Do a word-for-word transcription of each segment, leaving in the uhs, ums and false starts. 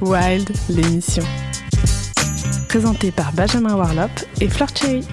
Wild, l'émission. Présentée par Benjamin Warlop et Fleur Cherry.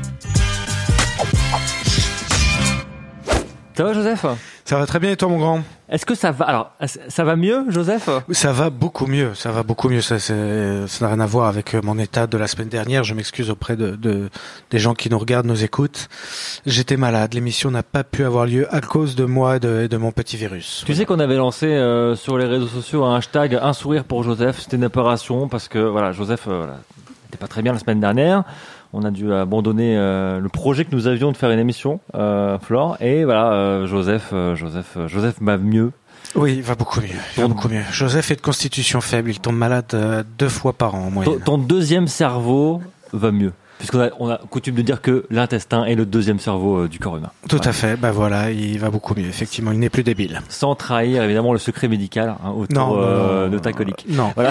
Ça va, Joseph ? Ça va très bien et toi, mon grand ? Est-ce que ça va ? Alors, ça va mieux, Joseph ? Ça va beaucoup mieux. Ça va beaucoup mieux. Ça, c'est, ça n'a rien à voir avec mon état de la semaine dernière. Je m'excuse auprès de, de des gens qui nous regardent, nous écoutent. J'étais malade. L'émission n'a pas pu avoir lieu à cause de moi et de, de mon petit virus. Tu voilà. sais qu'on avait lancé euh, sur les réseaux sociaux un hashtag un sourire pour Joseph. C'était une opération parce que voilà, Joseph, euh, voilà, n'était pas très bien la semaine dernière. On a dû abandonner euh, le projet que nous avions de faire une émission, euh, Flore, et voilà, euh, Joseph, euh, Joseph, euh, Joseph va mieux. Oui, il va beaucoup mieux. Il va beaucoup mieux. Joseph est de constitution faible. Il tombe malade euh, deux fois par an en moyenne. Ton, ton deuxième cerveau va mieux, puisqu'on a, on a coutume de dire que l'intestin est le deuxième cerveau euh, du corps humain. Tout voilà. à fait. Ben voilà, il va beaucoup mieux. Effectivement, il n'est plus débile. Sans trahir évidemment le secret médical hein, autour non, euh, non, de ta colique. Non. Voilà.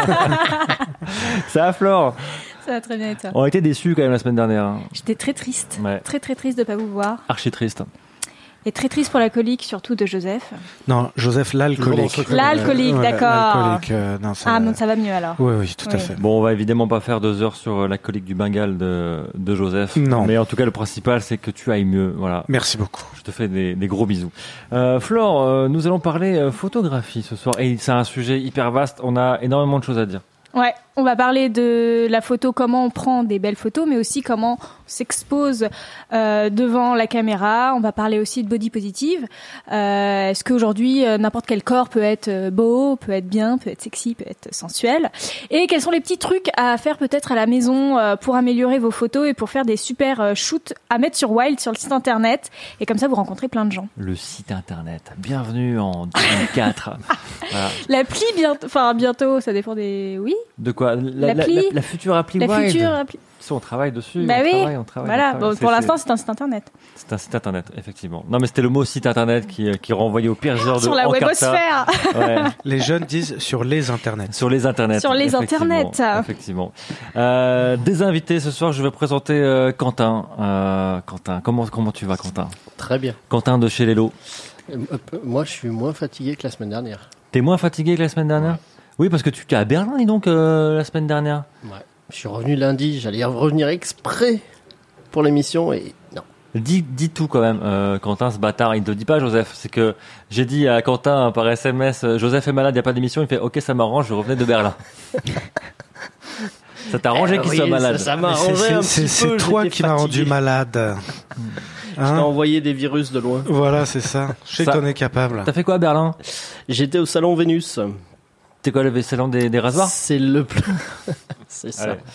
Ça va, Flore ? Ça va très bien et toi ? On a été déçus quand même la semaine dernière. J'étais très triste, ouais. très très triste de pas vous voir. Archi triste. Et très triste pour la colique, surtout de Joseph. Non, Joseph l'alcoolique. L'alcoolique, euh, d'accord. L'alcoolique, euh, non, ça... Ah, bon, ça va mieux alors. Oui, oui, tout oui. à fait. Bon, on va évidemment pas faire deux heures sur la colique du Bengale de, de Joseph. Non. Mais en tout cas, le principal, c'est que tu ailles mieux. Voilà. Merci beaucoup. Je te fais des, des gros bisous. Euh, Flore, euh, nous allons parler euh, photographie ce soir. Et c'est un sujet hyper vaste. On a énormément de choses à dire. Ouais, on va parler de la photo, comment on prend des belles photos, mais aussi comment on s'expose euh, devant la caméra. On va parler aussi de body positive. Euh, est-ce qu'aujourd'hui, euh, n'importe quel corps peut être beau, peut être bien, peut être sexy, peut être sensuel ? Et quels sont les petits trucs à faire peut-être à la maison euh, pour améliorer vos photos et pour faire des super euh, shoots à mettre sur Wild, sur le site internet. Et comme ça, vous rencontrez plein de gens. Le site internet. Bienvenue en deux mille quatre. Voilà. L'appli, bientôt, enfin bientôt, ça dépend des... Oui. De quoi ? la, L'appli, la, la, la future appli la Wild. Future appli. Si on travaille dessus, bah on, oui. travaille, on travaille. Voilà. On travaille. Bon, c'est, pour c'est... l'instant, c'est un site internet. C'est un site internet, effectivement. Non, mais c'était le mot site internet qui, qui renvoyait au pire genre de sur la Encarta. webosphère. Ouais. Les jeunes disent sur les internets. Sur les internets. Sur les effectivement, internets. Effectivement. Euh, des invités ce soir, je vais présenter euh, Quentin. Euh, Quentin, comment comment tu vas, Quentin ? Très bien. Quentin de chez Lelo. Euh, moi, je suis moins fatigué que la semaine dernière. T'es moins fatigué que la semaine dernière ? Ouais. Oui, parce que tu es à Berlin, dis donc, euh, la semaine dernière. Ouais. Je suis revenu lundi. J'allais revenir exprès pour l'émission et non. Dis, dis tout quand même, euh, Quentin, ce bâtard. Il ne te dit pas, Joseph. C'est que j'ai dit à Quentin par S M S, Joseph est malade, il n'y a pas d'émission. Il fait, ok, ça m'arrange, je revenais de Berlin. Ça t'a arrangé euh, qu'il oui, soit malade. Ça, ça m'a arrangé c'est, un c'est, petit c'est peu. C'est toi J'étais qui m'as fatigué. rendu malade. Je t'ai envoyé des virus de loin. Voilà, c'est ça. Je sais ça, que t'en es capable. T'as fait quoi à Berlin ? J'étais au salon Vénus. C'est quoi le salon des, des rasoirs ? C'est le plus... c'est ça. Allez.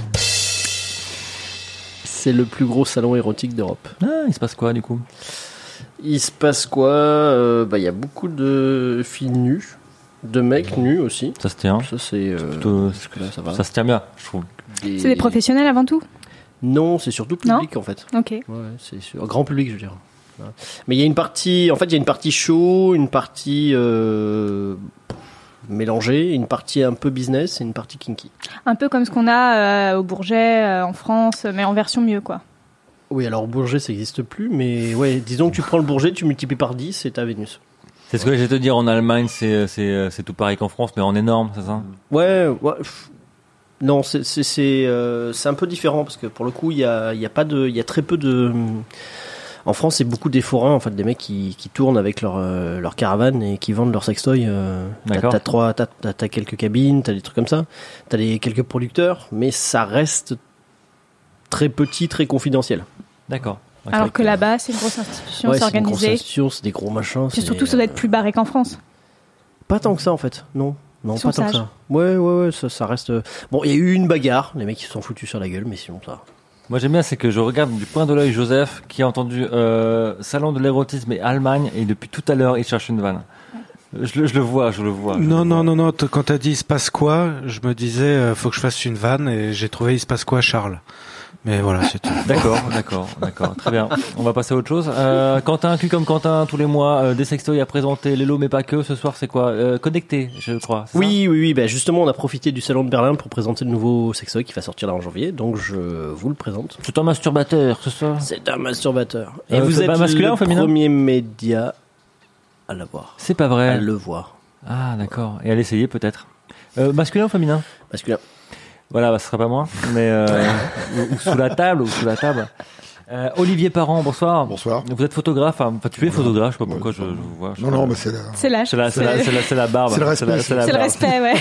C'est le plus gros salon érotique d'Europe. Ah, il se passe quoi du coup ? Il se passe quoi ? euh, Bah, il y a beaucoup de filles nues, de mecs nus aussi. Ça se tient. Ça c'est. Euh, c'est plutôt... là, ça, va. ça se tient bien, je trouve. Des... C'est des professionnels avant tout ? Non, c'est surtout public non en fait. Ok. Ouais, c'est sur... grand public, je veux dire. Mais il y a une partie, en fait, il y a une partie show, une partie euh, mélangée, une partie un peu business et une partie kinky. Un peu comme ce qu'on a euh, au Bourget euh, en France, mais en version mieux, quoi. Oui, alors au Bourget, ça n'existe plus, mais ouais, disons que tu prends le Bourget, tu multiplies par dix et t'as Vénus. C'est ce que je vais te dire, en Allemagne, c'est, c'est, c'est tout pareil qu'en France, mais en énorme, c'est ça ? Ouais, ouais. Non, c'est, c'est, c'est, euh, c'est un peu différent, parce que pour le coup, il y a, y a pas de, il y a très peu de... En France, c'est beaucoup des forains, en fait, des mecs qui, qui tournent avec leur, euh, leur caravane et qui vendent leur sextoy. Euh, D'accord. T'as, t'as, trois, t'as, t'as, t'as quelques cabines, t'as des trucs comme ça, t'as des, quelques producteurs, mais ça reste très petit, très confidentiel. D'accord. Okay. Alors que là-bas, c'est une grosse institution, ouais, c'est organisé. C'est une grosse institution, c'est des gros machins. Puis surtout, ça doit être plus barré qu'en France. Pas tant que ça, en fait, non. Non, Ils pas sont tant sages. que ça. Ouais, ouais, ouais, ça, ça reste... Bon, il y a eu une bagarre, les mecs ils se sont foutus sur la gueule, mais sinon ça... Moi j'aime bien, c'est que je regarde du coin de l'œil Joseph qui a entendu euh, salon de l'érotisme et Allemagne et depuis tout à l'heure il cherche une vanne. Je, je le vois, je le vois. Je non, le non, vois. non, non. Quand t'as dit il se passe quoi, je me disais euh, faut que je fasse une vanne et j'ai trouvé il se passe quoi Charles. Mais voilà, c'est tout. D'accord, d'accord, d'accord. Très bien. On va passer à autre chose. Euh, Quentin, cul comme Quentin, tous les mois, euh, des sextoys à présenter, les lots mais pas que. Ce soir, c'est quoi euh, Connecté, je crois. C'est oui, ça oui, oui. Ben justement, on a profité du salon de Berlin pour présenter le nouveau sextoy qui va sortir là en janvier. Donc, je vous le présente. C'est un masturbateur, c'est ça C'est un masturbateur. Et euh, vous êtes masculin le ou féminin premier média à l'avoir. C'est pas vrai. À le voir. Ah, d'accord. Et à l'essayer peut-être. Euh, masculin ou féminin? Masculin. Voilà, bah, ce sera pas moi, mais euh, ou, ou sous la table, ou sous la table. Euh, Olivier Parent, bonsoir. Bonsoir. Vous êtes photographe, hein. Enfin tu es Voilà. photographe, je sais pas pourquoi Ouais, je, je vous vois. Je Non, sais non, pas. mais c'est la... C'est l'âge. C'est la, c'est la, c'est la, c'est la barbe. C'est le respect, la- c'est la C'est le barbe. respect, ouais.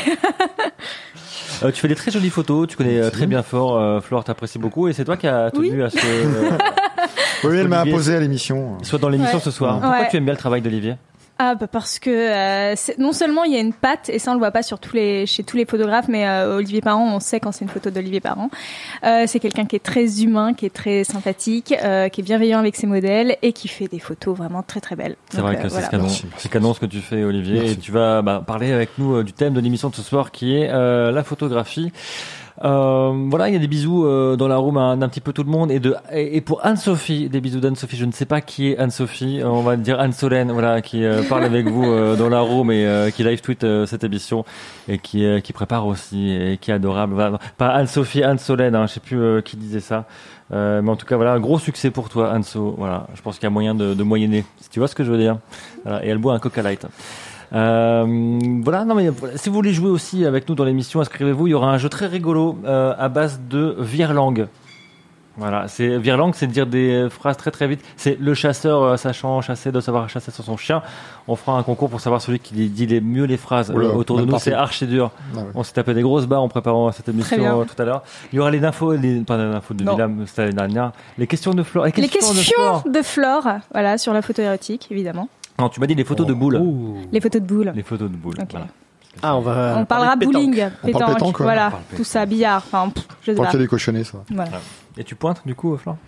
Euh, tu fais des très jolies photos, tu connais euh, très bien Flore, euh, Flore t'apprécie beaucoup, et c'est toi qui as tenu Oui. à ce euh, Oui, elle m'a Olivier. imposé à l'émission. soit dans l'émission Ouais. ce soir. Pourquoi Ouais. tu aimes bien le travail d'Olivier? Ah bah parce que euh, c'est- non seulement il y a une patte et ça on le voit pas sur tous les chez tous les photographes, mais euh, Olivier Parent, on sait quand c'est une photo d'Olivier Parent. Euh, c'est quelqu'un qui est très humain, qui est très sympathique, euh, qui est bienveillant avec ses modèles et qui fait des photos vraiment très très belles. C'est Donc, vrai euh, que c'est voilà. canon, Merci, merci. c'est canon ce que tu fais Olivier, Merci. et tu vas bah, parler avec nous euh, du thème de l'émission de ce soir qui est euh, la photographie. Euh, voilà, il y a des bisous euh, dans la room hein, d'un petit peu tout le monde, et de et, et pour Anne-Sophie, des bisous d'Anne-Sophie. Je ne sais pas qui est Anne-Sophie, euh, on va dire Anne-Solène, voilà, qui euh, parle avec vous euh, dans la room et euh, qui live tweet euh, cette émission et qui euh, qui prépare aussi et qui est adorable. Voilà, non, pas Anne-Sophie, Anne-Solène, hein, je sais plus euh, qui disait ça, euh, mais en tout cas voilà, un gros succès pour toi Anne-So. Voilà, je pense qu'il y a moyen de, de moyenner, si tu vois ce que je veux dire. Voilà, et elle boit un Coca Light. Euh, voilà, non mais voilà, si vous voulez jouer aussi avec nous dans l'émission, inscrivez-vous. Il y aura un jeu très rigolo euh, à base de virlangue. Voilà, c'est virlangue, c'est dire des phrases très très vite. C'est le chasseur euh, sachant chasser doit savoir chasser sur son chien. On fera un concours pour savoir celui qui dit les mieux les phrases. Oula, Euh, autour de mal nous, parti. c'est archi dur. Ah ouais. On s'est tapé des grosses barres en préparant cette Très bien. émission euh, tout à l'heure. Il y aura les infos, les, pas les infos de Non. William, c'était l'année dernière. Les questions de Flore. Les questions de Flore. de Flore, voilà, sur la photo érotique évidemment. Non, tu m'as dit les photos de boules. Les photos de boules. Les photos de boules. Ok. Voilà. Ah, on va. On parler parlera de pétanque. bowling, On parle pétanque, pétanque, ouais. voilà, On parle tout ça, billard, enfin, pff, je sais Tant pas. qu'il y a des cochonnets, ça. Voilà. Et tu pointes du coup, Flore?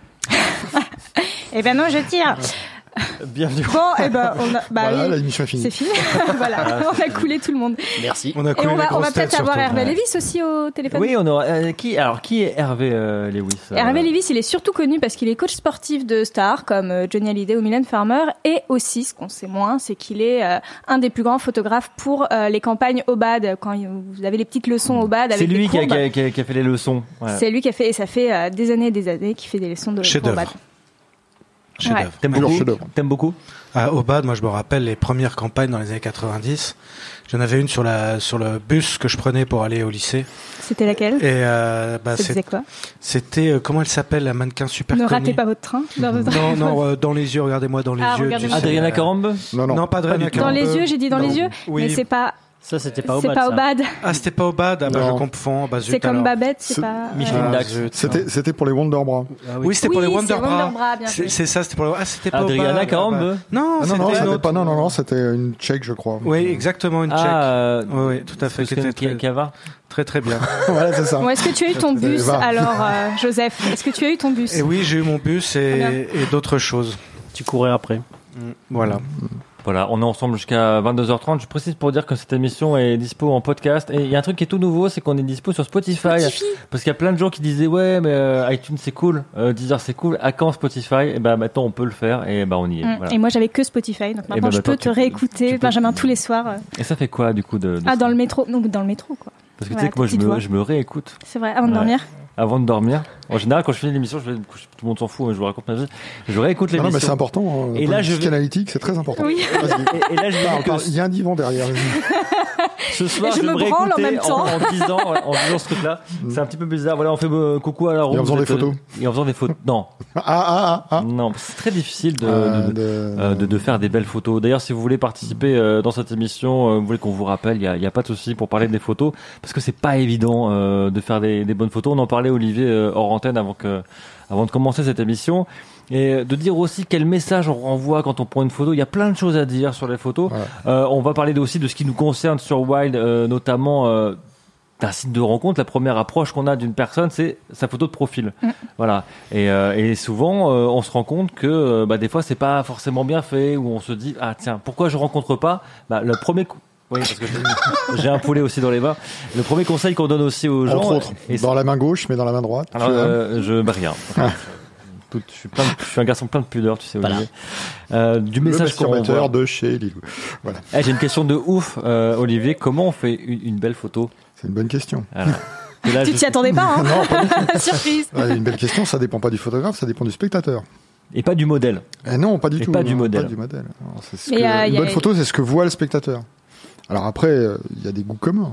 Eh ben non, je tire. Bienvenue. Bon, eh ben on a, bah Voilà, oui, l'émission est finie. c'est fini. Voilà, on a coulé tout le monde. Merci. On a Et coulé on les va, on grosses va peut-être têtes, avoir surtout. Hervé Ouais. Lévis aussi au téléphone. Oui, on aura euh, qui alors qui est Hervé euh, Lewis euh, Hervé Lévis, il est surtout connu parce qu'il est coach sportif de stars comme euh, Johnny Hallyday ou Mylène Farmer, et aussi, ce qu'on sait moins, c'est qu'il est euh, un des plus grands photographes pour euh, les campagnes O B A D, quand vous avez les petites leçons O B A D C'est avec lui des qui a, courbes. qui, a, qui a- qui a fait les leçons. Ouais. C'est lui qui a fait, et ça fait euh, des années et des années qu'il fait des leçons de Chef-d'œuvre. pour O B A D. Chef-d'œuvre. T'aimes Pur beaucoup chef-d'œuvre. T'aimes beaucoup À Obad, moi je me rappelle les premières campagnes dans les années quatre-vingt-dix. J'en avais une sur la sur le bus que je prenais pour aller au lycée. C'était laquelle? Et euh, bah, Ça c'est- disait quoi? c'était euh, comment elle s'appelle, la mannequin super Ne connue. ratez pas votre train. Dans, votre- Non, non, euh, dans les yeux, regardez-moi dans les Ah, yeux. regardez-moi. tu sais, Adriana euh, Carambeu Non, non. Non, pas Adriana du tout. Dans Carambeu. les yeux, j'ai dit dans Non. les yeux, Oui. mais c'est pas, Ça, c'était pas au c'est bad. pas ça. O B A D. Ah, c'était pas Obad. Ah bah Non. je confonds. Bah, zut, C'est comme alors. Babette, c'est C'est- pas. Micheline Ah, Dax. zut. C'était, c'était pour les Wonderbras. Ah Oui, c'était pour Oui, les c'est Wonderbras. Wonderbras, bien C'est joué. c'est ça, c'était pour les. Ah, c'était pas Adriana Obad. Carambeu. Ah, bah. Non, Ah, non, c'était non, une c'était autre. pas, non, non, non, c'était une tchèque, je crois. Oui, exactement, une tchèque. Ah, euh, Oui, oui, tout à fait. Qui était très, Cava. très, très bien. Voilà, c'est ça. Bon, est-ce que tu as eu ton bus Va. alors, euh, Joseph? Est-ce que tu as eu ton bus? Et oui, j'ai eu mon bus Très bien. et, et d'autres choses. Tu courais après. Voilà. Voilà, on est ensemble jusqu'à vingt-deux heures trente. Je précise pour dire que cette émission est dispo en podcast. Et il y a un truc qui est tout nouveau, c'est qu'on est dispo sur Spotify. Spotify. Parce qu'il y a plein de gens qui disaient ouais, mais euh, iTunes c'est cool, euh, Deezer c'est cool. À quand Spotify? Et ben maintenant on peut le faire et ben on y est. Mm. Voilà. Et moi j'avais que Spotify, donc Et maintenant ben, je maintenant, peux tu te peux- réécouter, tu peux- Benjamin, tous les soirs. euh. Et ça fait quoi du coup de, de Ah, ça dans le métro, donc dans le métro quoi. Parce que Voilà, tu sais que moi ta je petite me, voix. je me réécoute C'est vrai, avant de Ouais. dormir. avant de dormir. En général, quand je finis l'émission, je vais me coucher, tout le monde s'en fout, mais je vous raconte ma vie. Je réécoute Non, non, mais c'est l'émission. important. hein. Et là, je vais- Psychanalytique, c'est très important. Oui. Vas-y. Et, et là, je me Parle, dis que parle. Il y a un divan derrière. ce soir, Je je, me vais me branle en réécouter même temps. en, en disant, ouais, en disant ce truc-là. C'est un petit peu bizarre. Voilà, on fait euh, coucou à la roue. Et en faisant Vous des êtes, euh, photos. Et en faisant des photos. Non, Ah, ah, ah, ah. non, c'est très difficile de, Euh, de, de- euh, de, de faire des belles photos. D'ailleurs, si vous voulez participer euh, dans cette émission, euh, vous voulez qu'on vous rappelle, il y a, il y a pas de souci pour parler des photos, parce que c'est pas évident euh, de faire des, des bonnes photos. On en parlait Olivier euh, hors antenne avant que, avant de commencer cette émission, et de dire aussi quel message on renvoie quand on prend une photo. Il y a plein de choses à dire sur les photos. Voilà. Euh, on va parler aussi de ce qui nous concerne sur Wild, euh, notamment. Euh, d'un site de rencontre, la première approche qu'on a d'une personne, c'est sa photo de profil. Mm. Voilà. Et, euh, et souvent, euh, on se rend compte que euh, bah, des fois, c'est pas forcément bien fait, ou on se dit, ah tiens, pourquoi je rencontre pas? Bah, le premier coup. Oui, parce que j'ai- j'ai un poulet aussi dans les bras. Le premier conseil qu'on donne aussi aux gens. Entre autres, et dans la main gauche, mais dans la main droite. alors, tu vois. euh, je bah, rien. Tout- je suis plein de- je suis un garçon plein de pudeur, tu sais, Olivier. Euh, du le message qu'on masturbateur renvoie. de chez Lilou. Voilà. Eh, j'ai une question de ouf, euh, Olivier. Comment on fait une, une belle photo? C'est une bonne question. Voilà. Et là, Tu je- t'y attendais pas, hein? Non, pas du tout. Surprise. Ouais, une belle question, ça dépend pas du photographe, ça dépend du spectateur. Et pas du modèle. Eh non, pas du Et tout. pas du non, modèle. Pas du modèle. Alors, c'est ce Mais que- y a- une y a- bonne photo, c'est ce que voit le spectateur. Alors après, euh, il y a des goûts communs.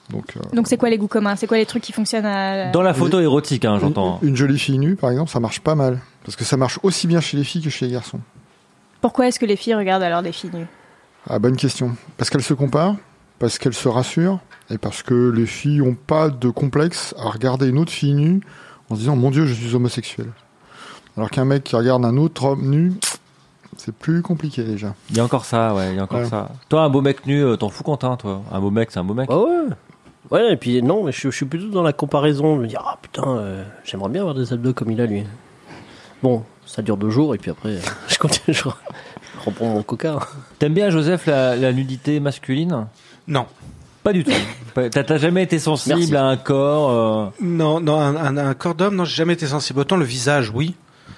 Donc, euh, Donc c'est quoi les goûts communs? C'est quoi les trucs qui fonctionnent à... Dans la photo érotique, hein, j'entends. Une, une jolie fille nue, par exemple, ça marche pas mal. Parce que ça marche aussi bien chez les filles que chez les garçons. Pourquoi est-ce que les filles regardent alors des filles nues? Ah, bonne question. Parce qu'elles se comparent, parce qu'elles se rassurent, et parce que les filles ont pas de complexe à regarder une autre fille nue en se disant « Mon Dieu, je suis homosexuel ». Alors qu'un mec qui regarde un autre homme nu, c'est plus compliqué déjà. Il y a encore ça, ouais, il y a encore Ouais. ça. Toi, un beau mec nu, euh, t'en fous, Quentin, toi? Un beau mec, c'est un beau mec. Ah ouais. Ouais, et puis non, mais je, je suis plutôt dans la comparaison, de me dire ah putain, euh, j'aimerais bien avoir des abdos comme il a lui. Bon, ça dure deux jours et puis après, je continue, je reprends mon coca. T'aimes bien, Joseph, la, la nudité masculine? Non. Pas du tout. Pas- T'as t'as jamais été sensible Merci. à un corps euh, Non, non, un, un, un corps d'homme, non, j'ai jamais été sensible. Autant le visage, oui.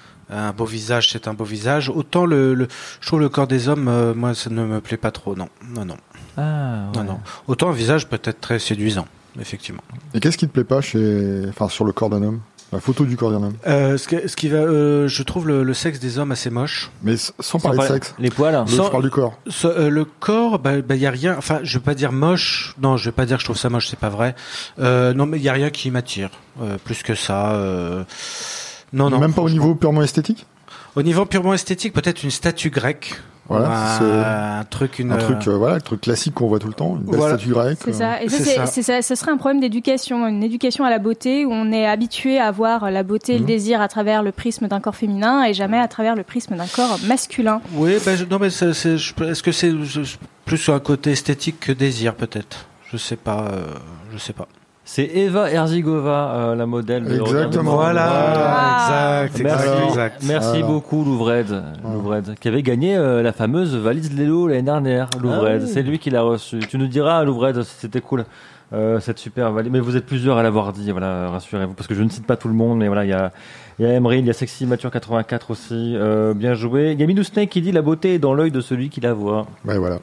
Un beau visage, c'est un beau visage. Autant le, le je trouve le corps des hommes, euh, moi, ça ne me plaît pas trop. Non, non, non, Ah, ouais. non, non. Autant un visage peut être très séduisant, effectivement. Et qu'est-ce qui te plaît pas chez, enfin, sur le corps d'un homme? La photo du corps d'un homme. Euh, ce, que- ce qui va, euh, je trouve le, le sexe des hommes assez moche. Mais s- sans Sans parler de parler- sexe. Les poils. Le, Sans- je parle du corps. Ce- euh, le corps, bah, bah, y a rien. Enfin, je vais pas dire moche. Non, je vais pas dire que je trouve ça moche. C'est pas vrai. Euh, non, mais il y a rien qui m'attire euh, plus que ça. Euh... Non, non. Même pas au niveau purement esthétique? Au niveau purement esthétique, peut-être une statue grecque. Voilà, un, c'est- un truc, une. Un truc, euh, voilà, le truc classique qu'on voit tout le temps, une belle Voilà. statue grecque. C'est euh, ça. Et ça, c'est c'est, ça. c'est ça. Ce serait un problème d'éducation, une éducation à la beauté où on est habitué à voir la beauté et le Mhm. désir à travers le prisme d'un corps féminin et jamais à travers le prisme d'un corps masculin. Oui, ben je- non, mais c'est, c'est, je- est-ce que c'est je- plus sur un côté esthétique que désir, peut-être? Je sais pas. Euh, je sais pas. C'est Eva Herzigova, euh, la modèle. de Exactement. Regardez-moi. Voilà, exact, Merci, exact, exact. merci Voilà. beaucoup Louvred, Louvred, qui avait gagné euh, la fameuse valise Lélo l'année dernière. Louvred, Ah oui. c'est lui qui l'a reçu. Tu nous diras, Louvred, si c'était cool euh, cette super valise. Mais vous êtes plusieurs à l'avoir dit, voilà, rassurez-vous, parce que je ne cite pas tout le monde, mais voilà, il y a, il y a Emery, il y a Sexy Mature quatre-vingt-quatre aussi, euh, bien joué. Il y a Minou Snake qui dit la beauté est dans l'œil de celui qui la voit. Ouais, voilà.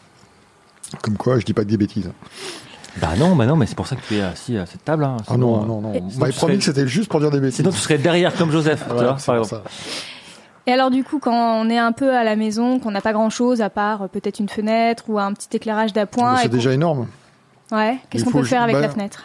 Comme quoi, je dis pas que des bêtises. Bah non, bah non, mais c'est pour ça que tu es assis à cette table. Hein. Ah non, Sinon, non, non. Et- On sinon, m'avait tu promis serais- que c'était juste pour dire des bêtises. Sinon, tu serais derrière comme Joseph, tu Voilà, vois, c'est par pour exemple. ça. Et alors du coup, quand on est un peu à la maison, qu'on n'a pas grand-chose à part euh, peut-être une fenêtre ou un petit éclairage d'appoint, Mais et C'est qu'on- déjà énorme. ouais, qu'est-ce Il qu'on faut peut ju- faire avec bah, la fenêtre?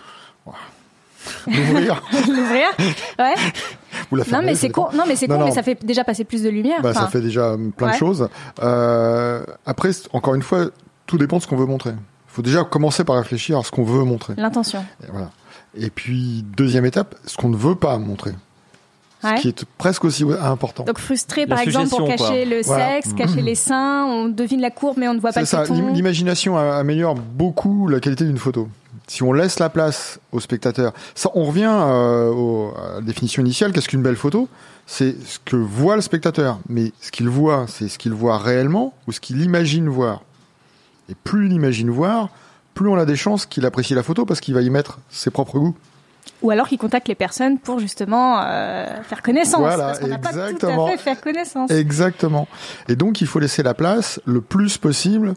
L'ouvrir L'ouvrir? Ouais. ou la Non fermer. mais ça c'est dépend. con, non mais c'est Non, con, non. mais ça fait déjà passer plus de lumière. Bah, ça Enfin, fait déjà euh, plein ouais. de choses. Euh, après, c- encore une fois, tout dépend de ce qu'on veut montrer. Il faut déjà commencer par réfléchir à ce qu'on veut montrer. l'intention. Et, voilà. Et puis, deuxième étape, ce qu'on ne veut pas montrer. Ouais. Ce qui est presque aussi important. Donc frustré La par exemple pour suggestion, cacher quoi. le Voilà. sexe, cacher les seins, on devine la courbe mais on ne voit pas C'est le ça. téton. L'im- L'imagination a- améliore beaucoup la qualité d'une photo. Si on laisse la place au spectateur, ça, on revient euh, au- à la définition initiale. Qu'est-ce qu'une belle photo? C'est ce que voit le spectateur. Mais ce qu'il voit, c'est ce qu'il voit réellement ou ce qu'il imagine voir. Et plus il imagine voir, plus on a des chances qu'il apprécie la photo parce qu'il va y mettre ses propres goûts. Ou alors qu'il contacte les personnes pour justement euh, faire connaissance. Voilà, parce qu'on n'a pas tout exactement. à fait faire connaissance. Exactement. Et donc, il faut laisser la place le plus possible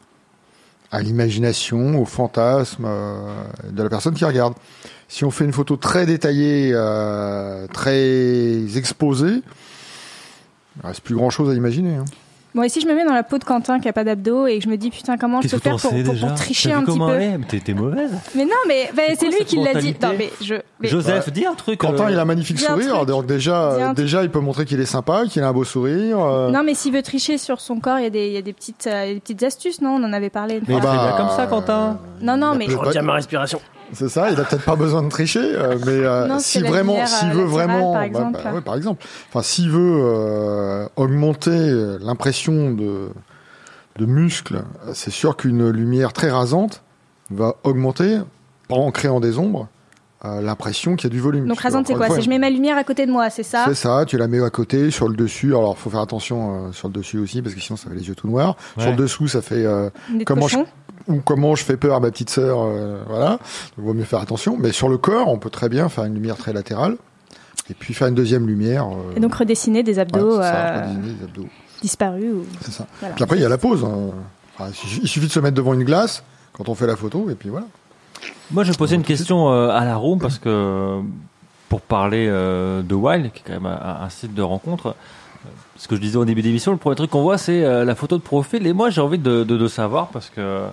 à l'imagination, au fantasme euh, de la personne qui regarde. Si on fait une photo très détaillée, euh, très exposée, il reste plus grand-chose à imaginer. Hein. Bon, et si je me mets dans la peau de Quentin qui a pas d'abdos et que je me dis putain comment je Qu'est-ce peux que t'en faire pour, sais pour, déjà pour tricher T'as un vu petit comment peu. elle est Mais t'es- t'es mauvaise. Mais non, mais bah, c'est quoi lui cette qui l'a dit. mentalité Non mais je. mais- Joseph, dis un truc. Quentin, euh, il a un magnifique dis un sourire, truc. donc Dis déjà, un euh, truc. déjà, il peut montrer qu'il est sympa, qu'il a un beau sourire. euh, Non, mais s'il veut tricher sur son corps, il y a des, il y a des petites, euh, des petites astuces, non? On en avait parlé une Mais fois. bah, bah, c'est bien comme ça, Quentin. Non, non, mais peut- Je retiens ma respiration. C'est ça, il a peut-être pas besoin de tricher, euh, mais euh, Non, si c'est la vraiment, lumière, s'il euh, veut latérale, vraiment, par bah, exemple. bah, ouais, par exemple, enfin, s'il veut euh, augmenter l'impression de de muscles, c'est sûr qu'une lumière très rasante va augmenter, en créant des ombres, euh, l'impression qu'il y a du volume. donc Parce que, rasante, c'est encore quoi? une C'est je mets ma lumière à côté de moi, c'est ça? C'est ça, tu la mets à côté, sur le dessus. Alors, faut faire attention euh, sur le dessus aussi, parce que sinon, ça fait les yeux tout noirs. Ouais. Sur le dessous, ça fait euh, Des comment je- cochons. ou comment je fais peur à ma petite sœur, euh, voilà. Donc, il vaut mieux faire attention. Mais sur le corps, on peut très bien faire une lumière très latérale, et puis faire une deuxième lumière. euh, Et donc redessiner des abdos voilà, c'est ça, euh, redessiner les abdos. disparus. Ou... C'est ça. Voilà. Puis après, il y a la pose. hein. Enfin, il suffit- il suffit de se mettre devant une glace quand on fait la photo, et puis voilà. Moi, je vais poser une question euh, à la room parce que pour parler euh, de Wild, qui est quand même un, un site de rencontre, euh, ce que je disais au début d'émission, le premier truc qu'on voit, c'est euh, la photo de profil. Et moi, j'ai envie de, de, de savoir parce que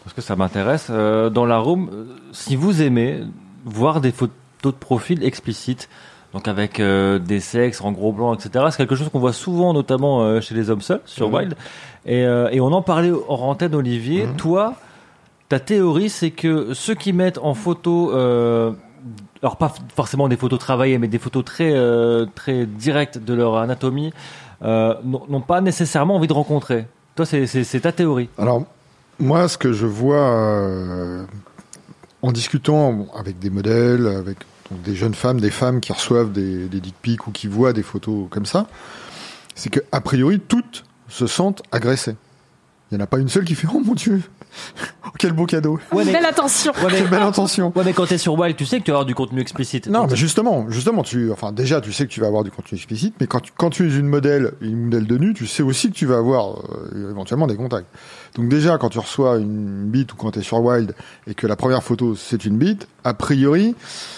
parce que ça m'intéresse. Euh, dans la room, euh, si vous aimez voir des photos de profil explicites, donc avec euh, des sexes en gros blanc, et cetera, c'est quelque chose qu'on voit souvent, notamment euh, chez les hommes seuls, sur mmh. Wild. Et, euh, et on en parlait hors antenne, Olivier. Mmh. Toi, ta théorie, c'est que ceux qui mettent en photo... Euh, alors pas forcément des photos travaillées, mais des photos très euh, très directes de leur anatomie, euh, n'ont pas nécessairement envie de rencontrer. Toi, c'est, c'est, c'est ta théorie. Alors, moi, ce que je vois euh, en discutant avec des modèles, avec donc, des jeunes femmes, des femmes qui reçoivent des, des dick pics ou qui voient des photos comme ça, c'est que a priori, toutes se sentent agressées. Il n'y en a pas une seule qui fait « Oh mon Dieu, quel beau cadeau !» ouais, mais... Belle attention. Ouais, mais... Quelle belle intention. Ouais, mais quand t'es sur Wild, tu sais que tu vas avoir du contenu explicite. Non, mais justement, justement, tu, enfin, déjà, tu sais que tu vas avoir du contenu explicite, mais quand tu, quand tu es une modèle, une modèle de nu, tu sais aussi que tu vas avoir euh, éventuellement des contacts. Donc déjà, quand tu reçois une bite ou quand tu es sur Wild et que la première photo c'est une bite, a priori,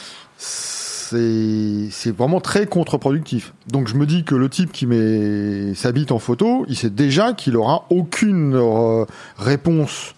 c'est, c'est vraiment très contre-productif. Donc je me dis que le type qui met sa bite en photo, il sait déjà qu'il aura aucune euh, réponse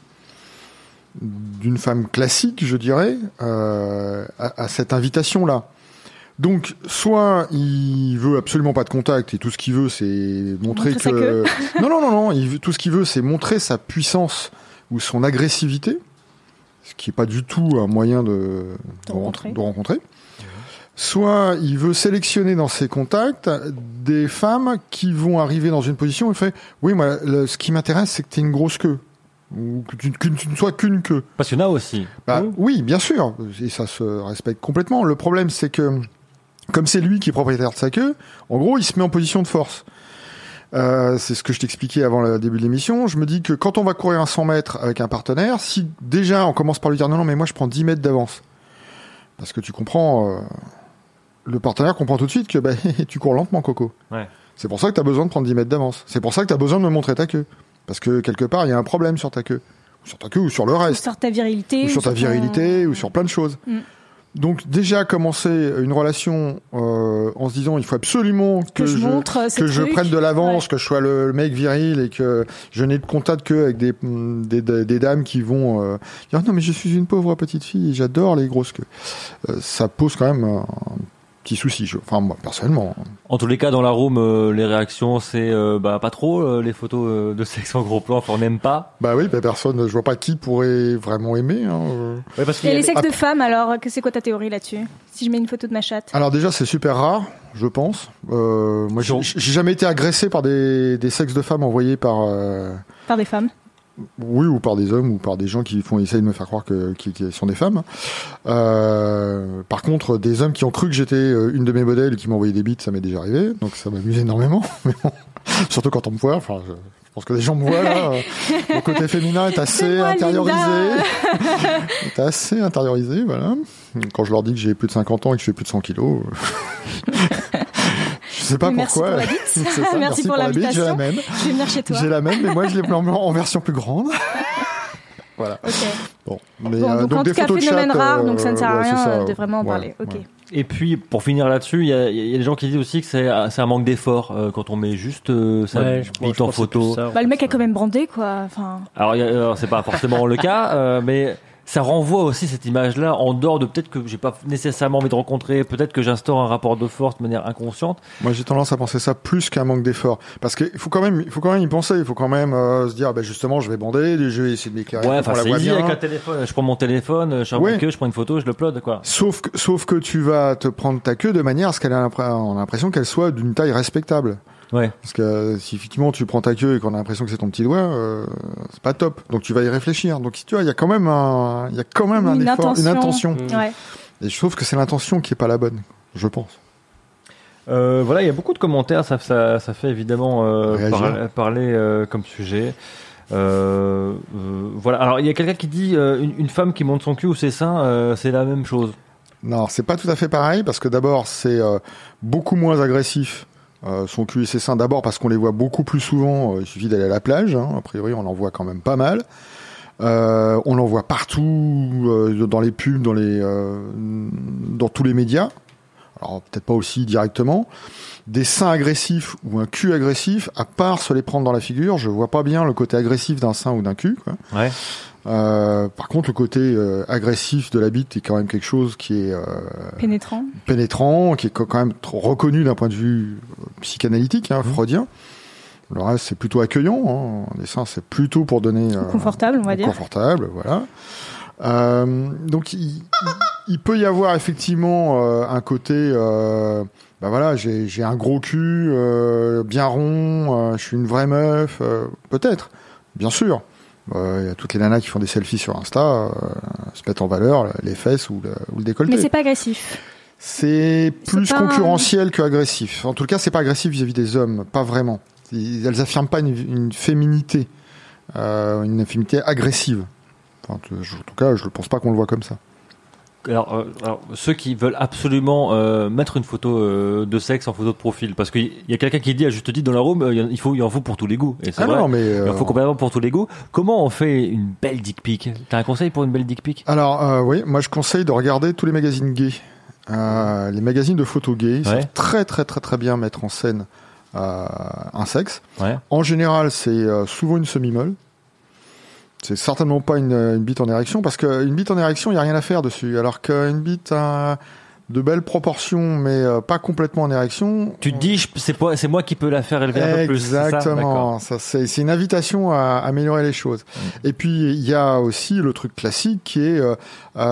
d'une femme classique, je dirais, euh, à, à cette invitation-là. Donc, soit il veut absolument pas de contact et tout ce qu'il veut, c'est montrer, montrer que non, non, non, non, il veut, tout ce qu'il veut, c'est montrer sa puissance ou son agressivité, ce qui est pas du tout un moyen de, de, de rencontrer. De rencontrer. Soit il veut sélectionner dans ses contacts des femmes qui vont arriver dans une position où il fait oui, moi, le, ce qui m'intéresse, c'est que tu aies une grosse queue. Ou que tu, que tu ne sois qu'une queue. Parce qu'il y en a aussi. Bah, oui. oui, bien sûr. Et ça se respecte complètement. Le problème, c'est que, comme c'est lui qui est propriétaire de sa queue, en gros, il se met en position de force. Euh, c'est ce que je t'expliquais avant le début de l'émission. Je me dis que quand on va courir un cent mètres avec un partenaire, si déjà on commence par lui dire non, non, mais moi je prends dix mètres d'avance. Parce que tu comprends, euh, le partenaire comprend tout de suite que bah, tu cours lentement, Coco. Ouais. C'est pour ça que tu as besoin de prendre dix mètres d'avance. C'est pour ça que tu as besoin de me montrer ta queue. Parce que quelque part, il y a un problème sur ta queue. Ou sur ta queue ou sur le reste. Ou sur ta virilité. Ou sur ta virilité, ou sur plein de choses. Mm. Donc déjà, commencer une relation euh, en se disant il faut absolument que, que je, je, montre que je prenne de l'avance, ouais. que je sois le, le mec viril et que je n'ai de contact qu'avec des, des, des, des dames qui vont euh, dire non mais je suis une pauvre petite fille et j'adore les grosses queues. Euh, ça pose quand même un petit souci, je, enfin moi personnellement. En tous les cas, dans la room, euh, les réactions, c'est euh, bah pas trop euh, les photos euh, de sexe en gros plan, enfin on n'aime pas. Bah oui, bah personne, je vois pas qui pourrait vraiment aimer. Hein. Ouais, parce et les sexes ah, de femmes, alors, que c'est quoi ta théorie là-dessus ? Si je mets une photo de ma chatte. Alors déjà, c'est super rare, je pense. Euh, moi, j'ai, j'ai jamais été agressé par des, des sexes de femmes envoyés par. Euh... Par des femmes. Oui, ou par des hommes, ou par des gens qui font essayer de me faire croire que qui, qui sont des femmes. Euh, par contre, des hommes qui ont cru que j'étais une de mes modèles et qui m'envoyaient des bites, ça m'est déjà arrivé, donc ça m'amuse énormément. Mais bon, surtout quand on me voit. Enfin, je, je pense que les gens me voient là. Mon côté féminin est assez moi, intériorisé. est assez intériorisé, voilà. Quand je leur dis que j'ai plus de cinquante ans et que je fais plus de cent kilos. Je sais pas merci pourquoi. Pour la bite. C'est ça, merci, merci pour, pour l'invitation. La bite, j'ai la même. Je vais venir chez toi. J'ai la même, mais moi je l'ai en, en version plus grande. Voilà. Okay. Bon, mais, bon, euh, donc, donc en des tout cas, photos phénomène de chat, rare, euh, donc ça ne sert à ouais, rien ça, de vraiment en ouais, parler. Ok. Ouais. Et puis, pour finir là-dessus, il y a, y a des gens qui disent aussi que c'est, c'est un manque d'effort euh, quand on met juste euh, sa ouais, bite en photo. Ça, bah, le mec a quand même brandé, quoi. Enfin. Alors, y a, alors c'est pas forcément le cas, euh, mais ça renvoie aussi cette image-là en dehors de peut-être que j'ai pas nécessairement envie de rencontrer, peut-être que j'instaure un rapport de force de manière inconsciente. Moi, j'ai tendance à penser ça plus qu'un manque d'effort, parce qu'il faut quand même, il faut quand même y penser, il faut quand même euh, se dire, bah justement, je vais bander, je vais essayer de m'éclairer. Ouais, enfin, c'est easy avec un téléphone. Je prends mon téléphone, je charge ouais. ma queue, je prends une photo, je l'upload, quoi. Sauf que, sauf que tu vas te prendre ta queue de manière à ce qu'elle a l'impression qu'elle soit d'une taille respectable. Ouais. Parce que euh, si effectivement tu prends ta queue et qu'on a l'impression que c'est ton petit doigt, euh, c'est pas top. Donc tu vas y réfléchir. Donc si tu vois, il y a quand même un, il y a quand même un une effort, intention. une intention. Mmh. Ouais. Et je trouve que c'est l'intention qui est pas la bonne, je pense. Euh, voilà, il y a beaucoup de commentaires. Ça, ça, ça fait évidemment euh, par, parler euh, comme sujet. Euh, euh, voilà. Alors il y a quelqu'un qui dit euh, une, une femme qui monte son cul ou ses seins, euh, c'est la même chose. Non, c'est pas tout à fait pareil parce que d'abord c'est euh, beaucoup moins agressif. Euh, son cul et ses seins d'abord parce qu'on les voit beaucoup plus souvent, euh, il suffit d'aller à la plage, hein. A priori on en voit quand même pas mal, euh, on en voit partout, euh, dans les pubs, dans les, euh, dans tous les médias, alors peut-être pas aussi directement. Des seins agressifs ou un cul agressif, à part se les prendre dans la figure, je vois pas bien le côté agressif d'un sein ou d'un cul, quoi. Ouais. Euh, par contre, le côté euh, agressif de la bite est quand même quelque chose qui est euh, pénétrant, pénétrant, qui est quand même trop reconnu d'un point de vue psychanalytique, hein, mmh. freudien. Le reste, c'est plutôt accueillant. Hein. Les seins, c'est plutôt pour donner euh, confortable, on va dire. Confortable, voilà. Euh, donc, il, il, il peut y avoir effectivement euh, un côté. Euh, bah voilà, j'ai, j'ai un gros cul, euh, bien rond. Euh, je suis une vraie meuf, euh, peut-être, bien sûr. Il euh, y a toutes les nanas qui font des selfies sur Insta, euh, se mettent en valeur les fesses ou le, ou le décolleté. Mais c'est pas agressif. C'est plus c'est concurrentiel un... que agressif. En tout cas, c'est pas agressif vis-à-vis des hommes, pas vraiment. Ils, elles affirment pas une, une féminité, euh, une féminité agressive. Enfin, je, en tout cas, je ne pense pas qu'on le voit comme ça. Alors, euh, alors, ceux qui veulent absolument euh, mettre une photo euh, de sexe en photo de profil, parce qu'il y a quelqu'un qui dit, à juste dit dans la room, euh, il faut, il en faut pour tous les goûts. Et c'est ah vrai, non, mais euh... il en faut complètement pour tous les goûts. Comment on fait une belle dick pic ? T'as un conseil pour une belle dick pic ? Alors, euh, oui, moi je conseille de regarder tous les magazines gays. Euh, les magazines de photos gays ouais. savent très très très très bien mettre en scène euh, un sexe. Ouais. En général, c'est euh, souvent une semi-molle. C'est certainement pas une, une bite en érection, parce qu'une bite en érection, il n'y a rien à faire dessus. Alors qu'une bite à de belles proportions, mais euh, pas complètement en érection. Tu te dis, c'est, pas, c'est moi qui peux la faire élever un peu plus. Exactement. Ça, ça, c'est, c'est une invitation à améliorer les choses. Mmh. Et puis, il y a aussi le truc classique qui est euh,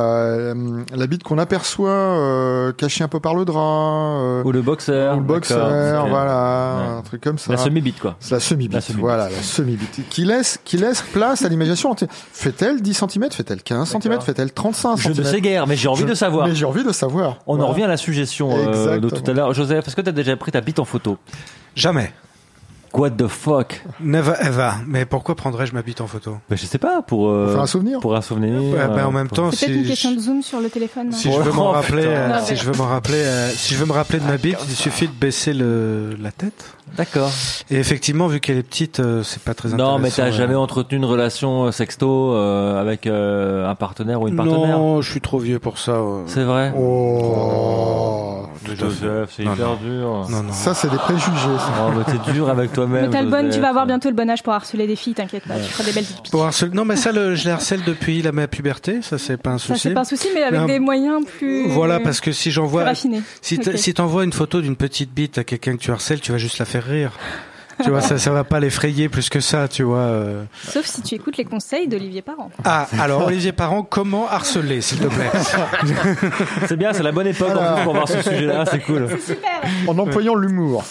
euh, la bite qu'on aperçoit euh, cachée un peu par le drap. Euh, ou le boxer. Ou le boxer, okay. voilà. Ouais. Un truc comme ça. La semi-bite, quoi. C'est la semi-bite, la semi-bite. Voilà, la semi-bite. Qui laisse, qui laisse place à l'imagination. Fait-elle dix centimètres? Fait-elle quinze centimètres? Fait-elle trente-cinq centimètres? Je ne sais guère, mais j'ai envie Je... de savoir. Mais j'ai envie de savoir. On voilà. en revient à la suggestion euh, de tout à l'heure. Joseph, est-ce que tu as déjà pris ta bite en photo? Jamais. What the fuck? Never ever. Mais pourquoi prendrais-je ma bite en photo? Ben, je sais pas, pour, euh, pour faire un souvenir. Pour un souvenir. Ouais, ben, en même pour... temps, c'est peut-être si une question de zoom sur le téléphone. Si je veux m'en rappeler, euh, si je veux m'en rappeler, euh, si je veux me rappeler de ma bite, il suffit de baisser le la tête. D'accord. Et effectivement, vu qu'elle est petite, euh, c'est pas très intéressant. Non, mais t'as ouais. jamais entretenu une relation sexto euh, avec euh, un partenaire ou une partenaire? Non, je suis trop vieux pour ça. Ouais. C'est vrai? Oh, oh Joseph, c'est non, hyper non. dur. Non, non. Ça, c'est des préjugés. Ça. Oh, mais t'es dur avec toi-même. Mais t'as le bon, tu vas avoir bientôt le bon âge pour harceler des filles, t'inquiète pas, ouais. Tu feras des belles piques. Pour harceler... Non, mais ça, le, je les harcèle depuis la ma puberté, ça c'est pas un souci. Ça c'est pas un souci, mais avec non. des moyens plus. Voilà, parce que si j'envoie, si okay. si t'envoies une photo d'une petite bite à quelqu'un que tu harcèles, tu vas juste la faire rire. Tu vois, ça, ça va pas l'effrayer plus que ça, tu vois. Euh... Sauf si tu écoutes les conseils d'Olivier Parent. Ah, alors Olivier Parent, comment harceler, s'il te plaît? C'est bien, c'est la bonne époque en plus pour voir ce sujet-là, c'est cool. C'est super. En employant l'humour.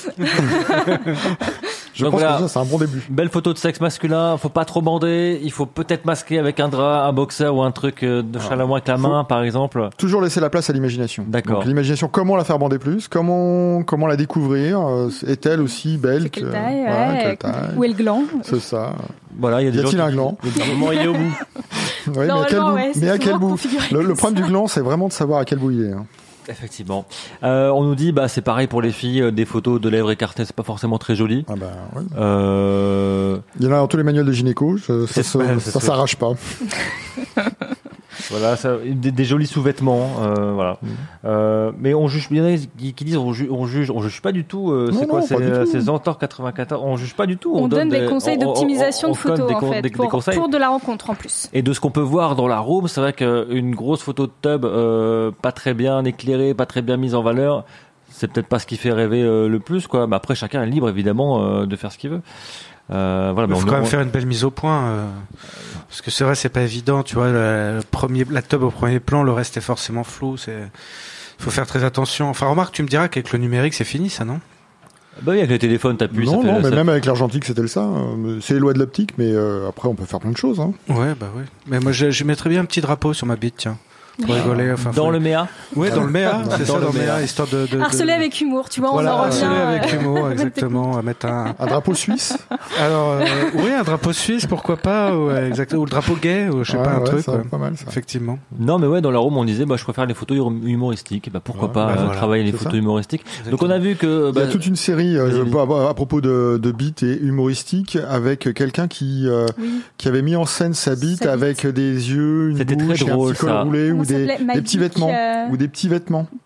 Je Donc pense voilà, que ça, c'est un bon début. Belle photo de sexe masculin, faut pas trop bander, il faut peut-être masquer avec un drap, un boxer ou un truc de chalamois avec la main, par exemple. Toujours laisser la place à l'imagination. D'accord. Donc l'imagination, comment la faire bander plus, comment comment la découvrir, est-elle aussi belle c'est que quelle taille, voilà, ouais, quelle taille. Où est le gland? C'est ça. Voilà, il y a des y a-t-il gens un gland? Normalement, il est au bout. Ouais, mais à quel bout? Ouais, mais à quel bout? Le, le problème du gland, c'est vraiment de savoir à quel bout il est. Hein. Effectivement. Euh, on nous dit, bah, c'est pareil pour les filles, euh, des photos de lèvres écartées, c'est pas forcément très joli. Ah bah, ouais. euh... Il y en a dans tous les manuels de gynéco, ça, ça, se, pas, ça s'arrache pas. Voilà, ça, des, des jolis sous-vêtements, euh, voilà. Mmh. Euh, mais on juge, il y en a qui, qui disent on juge, on juge, on juge pas du tout. Euh, non, c'est quoi, non, c'est, euh, c'est Zentor quatre-vingt-quatorze. On juge pas du tout. On, on donne, donne des, des conseils on, d'optimisation on, on, de photos des, en fait, des, pour, des conseils. pour de la rencontre en plus. Et de ce qu'on peut voir dans la room, c'est vrai qu'une grosse photo de tub, euh, pas très bien éclairée, pas très bien mise en valeur, c'est peut-être pas ce qui fait rêver euh, le plus, quoi. Mais après, chacun est libre évidemment euh, de faire ce qu'il veut. Euh, voilà, il faut mais on, quand même on... faire une belle mise au point, euh, parce que c'est vrai, c'est pas évident, tu vois, le premier, la tub au premier plan, le reste est forcément flou, c'est, faut faire très attention. Enfin, remarque, tu me diras qu'avec le numérique, c'est fini, ça, non? Bah oui, avec le téléphone, t'appuies. Non, ça non, fait, mais ça... même avec l'argentique, c'était le ça. C'est les lois de l'optique, mais euh, après, on peut faire plein de choses. Hein. Ouais, bah oui. Mais moi, je, je mettrais bien un petit drapeau sur ma bite, tiens. Pour rigoler, enfin, dans faut... le méa. Ouais, dans le méa, c'est dans ça, le dans le méa, histoire de, de harceler de... avec humour, tu vois, voilà, on en revient. Harceler avec humour, exactement, à mettre un un drapeau suisse. Alors, euh, oui, un drapeau suisse, pourquoi pas, ouais, exactement, ou le drapeau gay, ou je sais ouais, pas, un ouais, truc, ça ouais. pas mal, ça. Effectivement. Non, mais ouais, dans la room, on disait, bah, je préfère les photos humoristiques. Bah, pourquoi ouais, pas bah, euh, voilà, travailler les photos ça. humoristiques. Exactement. Donc, on a vu que bah, il y a toute une série euh, à, à propos de, de beats et humoristiques avec quelqu'un qui euh, oui. qui avait mis en scène sa bite sa avec bite. des yeux, une C'était bouche, très drôle, un petit col ça. roulé ou des, des petits vêtements euh... ou des petits vêtements.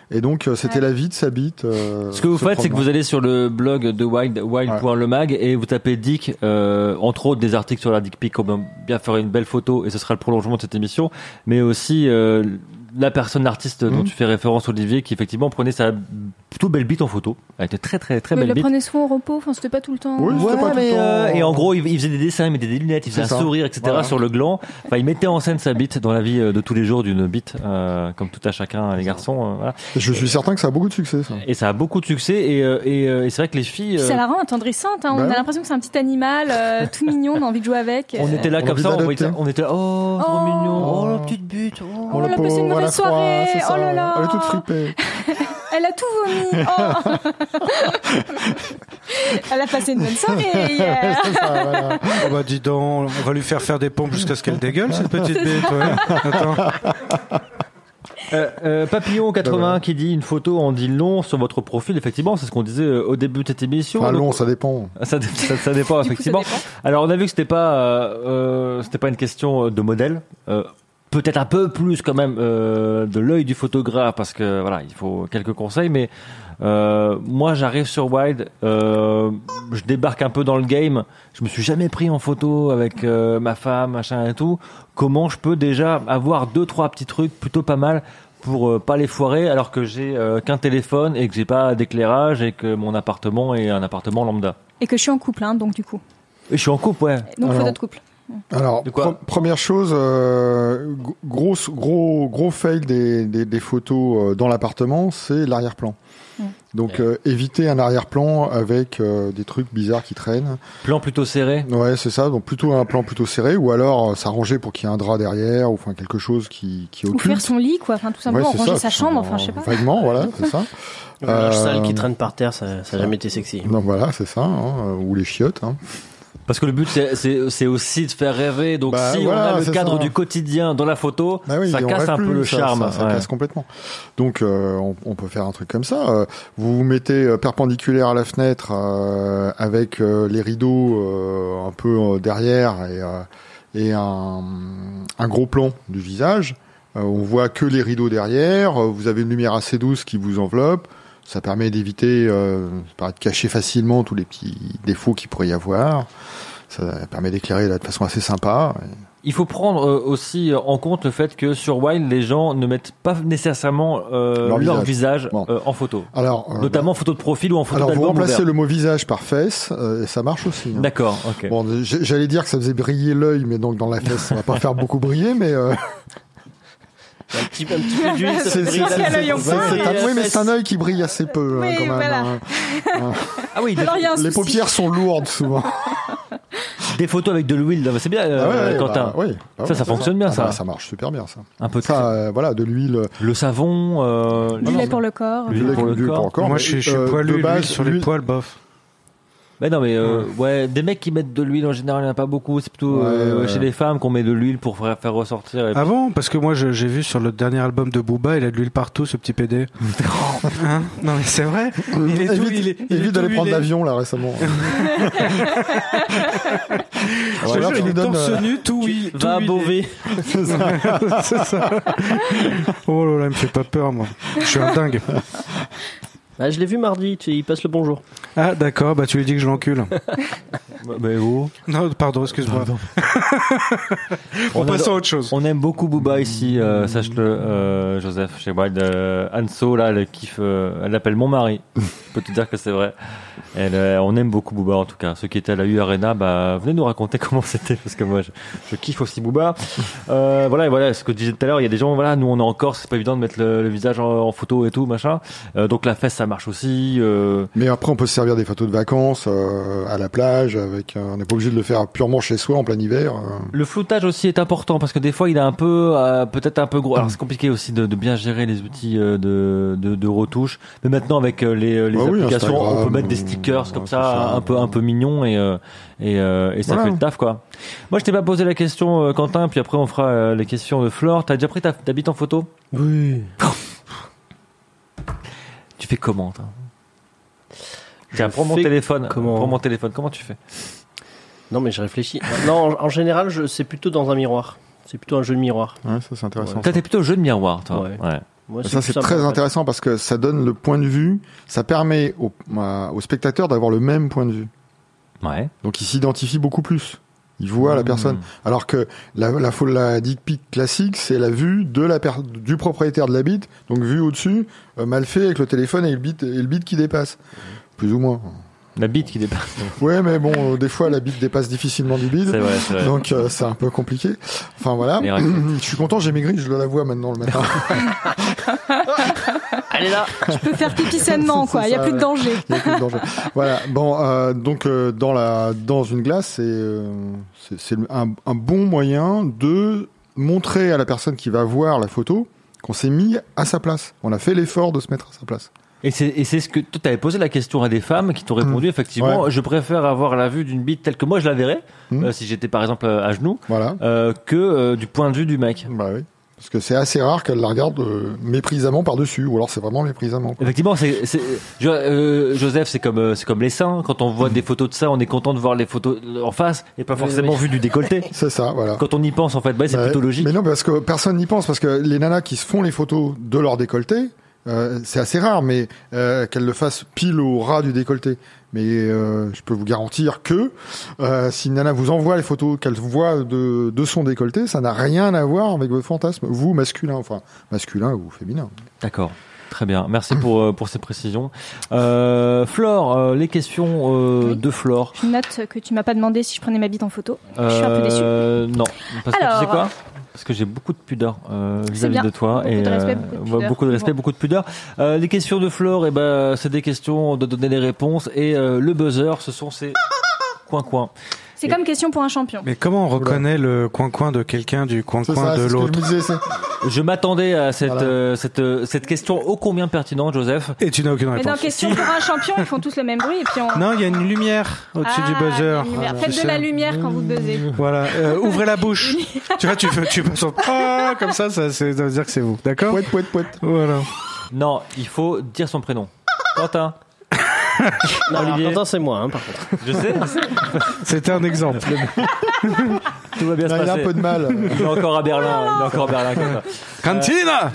Et donc, euh, c'était Ouais. la vie de sa bite. Euh, Ce que vous ce faites, c'est que promenant. vous allez sur le blog de Wild, wild point le mag, et vous tapez Dick, euh, entre autres des articles sur la Dick Pic, comment bien faire une belle photo, et ce sera le prolongement de cette émission, mais aussi euh, la personne, l'artiste dont Mhm. tu fais référence, Olivier, qui effectivement prenait sa plutôt belle bite en photo. Elle était très très très Mais belle il la bite. prenait souvent au repos, enfin c'était pas tout le temps. Oui, c'était pas tout le mais, temps. euh, et en gros, il, il faisait des dessins, il mettait des lunettes, il faisait C'est un ça. sourire, et cetera Voilà. sur le gland. Enfin, il mettait en scène sa bite dans la vie euh, de tous les jours d'une bite, euh, comme tout à chacun, les garçons. euh, voilà. Je suis certain que ça a beaucoup de succès, ça. Et ça a beaucoup de succès, et, euh, et, euh, et c'est vrai que les filles. Puis euh, ça la rend attendrissante, hein. on Bah a ouais. l'impression que c'est un petit animal euh, tout mignon, on a envie de jouer avec. On euh. était là On a comme envie ça, on, voyait d'adopter. ça, on était là, oh, trop Oh. mignon, oh la petite bite, oh. Oh, elle a passé une pauvre, vraie elle a froid, soirée. c'est ça. Oh là là. Elle est toute fripée. Elle a tout vomi. Oh. Elle a passé une bonne soirée hier. C'est ça, voilà. Oh bah dis donc, on va lui faire faire des pompes jusqu'à ce qu'elle dégueule, cette petite bête. Ouais. Attends. Euh, euh, Papillon quatre-vingts Ouais. qui dit une photo en dit long sur votre profil. Effectivement, c'est ce qu'on disait euh, au début de cette émission. Enfin, Donc, long, ça dépend. ça, dé- ça, ça dépend Du coup, ça effectivement. dépend. Alors on a vu que c'était pas, euh, euh, c'était pas une question de modèle. Euh, Peut-être un peu plus quand même euh, de l'œil du photographe parce que voilà, il faut quelques conseils. Mais euh, moi, j'arrive sur Wild, euh, je débarque un peu dans le game. Je me suis jamais pris en photo avec euh, ma femme, machin et tout. Comment je peux déjà avoir deux trois petits trucs plutôt pas mal pour euh, pas les foirer alors que j'ai euh, qu'un téléphone et que j'ai pas d'éclairage et que mon appartement est un appartement lambda. Et que je suis en couple, hein, donc du coup. Et je suis en couple, ouais. Donc Alors. photo de couple. Alors, De quoi pre- première chose, euh, gros, gros, gros fail des, des, des photos euh, dans l'appartement, c'est l'arrière-plan. Mm. Donc, euh, éviter un arrière-plan avec euh, des trucs bizarres qui traînent. Plan plutôt serré. Ouais, c'est ça. Donc, plutôt un plan plutôt serré, ou alors euh, s'arranger pour qu'il y ait un drap derrière, ou enfin quelque chose qui, qui Ou occulte. faire son lit, quoi. Enfin, tout simplement, Ouais, c'est ranger ça, sa tout chambre, simplement. enfin, je sais pas. Vaguement, voilà, c'est ça. Le linge Euh, sale qui traîne par terre, ça n'a jamais été sexy. Donc voilà, c'est ça, hein, ou les chiottes. Hein. Parce que le but, c'est, c'est, c'est aussi de faire rêver. Donc, Bah, si voilà, on a le c'est cadre ça. du quotidien dans la photo, Bah oui, ça on casse rêve un plus, peu le ça, charme. Ça, ça ouais. casse complètement. Donc, euh, on, on peut faire un truc comme ça. Euh, vous vous mettez euh, perpendiculaire à la fenêtre euh, avec euh, les rideaux euh, un peu euh, derrière et, euh, et un, un gros plan du visage. Euh, on voit que les rideaux derrière. Euh, Vous avez une lumière assez douce qui vous enveloppe. Ça permet d'éviter, euh, de cacher facilement tous les petits défauts qu'il pourrait y avoir. Ça permet d'éclairer là, de façon assez sympa. Il faut prendre euh, aussi en compte le fait que sur Wild, les gens ne mettent pas nécessairement euh, Leur leur, visage. visage, Bon. euh, en photo. Alors, euh, Notamment en photo de profil ou en photo alors vous d'album remplacez ouvert. le mot visage par fesse euh, et ça marche aussi. Hein. D'accord, ok. Bon, j- j'allais dire que ça faisait briller l'œil, mais donc dans la fesse, ça va pas faire beaucoup briller, mais euh, Un petit, un petit peu d'huile, ça c'est fait c'est- briller sûr la- qu'à l'œil, on c'est- peut, c'est et un- la oui, mais fesse. c'est un œil qui brille assez peu Oui, hein, quand même. voilà. hein. Ah oui, des, Alors, il y a un Les souci. paupières sont lourdes souvent. des photos avec de l'huile, c'est bien, euh, Ah ouais, ouais, Quentin. bah, oui. Bah Ça, ouais, ça fonctionne bien, Ah ça. bah, ça marche super bien ça. Un peu de Ça, euh, voilà, de l'huile. le savon, euh, Du lait pour le corps. L'huile pour le l'huile corps. corps, Moi, mais, je suis, je suis euh, poilu, de l'huile base, sur les l'huile- poils, bof. Mais non, mais euh, ouais, des mecs qui mettent de l'huile en général, il n'y en a pas beaucoup. C'est plutôt Ouais, euh, ouais. chez les femmes qu'on met de l'huile pour faire, faire ressortir. Et Ah bon? Parce que moi, je- j'ai vu sur le dernier album de Booba, il a de l'huile partout, ce petit P D. Hein? Non, mais c'est vrai. Il est tout, évite il est, il est évite tout d'aller prendre huilé. l'avion là récemment. Je te Voilà, jure, tu il nous est donnes, torse euh, nu, tout huilé. tout va à huilé. Beauvais. C'est ça. Oh là là, il me fait pas peur, moi. Je suis un dingue. Ah, je l'ai vu mardi, tu- il passe le bonjour. Ah, d'accord, bah tu lui dis que je l'encule. Mais oh. Non, pardon, excuse-moi. On, On passe adore- à autre chose. On aime beaucoup Booba ici, euh, sache-le, euh, Joseph, chez Wild. Euh, Anso, là, elle kiffe, euh, elle l'appelle mon mari. Je peux te dire que c'est vrai. Elle, euh, on aime beaucoup Booba, en tout cas. Ceux qui étaient à la U Arena, bah, venez nous raconter comment c'était, parce que moi, je, je kiffe aussi Booba. Euh, voilà, et voilà, ce que je disais tout à l'heure, il y a des gens, voilà, nous, on est en Corse, c'est pas évident de mettre le, le visage en, en photo et tout, machin. Euh, donc la fesse, ça marche aussi. Euh, Mais après, on peut se servir des photos de vacances euh, à la plage. Avec, euh, on n'est pas obligé de le faire purement chez soi en plein hiver. euh. Le floutage aussi est important parce que des fois il est un peu, euh, peut-être un peu gros. Alors c'est compliqué aussi de, de bien gérer les outils euh, de, de, de retouche. Mais maintenant avec euh, les, les Bah oui, applications, on Instagram, peut mettre des ou- stickers ouais, comme c'est ça, ça. un peu un peu mignons et euh, et, euh, et ça Voilà. fait le taf quoi. Moi je t'ai pas posé la question euh, Quentin, puis après on fera euh, les questions de Flore. T'as déjà pris ta, ta bite en photo? Oui. Tu fais comment toi? Tiens, Je prends mon fais téléphone. comment Prends mon téléphone. Comment tu fais? Non, mais je réfléchis. Non, en, en général, je, c'est plutôt dans un miroir. C'est plutôt un jeu de miroir. Ouais, ça c'est intéressant. Toi t'es plutôt jeu de miroir, toi. Ouais. Ouais. Moi, Ça, c'est plus très simple, en fait. intéressant parce que ça donne le point de vue, ça permet au, euh, au spectateur d'avoir le même point de vue. Ouais. Donc, il s'identifie beaucoup plus. Il voit la Mmh. personne. Alors que la, la, la, la dick pic classique, c'est la vue de la per- du propriétaire de la bite, donc vue au-dessus, euh, mal fait avec le téléphone et le bit, et le bit qui dépasse. Plus ou moins. La bite qui dépasse. Ouais, mais bon, euh, des fois, la bite dépasse difficilement du bide. C'est vrai, c'est vrai. Donc, euh, c'est un peu compliqué. Enfin, voilà. Les règles. Je suis content, j'ai maigri, je dois la voir maintenant le matin. Allez là. Tu peux faire pipi sainement, C'est quoi. Il y a ça, plus de ouais. danger. Il y a plus de danger. Voilà. Bon, euh, donc euh, dans la dans une glace, c'est euh, c'est, c'est un, un bon moyen de montrer à la personne qui va voir la photo qu'on s'est mis à sa place. On a fait l'effort de se mettre à sa place. Et c'est, et c'est ce que tu avais posé la question à des femmes qui t'ont répondu, Mmh. effectivement, Ouais. je préfère avoir la vue d'une bite telle que moi je la verrais, Mmh. euh, si j'étais par exemple à genoux, Voilà. euh, que euh, du point de vue du mec. Bah oui. Parce que c'est assez rare qu'elle la regarde euh, méprisamment par-dessus, ou alors c'est vraiment méprisamment. Quoi. Effectivement, c'est, c'est jo- euh, Joseph, c'est comme, euh, c'est comme les seins. Quand on voit des photos de ça, on est content de voir les photos en face et pas Oui, forcément oui. vu du décolleté. C'est ça, voilà. Quand on y pense, en fait, bah, c'est Ouais. plutôt logique. Mais non, parce que personne n'y pense, parce que les nanas qui se font les photos de leur décolleté, euh, c'est assez rare, mais euh, qu'elles le fassent pile au ras du décolleté. Mais euh, je peux vous garantir que euh, si une nana vous envoie les photos qu'elle voit de, de son décolleté, ça n'a rien à voir avec votre fantasme, vous masculin, enfin masculin ou féminin. D'accord. Très bien. Merci pour, euh, pour ces précisions. Euh, Flore, euh, les questions euh, Oui. de Flore. Je note que tu m'as pas demandé si je prenais ma bite en photo. Je suis un peu déçue. Euh, non. Parce que Alors. tu sais quoi Parce que j'ai beaucoup de pudeur euh, C'est vis-à-vis bien. de toi. Beaucoup et, de respect, euh, beaucoup de ouais, pudeur. beaucoup de respect, Bon. beaucoup de pudeur. Euh, les questions de Flore, eh ben, c'est des questions de donner les réponses. Et euh, le buzzer, ce sont ces coin-coin. C'est comme question pour un champion. Mais comment on reconnaît le coin-coin de quelqu'un du C'est coin-coin ça, de c'est ce que l'autre je me disais. c'est- Je m'attendais à cette, Voilà. euh, cette, euh, cette question ô combien pertinente, Joseph. Et tu n'as aucune Mais dans réponse. question pour un champion, ils font tous le même bruit et puis on. Non, il y a une lumière au-dessus Ah, du buzzer. il y a une lumière. Voilà, Faites tu de sais. la lumière quand vous buzzez. Voilà, euh, ouvrez la bouche. Tu vois, tu fais, tu passes en ah, comme ça, ça, c'est- ça veut dire que c'est vous, d'accord? Pouette, pouette, pouette. Voilà. Non, il faut dire son prénom. Quentin. Non, alors, Olivier. Quentin, c'est moi, hein, par contre. Je sais, C'était un exemple. tout va bien Non, se il a passer. un peu de mal. Il est encore à Berlin, il est encore à Berlin, Quentin. Cantina!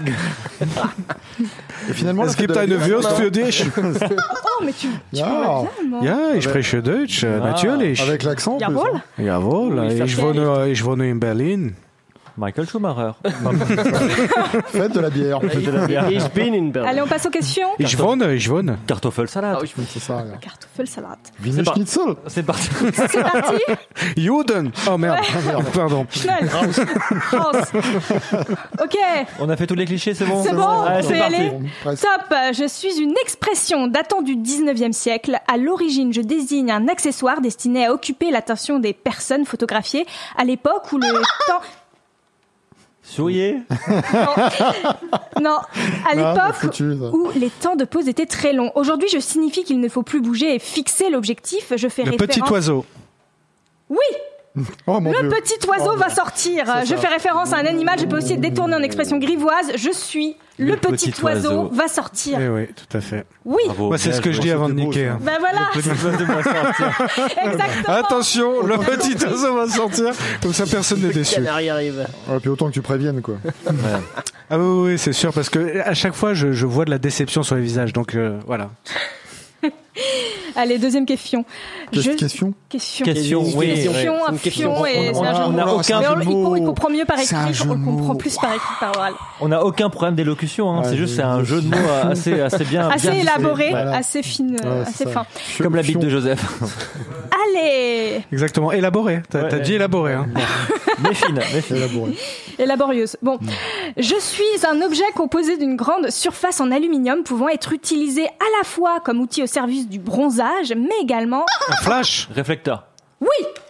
Et finalement, Es gibt eine Wurst für dich. Oh, mais tu, tu Ja. parles bien, moi. Ja, ich spreche Deutsch, Ah. natürlich. Avec l'accent. en plus, Jawohl. hein. Jawohl, Oui, ich wohne, ich wohne in Berlin. Michael Schumacher. Faites de la bière. de la bière. Ich bin in Berlin. Allez, on passe aux questions. Ich wohne, ich wohne. Kartoffelsalat. Ah oui, je C'est ça. ja. Kartoffelsalat. Wiener pas- Schnitzel. C'est parti. C'est parti. Juden! Oh merde, pardon. Schnell. France. Ok. On a fait tous les clichés, c'est bon C'est bon, Allez, on c'est peut y parti. aller. Presque. Top. Je suis une expression datant du dix-neuvième siècle. À l'origine, je désigne un accessoire destiné à occuper l'attention des personnes photographiées à l'époque où le temps... Souriez. Non, à Non, l'époque c'est foutu, ça. où les temps de pause étaient très longs. Aujourd'hui, je signifie qu'il ne faut plus bouger et fixer l'objectif. Je fais Le référence... petit oiseau. Oui, Oh mon le Dieu. petit oiseau Oh, va sortir. c'est Je ça. fais référence à un animal. Je peux aussi détourner en expression grivoise. Je suis le, Le petit, petit oiseau, oiseau. va sortir. Eh oui, tout à fait. Oui, Bravo. Moi, c'est Bien ce que joué. je dis avant de c'était beau, niquer. ça. hein. ben voilà, Le petit oiseau va sortir. exactement. Attention, le petit oiseau va sortir. Comme ça, personne n'est déçu. Canary arrive. Ouais, puis autant que tu préviennes, quoi. Ah oui, oui, oui, c'est sûr, parce que à chaque fois, je, je vois de la déception sur les visages. Donc euh, voilà. Allez, deuxième question. Qu'est-ce- Je... Question Question. Question, oui. Question, C'est un une question. fion et On- c'est on un a- jeu de on a mots. aucun Mais jeu on- de il, co- mots. il comprend mieux par C'est un écrit, jeu on de le comprend mots. plus par écrit que par oral. On n'a aucun problème d'élocution, hein. Ouais, c'est juste c'est un je- jeu de mots assez, assez bien. Assez bien élaboré, ficelé. Voilà. assez fine, euh, Ouais, c'est assez ça. fin. Comme la bite de Joseph. Allez, Exactement. Élaboré. T'as Ouais, t'as ouais. dit élaboré. Hein. Mais fine, mais fine. Élaboré. et laborieuse. Bon, je suis un objet composé d'une grande surface en aluminium pouvant être utilisé à la fois comme outil au service du bronzage, mais également... Un flash. Réflecteur. Oui.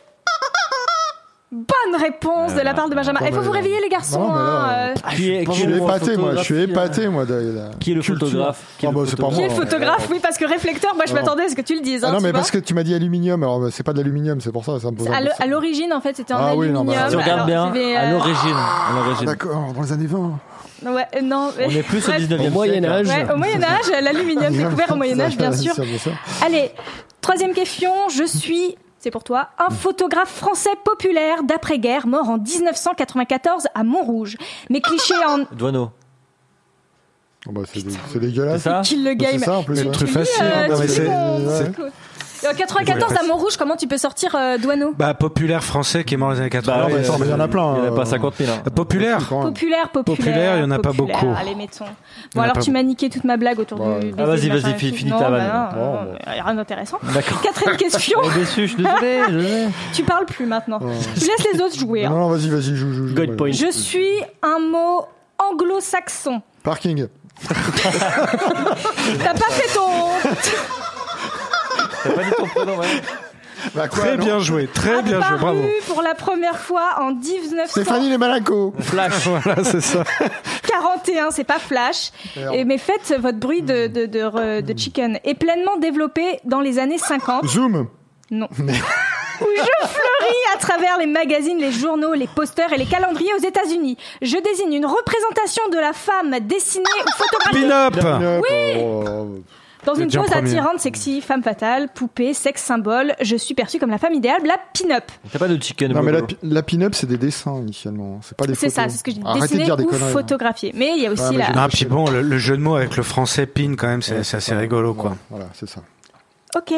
Bonne réponse de la part de Benjamin. Il faut vous réveiller les garçons. Non, mais là, hein, euh, Qui est, Je qui suis est le épaté, moi. Je suis photographie, épaté, moi. de la Qui est le culture. photographe Qui est Ah le bah, c'est pas photographe Qui est moi. le photographe, oui, parce que réflecteur, moi je Alors. m'attendais à ce que tu le dises. Hein, Ah non, tu mais vois. parce que tu m'as dit aluminium, alors bah, c'est pas de l'aluminium, c'est pour ça, ça me pose un À peu le- ça. à l'origine, en fait, c'était en Ah oui, non, aluminium. bah, Si on regarde Alors, bien, j'avais, à euh, l'origine. À l'origine. D'accord, dans les années vingt. Ouais, euh, non. On est plus au Ouais. dix-neuvième Au Moyen-Âge. siècle. Ouais, au Moyen-Âge, l'aluminium découvert au Moyen-Âge, bien sûr. Ça, bien sûr. Allez, troisième question. Je suis, c'est pour toi, un photographe français populaire d'après-guerre mort en dix-neuf cent quatre-vingt-quatorze à Montrouge. Mes clichés en... Douaneau. Oh bah, c'est, dé- c'est dégueulasse. C'est ça Kill le game. C'est ça en plus. Mais ouais. le truc Tu facile. dis, euh, non, mais tu c'est- dis, euh, ouais. c'est cool. Et en quatre-vingt-quatorze, à Montrouge, comment tu peux sortir euh, douaneau Bah, populaire français qui est mort dans les années quatre-vingts. Bah, mais ouais, attends, mais il y en a plein. Il n'y en a pas euh, cinquante mille. hein. Euh, Populaire. quand même. Populaire, populaire. Populaire, il y en a pas populaire, beaucoup. Allez, mettons. Il y Bon, en a alors pas tu m'as niqué toute ma blague autour Ouais. du. Ah, vas-y, machin vas-y, et tout. finis Non, ta bah vanne. non, Bon, non, bon. rien d'intéressant. D'accord. Quatrième question. Je suis déçu, je suis désolé. désolé. Tu parles plus maintenant. Ouais. Tu laisses les autres jouer. Non, hein. non, vas-y, vas-y, joue, joue, joue. God Ouais. point. Je suis un mot anglo-saxon. Parking. T'as pas fait ton. T'as pas dit ton prénom, ouais. Bah, quoi, Très non bien joué, très bien joué, bravo. Apparu pour la première fois en dix-neuf cent Stéphanie les Malacos. Flash. Voilà, c'est ça. quarante et un, c'est pas Flash. Merde. Et, mais faites votre bruit de, de, de, re- de chicken. Est pleinement développé dans les années cinquante. Zoom. Non. Où je fleuris à travers les magazines, les journaux, les posters et les calendriers aux États-Unis. Je désigne une représentation de la femme dessinée ou photographiée Pin-up. Oui. dans C'est une déjà pose en premier. attirante, sexy, femme fatale, poupée, sexe symbole. Je suis perçue comme la femme idéale, la pin-up. T'as pas de chicken. Non, mais la, burger. pi- la pin-up, c'est des dessins initialement. C'est pas des C'est photos. ça, c'est ce que je dis. Arrêtez de Dessiné dire des ou conneries. hein. photographié. Mais il y a aussi Ouais, mais la. j'ai- Non, puis bon, le, le jeu de mots avec le français pin, quand même, c'est, Ouais, c'est assez ça. rigolo, quoi. Voilà, c'est ça. Ok,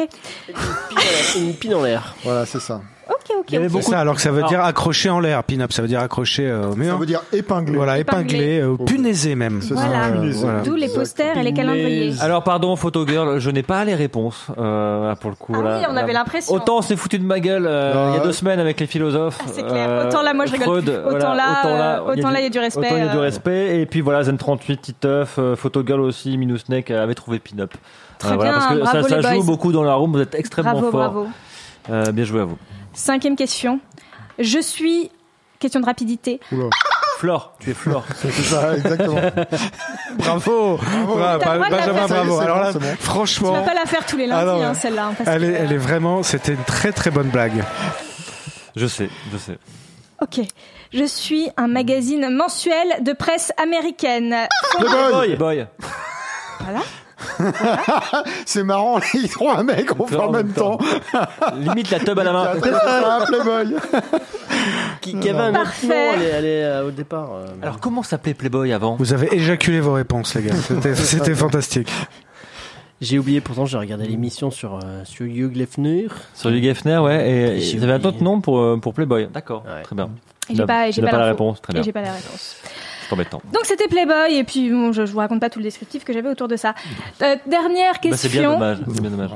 Une pine en l'air. Voilà, c'est ça. ok, ok. Il y avait ok. C'est beaucoup ça, alors que ça veut Alors- dire accroché en l'air. Pin-up, ça veut dire accroché euh, au Ça mur. veut dire épinglé. Voilà, Épinglé. épinglé, euh, punaisé même. C'est Voilà. ça. Punaisé. Voilà. D'où les posters et les calendriers. Alors pardon, photogirl, je n'ai pas les réponses euh, là, pour le coup. Ah là, oui, on là. avait l'impression. Autant on s'est foutu de ma gueule euh, Non, il y a ouais. deux semaines avec les philosophes. Ah, c'est clair. Autant là, moi, je rigole Freud, plus. Autant voilà, là, autant là, euh, autant là, il y a du respect, Autant il y a du euh. respect. Et puis voilà, Zen trente-huit, Titeuf, euh, Photogirl aussi, Minusnake avait trouvé Pin-Up. Très voilà, bien, parce que bravo ça, les ça joue boys. beaucoup dans la room, vous êtes extrêmement Bravo, fort. bravo. Euh, bien joué à vous. Cinquième question. Je suis. Question de rapidité. Oula. Flore, tu es Flore. C'est ça, exactement. Bravo, Bra- T'as le droit de la Benjamin, faire. bravo. C'est Alors bon, là, c'est bon. Tu franchement, vas pas la faire tous les lundis, Ah non, ouais. hein, celle-là. hein, parce elle que, est, elle est euh, vraiment, c'était une très très bonne blague. Je sais, je sais. Ok. Je suis un magazine mensuel de presse américaine. Playboy. Boy. Voilà. C'est marrant, les trois mecs ont fait en même temps. Limite la tub à la main. Ah, Playboy. Qui, qui avait un autre Parfait. nom, elle est, elle est, euh, au départ. euh, Alors comment s'appelait Playboy avant? Vous avez éjaculé vos réponses, les gars. C'était, c'était fantastique. J'ai oublié, pourtant j'ai regardé l'émission sur, euh, sur Hugh Lefner. Sur Hugh Hefner, ouais. Et J'ai ils avaient un oublié. autre nom pour, euh, pour Playboy. D'accord, Ouais. très bien. Et j'ai pas, et j'ai Tu n'as pas, pas la l'info. réponse, très bien. Et j'ai pas la réponse. C'est embêtant. Donc c'était Playboy et puis bon, je, je vous raconte pas tout le descriptif que j'avais autour de ça. Euh, dernière question. Bah, c'est bien dommage. C'est bien dommage. Ouais.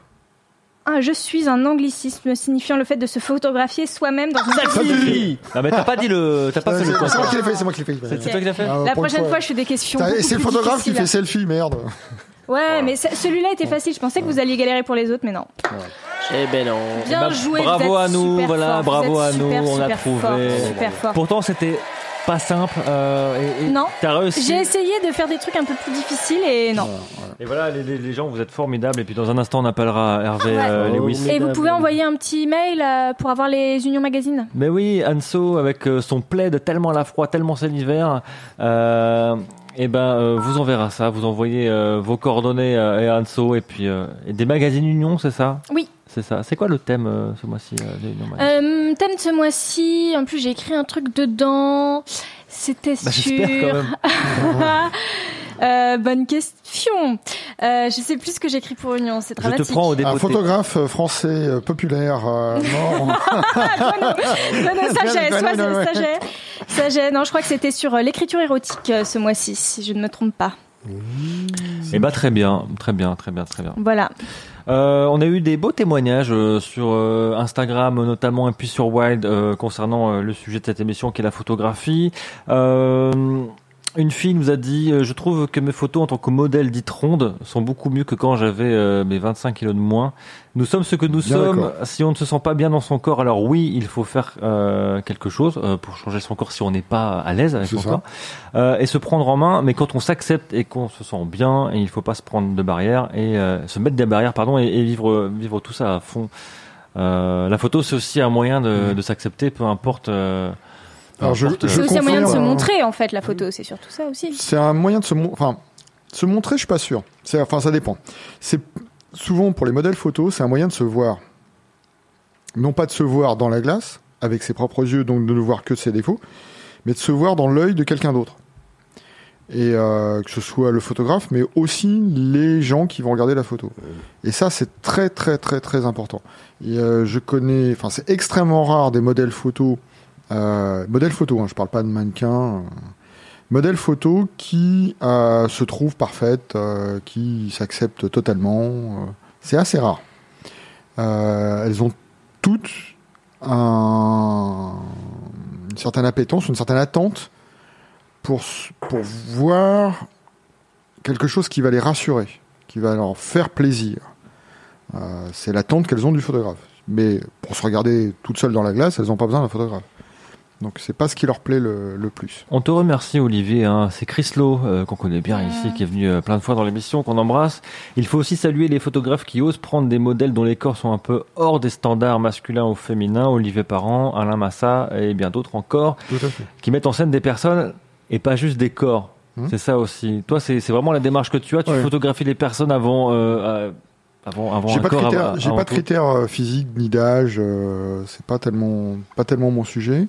Ah, je suis un anglicisme signifiant le fait de se photographier soi-même dans une Selfie. Non mais t'as pas dit le, t'as pas Euh, fait C'est le point. c'est moi qui l'ai fait, c'est moi qui l'ai fait. C'est c'est toi qui l'as fait. Ah, La pour une prochaine fois, je fais des questions. T'as- beaucoup C'est le plus photographe qui difficiles. fait selfie, merde. Ouais, mais c'est- celui-là était facile. Je pensais que vous alliez galérer pour les autres, mais non. Eh ben non. Bien bah, joué. bravo vous êtes à nous, super voilà, fort, bravo vous êtes à nous, super, on a super trouvé. fort, super fort. Pourtant c'était pas simple. Euh, et, et Non. T'as réussi. J'ai essayé de faire des trucs un peu plus difficiles et non. Et voilà, les, les, les gens, vous êtes formidables. Et puis dans un instant, on appellera Hervé Ouais. euh, Oh, Lewis. mais- Et vous pouvez envoyer un petit mail euh, pour avoir les Union Magazine. Mais oui, Anso avec euh, son plaid tellement à la froid, tellement c'est l'hiver. Euh, et ben, euh, vous enverra ça. Vous envoyez euh, vos coordonnées euh, à Anso et puis euh, et des magazines Union, c'est ça? Oui. C'est ça. C'est quoi le thème euh, ce mois-ci euh, des Union Magazine Euh, thème de ce mois-ci, en plus j'ai écrit un truc dedans. C'était Bah, sur. j'espère quand même. Euh, bonne question. Euh, je sais plus ce que j'écris pour Union, c'est Je dramatique. te prends au Un dépoté. photographe euh, français euh, populaire euh, mort. Non, non, sagesse, Ouais, ouais, ouais, ouais. sagesse. Sagesse. Non, je crois que c'était sur euh, l'écriture érotique euh, ce mois-ci, si je ne me trompe pas. Eh ben très bien, très bien, très bien, très bien. Voilà. Euh, on a eu des beaux témoignages euh, sur euh, Instagram notamment et puis sur Wild euh, concernant euh, le sujet de cette émission qui est la photographie. Euh, une fille nous a dit euh, je trouve que mes photos en tant que modèle dites rondes sont beaucoup mieux que quand j'avais euh, mes vingt-cinq kilos de moins. Nous sommes ce que nous Bien sommes. d'accord. Si on ne se sent pas bien dans son corps, alors oui, il faut faire euh, quelque chose euh, pour changer son corps si on n'est pas à l'aise avec C'est son ça. corps euh, et se prendre en main. Mais quand on s'accepte et qu'on se sent bien, et il faut pas se prendre de barrières et euh, se mettre des barrières, pardon, et, et vivre vivre tout ça à fond. Euh, la photo, c'est aussi un moyen de, de s'accepter, peu importe. Euh, peu Alors, je- importe, je C'est aussi un moyen de se confirme, montrer, en fait, la photo. C'est surtout ça aussi. C'est un moyen de se montrer. Enfin, se montrer, je suis pas sûr. C'est, enfin, ça dépend. C'est souvent pour les modèles photos, c'est un moyen de se voir. Non pas de se voir dans la glace avec ses propres yeux, donc de ne voir que ses défauts, mais de se voir dans l'œil de quelqu'un d'autre. Et euh, que ce soit le photographe, mais aussi les gens qui vont regarder la photo. Et ça, c'est très, très, très, très important. Et, euh, je connais, enfin, c'est extrêmement rare des modèles photos, euh, modèles photos, hein, je parle pas de mannequins, euh, modèles photos qui euh, se trouvent parfaites, euh, qui s'acceptent totalement. Euh, c'est assez rare. Euh, elles ont toutes un, une certaine appétence, une certaine attente pour, pour voir quelque chose qui va les rassurer, qui va leur faire plaisir. Euh, c'est l'attente qu'elles ont du photographe. Mais pour se regarder toutes seules dans la glace, elles n'ont pas besoin d'un photographe. Donc c'est pas ce qui leur plaît le, le plus. On te remercie Olivier, hein. C'est Chris Lowe, euh, qu'on connaît bien ici, qui est venu euh, plein de fois dans l'émission, qu'on embrasse. Il faut aussi saluer les photographes qui osent prendre des modèles dont les corps sont un peu hors des standards masculins ou féminins, Olivier Parent, Alain Massa et bien d'autres encore, Tout à fait. qui mettent en scène des personnes et pas juste des corps. Mmh. C'est ça aussi. Toi, c'est, c'est vraiment la démarche que tu as, tu Ouais. photographies les personnes avant... Euh, avant, avant J'ai un pas de corps, critères, avant- j'ai avant pas de tout. critères euh, physiques ni d'âge. Euh, c'est pas tellement, pas tellement mon sujet.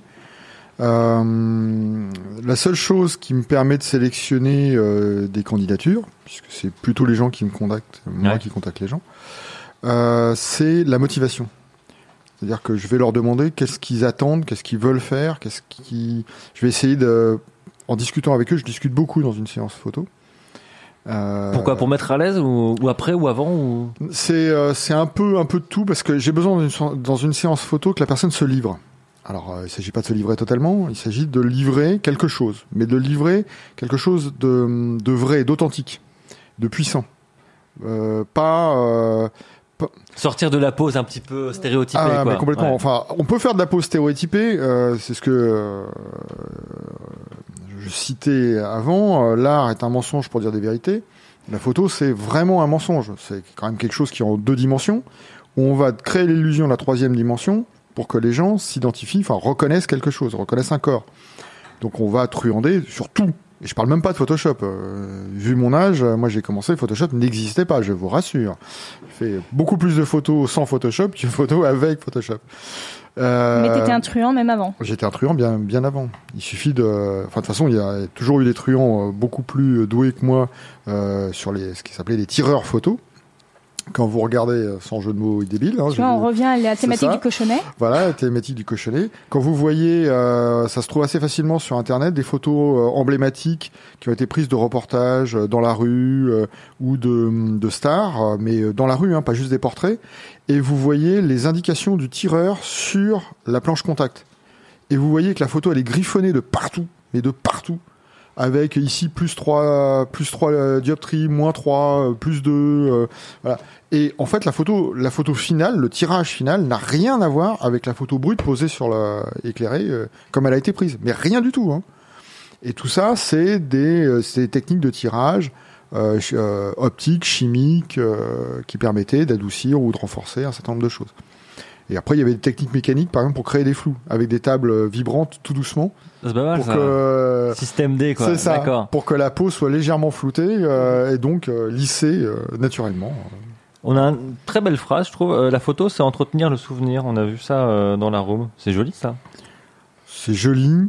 Euh, la seule chose qui me permet de sélectionner euh, des candidatures, puisque c'est plutôt les gens qui me contactent, moi Ouais. qui contacte les gens, euh, c'est la motivation. C'est-à-dire que je vais leur demander qu'est-ce qu'ils attendent, qu'est-ce qu'ils veulent faire, qu'est-ce qui. Je vais essayer de, en discutant avec eux, je discute beaucoup dans une séance photo. Euh, Pourquoi? Pour mettre à l'aise ou, ou après ou avant ou... C'est euh, c'est un peu un peu de tout parce que j'ai besoin dans une, dans une séance photo que la personne se livre. Alors euh, il s'agit pas de se livrer totalement, il s'agit de livrer quelque chose, mais de livrer quelque chose de de vrai, d'authentique, de puissant. Euh, pas euh, Sortir de la pose un petit peu stéréotypée, ah, quoi. mais complètement. Ouais. Enfin, on peut faire de la pose stéréotypée. Euh, c'est ce que euh, je citais avant. Euh, L'art est un mensonge pour dire des vérités. La photo, c'est vraiment un mensonge. C'est quand même quelque chose qui est en deux dimensions. Où on va créer l'illusion de la troisième dimension pour que les gens s'identifient, enfin reconnaissent quelque chose, reconnaissent un corps. Donc on va truander sur tout. Et je parle même pas de Photoshop. Euh, vu mon âge, moi j'ai commencé, Photoshop n'existait pas, je vous rassure. Je fais beaucoup plus de photos sans Photoshop que de photos avec Photoshop. Euh, Mais t'étais un truand même avant. J'étais un truand bien, bien avant. Il suffit de... Enfin, de toute façon, il y a toujours eu des truands euh, beaucoup plus doués que moi euh, sur les, ce qui s'appelait les tireurs photos. Quand vous regardez, euh, sans jeu de mots débile... Hein, Tu vois, on revient à la thématique ça. du cochonnet. Voilà, la thématique du cochonnet. Quand vous voyez, euh, ça se trouve assez facilement sur Internet, des photos euh, emblématiques qui ont été prises de reportages euh, dans la rue euh, ou de, de stars, euh, mais euh, dans la rue, hein, pas juste des portraits. Et vous voyez les indications du tireur sur la planche contact. Et vous voyez que la photo, elle est griffonnée de partout, mais de partout. Avec ici plus trois, plus trois euh, dioptries, moins trois, euh, plus deux, euh, voilà. Et en fait, la photo, la photo finale, le tirage final n'a rien à voir avec la photo brute posée sur la, éclairée, euh, comme elle a été prise. Mais rien du tout, hein. Et tout ça, c'est des, euh, c'est des techniques de tirage, euh, ch- euh, optiques, chimiques, euh, qui permettaient d'adoucir ou de renforcer un certain nombre de choses. Et après, il y avait des techniques mécaniques, par exemple, pour créer des flous, avec des tables vibrantes tout doucement. C'est pas mal, Pour ça. que, Système D, quoi. c'est ça, D'accord. pour que la peau soit légèrement floutée euh, et donc euh, lissée euh, naturellement. On a une très belle phrase, je trouve. Euh, la photo, c'est entretenir le souvenir. On a vu ça euh, dans la room. C'est joli, ça. C'est joli.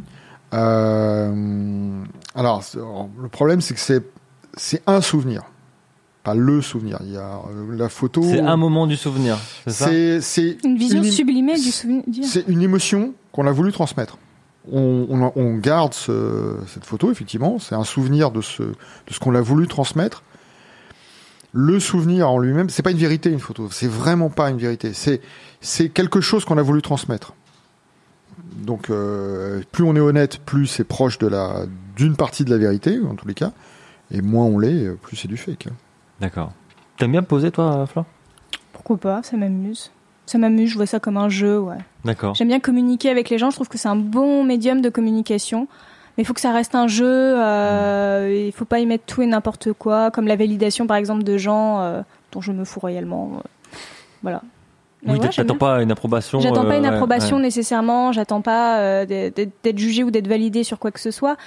Euh, alors, c'est- alors, le problème, c'est que c'est c'est un souvenir, pas le souvenir. Il y a euh, la photo. C'est un moment du souvenir. C'est ça. C'est c'est Une vision im- sublimée du souvenir. C'est une émotion qu'on a voulu transmettre. On, on, on garde ce, cette photo, effectivement. C'est un souvenir de ce, de ce qu'on a voulu transmettre. Le souvenir en lui-même, c'est pas une vérité, une photo. C'est vraiment pas une vérité. C'est, c'est quelque chose qu'on a voulu transmettre. Donc, euh, plus on est honnête, plus c'est proche de la, d'une partie de la vérité, en tous les cas. Et moins on l'est, plus c'est du fake. D'accord. T'aimes bien poser, toi, Flore? Pourquoi pas, ça m'amuse. Ça m'amuse, je vois ça comme un jeu, ouais. D'accord. J'aime bien communiquer avec les gens, je trouve que c'est un bon médium de communication. Mais il faut que ça reste un jeu, euh, il faut pas y mettre tout et n'importe quoi, comme la validation par exemple de gens euh, dont je me fous réellement. euh, voilà. Mais Oui, ouais, t'a- j'aime t'attends bien. pas une approbation. J'attends pas euh, une ouais, approbation ouais. nécessairement, j'attends pas euh, d'être d'être jugé ou d'être validé sur quoi que ce soit.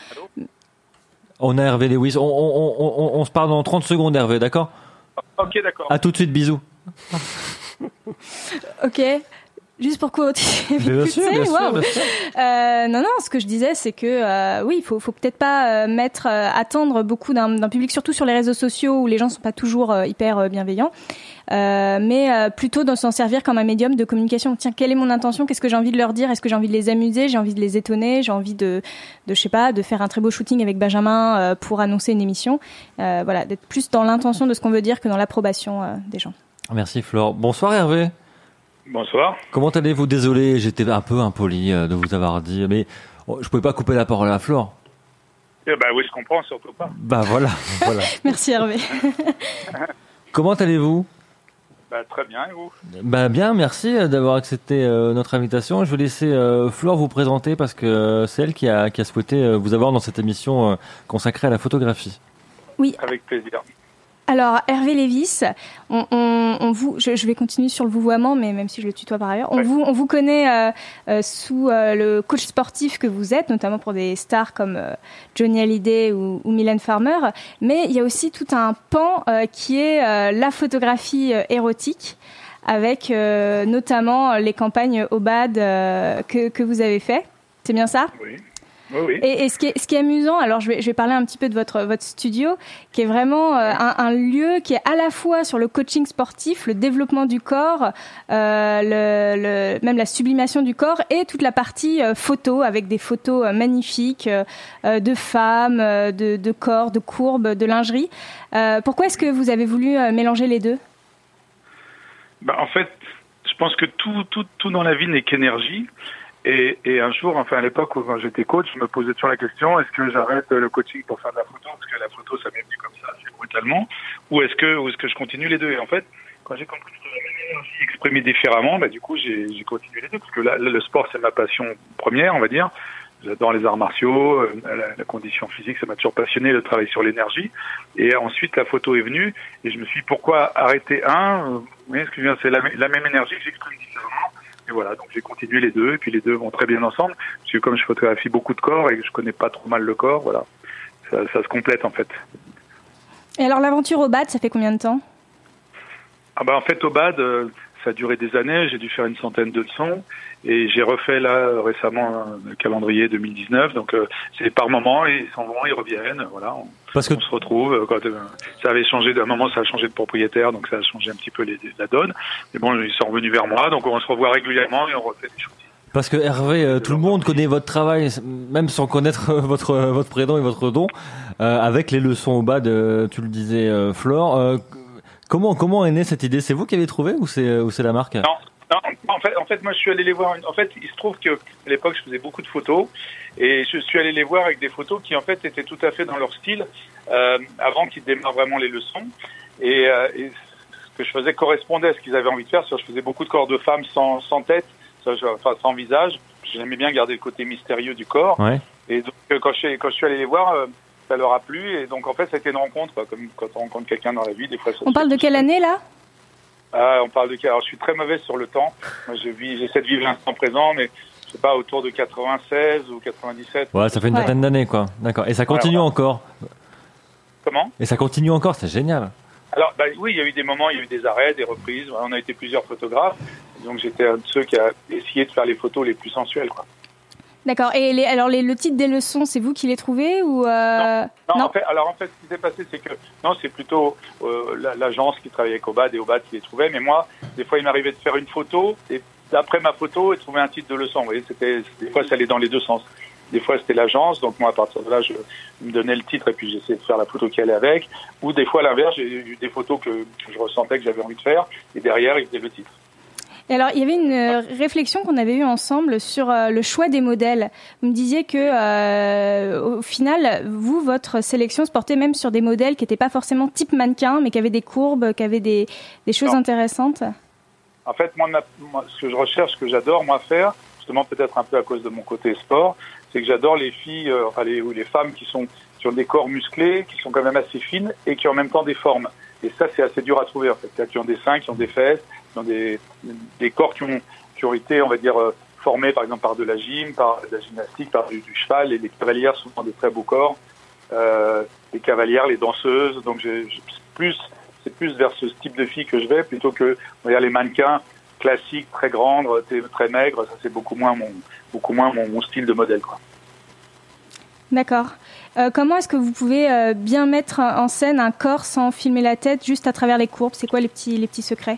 On a Hervé Lewis. On, on, on, on, on se parle dans trente secondes, Hervé, d'accord? Ok, d'accord. À tout de suite, bisous. Ok. Juste pour continuer. Bien sûr, bien sûr, wow. bien sûr. Euh, non, non, ce que je disais, c'est que euh, oui, il faut, faut peut-être pas euh, mettre, euh, attendre beaucoup d'un, d'un public, surtout sur les réseaux sociaux où les gens sont pas toujours euh, hyper euh, bienveillants, euh, mais euh, plutôt de s'en servir comme un médium de communication. Tiens, quelle est mon intention ? Qu'est-ce que j'ai envie de leur dire ? Est-ce que j'ai envie de les amuser ? J'ai envie de les étonner ? J'ai envie de, de, je sais pas, de faire un très beau shooting avec Benjamin euh, pour annoncer une émission. Euh, voilà, d'être plus dans l'intention de ce qu'on veut dire que dans l'approbation euh, des gens. Merci Flore. Bonsoir Hervé. Bonsoir. Comment allez-vous ? Désolé, j'étais un peu impoli euh, de vous avoir dit, mais oh, je pouvais pas couper la parole à Flore. Eh ben oui, je comprends, surtout pas. Bah voilà, voilà. Merci Hervé. Comment allez-vous ? Bah, très bien, et vous ? Bah bien, merci d'avoir accepté euh, notre invitation. Je vais laisser euh, Flore vous présenter parce que euh, c'est elle qui a, qui a souhaité euh, vous avoir dans cette émission euh, consacrée à la photographie. Oui. Avec plaisir. Alors Hervé Lévis, on, on, on vous, je, je vais continuer sur le vouvoiement, mais même si je le tutoie par ailleurs, on ouais. vous, on vous connaît euh, euh, sous euh, le coach sportif que vous êtes, notamment pour des stars comme euh, Johnny Hallyday ou, ou Mylène Farmer, mais il y a aussi tout un pan euh, qui est euh, la photographie euh, érotique, avec euh, notamment les campagnes Obad euh, que, que vous avez fait. C'est bien ça ? Oui. Oui, oui. Et, et ce, qui est, ce qui est amusant, alors je vais, je vais parler un petit peu de votre, votre studio, qui est vraiment euh, un, un lieu qui est à la fois sur le coaching sportif, le développement du corps, euh, le, le, même la sublimation du corps, et toute la partie euh, photo, avec des photos euh, magnifiques euh, de femmes, euh, de, de corps, de courbes, de lingerie. Euh, pourquoi est-ce que vous avez voulu euh, mélanger les deux ? Ben, en fait, je pense que tout, tout, tout dans la vie n'est qu'énergie. Et, et un jour, enfin à l'époque où quand j'étais coach, je me posais toujours la question, est-ce que j'arrête le coaching pour faire de la photo, parce que la photo ça m'est venu comme ça, assez brutalement, ou est-ce que ou est-ce que je continue les deux ? Et en fait, quand j'ai compris que la même énergie exprimée différemment, bah du coup j'ai, j'ai continué les deux, parce que là, le sport c'est ma passion première, on va dire. J'adore les arts martiaux, la, la condition physique, ça m'a toujours passionné, le travail sur l'énergie. Et ensuite la photo est venue, et je me suis dit pourquoi arrêter un ? Vous voyez ce que je veux dire, c'est la, la même énergie que j'exprime différemment. Et voilà, donc j'ai continué les deux, et puis les deux vont très bien ensemble, parce que comme je photographie beaucoup de corps et que je connais pas trop mal le corps, voilà, ça, ça se complète en fait. Et alors l'aventure Obad, ça fait combien de temps ? Ah bah en fait Obad, euh, ça a duré des années, j'ai dû faire une centaine de leçons, et j'ai refait là récemment le calendrier deux mille dix-neuf, donc euh, c'est par moments, ils s'en vont, ils reviennent, voilà, on, Parce que... on se retrouve. Quand, euh, ça avait changé d'un moment, ça a changé de propriétaire, donc ça a changé un petit peu les, la donne. Mais bon, ils sont revenus vers moi, donc on se revoit régulièrement et on refait des choses. Parce que Hervé, euh, tout le monde connaît votre travail, même sans connaître votre votre prénom et votre don, euh, avec les leçons au bas de, tu le disais, euh, Flore. Euh, comment comment est née cette idée ? C'est vous qui avez trouvé ou c'est ou c'est la marque ? Non. Non, en fait, en fait, moi, je suis allé les voir. En fait, il se trouve que à l'époque, je faisais beaucoup de photos, et je suis allé les voir avec des photos qui, en fait, étaient tout à fait dans leur style euh, avant qu'ils démarrent vraiment les leçons. Et, euh, et ce que je faisais correspondait à ce qu'ils avaient envie de faire. Je faisais beaucoup de corps de femmes sans sans tête, enfin sans visage. J'aimais bien garder le côté mystérieux du corps. Ouais. Et donc, quand je quand je suis allé les voir, euh, ça leur a plu. Et donc, en fait, c'était une rencontre, quoi, comme quand on rencontre quelqu'un dans la vie. Des fois, ça On parle de quelle année là ? Ah, on parle de alors je suis très mauvais sur le temps. Moi, je vis, j'essaie de vivre l'instant présent, mais je sais pas, autour de quatre-vingt-seize ou quatre-vingt-dix-sept. Ouais, ça fait une Ouais. vingtaine d'années, quoi. D'accord. Et ça continue Voilà. encore. Comment ? Et ça continue encore, c'est génial. Alors, bah, oui, il y a eu des moments, il y a eu des arrêts, des reprises. On a été plusieurs photographes, donc j'étais un de ceux qui a essayé de faire les photos les plus sensuelles, quoi. D'accord. Et les, alors les, le titre des leçons, c'est vous qui les trouvez ou euh... Non, non en fait, alors en fait, ce qui s'est passé, c'est que non, c'est plutôt euh, la- l'agence qui travaillait avec Obad et Obad qui les trouvait. Mais moi, des fois, il m'arrivait de faire une photo et d'après ma photo, et trouver un titre de leçon. Vous voyez, c'était des fois, ça allait dans les deux sens. Des fois, c'était l'agence, donc moi, à partir de là, je je me donnais le titre et puis j'essayais de faire la photo qui allait avec. Ou des fois, à l'inverse, j'ai eu des photos que, que je ressentais que j'avais envie de faire et derrière, il faisait le titre. Et alors, il y avait une euh, réflexion qu'on avait eue ensemble sur euh, le choix des modèles. Vous me disiez que, euh, au final, vous, votre sélection se portait même sur des modèles qui n'étaient pas forcément type mannequin, mais qui avaient des courbes, qui avaient des, des choses Non. intéressantes. En fait, moi, ma- moi, ce que je recherche, ce que j'adore, moi, faire, justement, peut-être un peu à cause de mon côté sport, c'est que j'adore les filles, euh, enfin, les, ou les femmes qui sont, qui ont des corps musclés, qui sont quand même assez fines et qui ont en même temps des formes. Et ça, c'est assez dur à trouver, en fait. Qui ont des seins, qui ont des fesses, qui ont des, des corps qui ont, qui ont été, on va dire, euh, formés, par exemple, par de la gym, par de la gymnastique, par du, du cheval. Et les cavalières sont des très beaux corps. Euh, les cavalières, les danseuses. Donc, j'ai, j'ai plus, c'est plus vers ce type de filles que je vais, plutôt que, on va dire, les mannequins classique, très grande, très maigre, ça c'est beaucoup moins mon, beaucoup moins mon, mon style de modèle, quoi. D'accord. Euh, comment est-ce que vous pouvez euh, bien mettre en scène un corps sans filmer la tête, juste à travers les courbes? C'est quoi les petits, les petits secrets?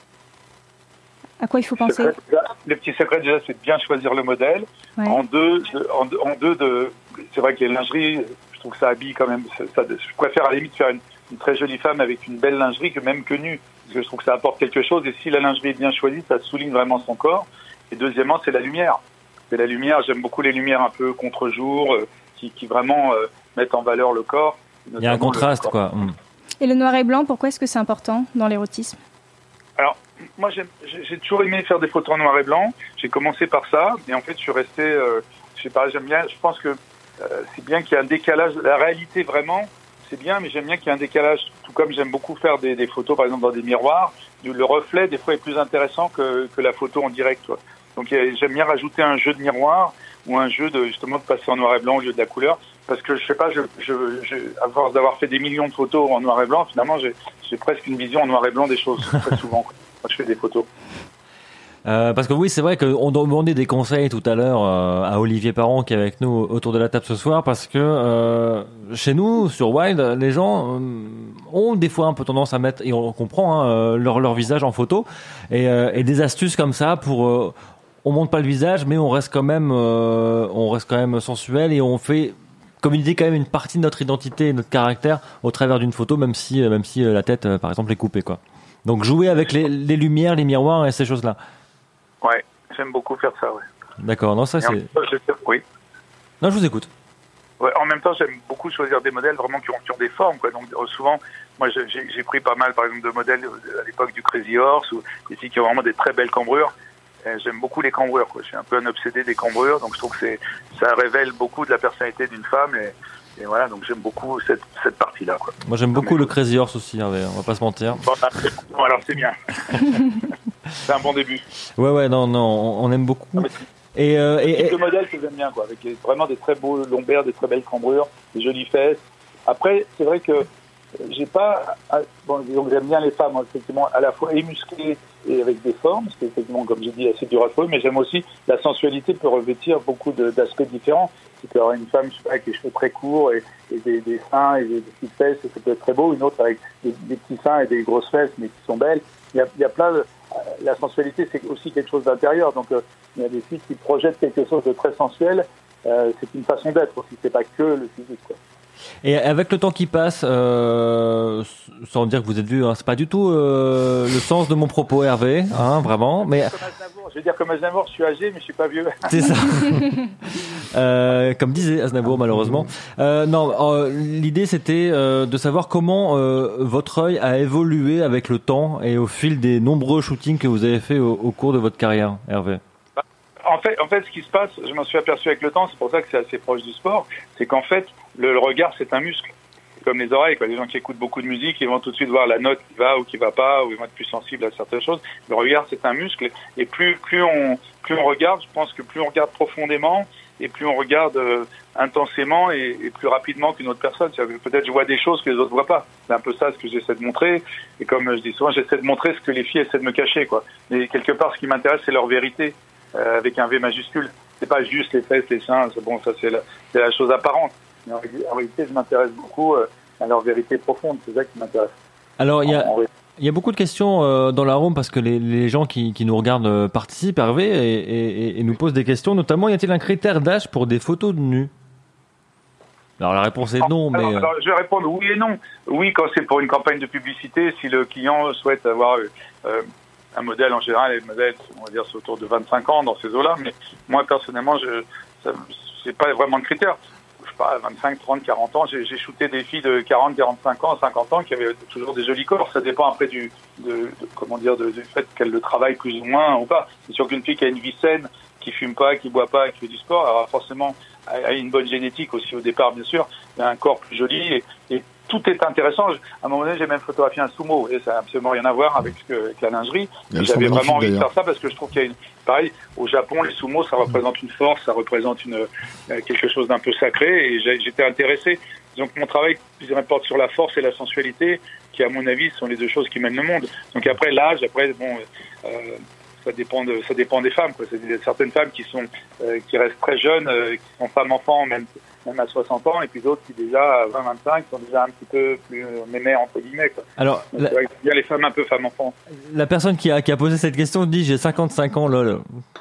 À quoi il faut penser? Secret, les petits secrets, déjà, c'est de bien choisir le modèle. Ouais. En deux, en, en deux de, c'est vrai que les lingeries, je trouve que ça habille quand même. Ça, ça, je préfère à la limite faire une, une très jolie femme avec une belle lingerie que même que nue, parce que je trouve que ça apporte quelque chose. Et si la lingerie est bien choisie, ça souligne vraiment son corps. Et deuxièmement, c'est la lumière. C'est la lumière. J'aime beaucoup les lumières un peu contre-jour, euh, qui, qui vraiment euh, mettent en valeur le corps. Il y a un contraste, quoi. Mmh. Et le noir et blanc, pourquoi est-ce que c'est important dans l'érotisme? Alors, moi, j'ai, j'ai toujours aimé faire des photos en noir et blanc. J'ai commencé par ça, et en fait, je suis resté. Euh, je sais pas, j'aime bien. Je pense que euh, c'est bien qu'il y ait un décalage. La réalité, vraiment, c'est bien, mais j'aime bien qu'il y ait un décalage. Tout comme j'aime beaucoup faire des, des photos, par exemple, dans des miroirs. Le reflet, des fois, est plus intéressant que, que la photo en direct, quoi. Donc, j'aime bien rajouter un jeu de miroir ou un jeu de justement de passer en noir et blanc au lieu de la couleur, parce que je sais pas, je, je, je à force d'avoir fait des millions de photos en noir et blanc, finalement, j'ai, j'ai presque une vision en noir et blanc des choses très souvent quand je fais des photos. Euh, parce que oui, c'est vrai qu'on demandait des conseils tout à l'heure euh, à Olivier Parent qui est avec nous autour de la table ce soir, parce que euh, chez nous, sur Wild, les gens euh, ont des fois un peu tendance à mettre, et on comprend, hein, leur, leur visage en photo, et, euh, et des astuces comme ça pour... Euh, on monte pas le visage, mais on reste quand même, euh, on reste quand même sensuel, et on fait communiquer quand même une partie de notre identité et notre caractère au travers d'une photo, même si, même si la tête, par exemple, est coupée, quoi. Donc jouer avec les, les lumières, les miroirs et ces choses-là. Ouais, j'aime beaucoup faire ça, ouais. D'accord, non, ça et c'est... Temps, je... Oui. Non, je vous écoute. Ouais, en même temps, j'aime beaucoup choisir des modèles vraiment qui ont, qui ont des formes, quoi. Donc souvent, moi j'ai, j'ai pris pas mal, par exemple, de modèles à l'époque du Crazy Horse, ou des filles qui ont vraiment des très belles cambrures. J'aime beaucoup les cambrures, quoi. Je suis un peu un obsédé des cambrures, donc je trouve que c'est, ça révèle beaucoup de la personnalité d'une femme, et, et voilà, donc j'aime beaucoup cette, cette partie-là, quoi. Moi j'aime beaucoup le Crazy Horse aussi, hein, on va pas se mentir. Bon, bon alors c'est bien. C'est un bon début. Ouais, ouais, non, non, on aime beaucoup. Ah, et, euh, et, c'est le modèle que j'aime bien, quoi, avec vraiment des très beaux lombaires, des très belles cambrures, des jolies fesses. Après, c'est vrai que j'ai pas, bon, disons que j'aime bien les femmes, effectivement, à la fois et musclées et avec des formes, c'est effectivement, comme j'ai dit, assez dur à trouver, mais j'aime aussi la sensualité peut revêtir beaucoup de, d'aspects différents. C'est qu'avoir une femme, je sais pas, avec les cheveux très courts et, et des, des seins et des, des petites fesses, ça peut être très beau. Une autre avec des, des petits seins et des grosses fesses, mais qui sont belles. Il y a, il y a plein de, la sensualité, c'est aussi quelque chose d'intérieur. Donc, euh, il y a des filles qui projettent quelque chose de très sensuel. Euh, c'est une façon d'être aussi, c'est pas que le physique, quoi. Et avec le temps qui passe, euh, sans dire que vous êtes vu, hein, c'est pas du tout euh, le sens de mon propos, Hervé, hein, vraiment. Mais comme Aznavour, je veux dire comme Aznavour, je suis âgé, mais je suis pas vieux. C'est ça. euh, comme disait Aznavour, malheureusement. Euh, non, euh, l'idée c'était euh, de savoir comment euh, votre œil a évolué avec le temps et au fil des nombreux shootings que vous avez fait au, au cours de votre carrière, Hervé. En fait, en fait, ce qui se passe, je m'en suis aperçu avec le temps, c'est pour ça que c'est assez proche du sport, c'est qu'en fait, le, le regard, c'est un muscle. C'est comme les oreilles, quoi. Les gens qui écoutent beaucoup de musique, ils vont tout de suite voir la note qui va ou qui va pas, ou ils vont être plus sensibles à certaines choses. Le regard, c'est un muscle. Et plus, plus on, plus on regarde, je pense que plus on regarde profondément, et plus on regarde euh, intensément et, et plus rapidement qu'une autre personne. C'est-à-dire que peut-être je vois des choses que les autres voient pas. C'est un peu ça ce que j'essaie de montrer. Et comme je dis souvent, j'essaie de montrer ce que les filles essaient de me cacher, quoi. Mais quelque part, ce qui m'intéresse, c'est leur vérité. Euh, avec un V majuscule. C'est pas juste les fesses, les seins, c'est bon, ça c'est la, c'est la chose apparente. Mais en, en réalité, je m'intéresse beaucoup euh, à leur vérité profonde, c'est ça qui m'intéresse. Alors, il y a, il y a beaucoup de questions euh, dans la room parce que les, les gens qui, qui nous regardent euh, participent, Hervé, et, et, et nous posent des questions, notamment, y a-t-il un critère d'âge pour des photos de nus? Alors la réponse est non, alors, mais... Alors, je vais répondre oui et non. Oui, quand c'est pour une campagne de publicité, si le client souhaite avoir... Euh, un modèle en général, les modèles, on va dire, c'est autour de vingt-cinq ans dans ces eaux-là, mais moi personnellement, je, ça, c'est pas vraiment de critère. Je sais pas, vingt-cinq, trente, quarante ans, j'ai, j'ai shooté des filles de quarante, quarante-cinq ans, cinquante ans qui avaient toujours des jolis corps. Ça dépend après du, de, de comment dire, de, du fait qu'elle le travaille plus ou moins ou pas. C'est sûr qu'une fille qui a une vie saine, qui fume pas, qui boit pas, qui fait du sport, alors forcément, elle a une bonne génétique aussi au départ, bien sûr, mais un corps plus joli et, et tout est intéressant. À un moment donné, j'ai même photographié un sumo et ça n'a absolument rien à voir avec, ce que, avec la lingerie. J'avais vraiment envie de faire ça parce que je trouve qu'il y a une, pareil, au Japon, les sumos, ça représente une force, ça représente une, quelque chose d'un peu sacré et j'étais intéressé. Donc mon travail, je dirais, porte sur la force et la sensualité qui, à mon avis, sont les deux choses qui mènent le monde. Donc après, l'âge, après, bon, euh, ça dépend de, ça dépend des femmes, quoi. C'est des, certaines femmes qui sont, euh, qui restent très jeunes, euh, qui sont femmes enfants, même, même à soixante ans, et puis d'autres qui déjà à vingt vingt-cinq sont déjà un petit peu plus mémères entre guillemets, quoi. Alors, Donc, la, ouais, il y a les femmes un peu femmes enfants. la personne qui a, qui a posé cette question dit j'ai cinquante-cinq ans, lol.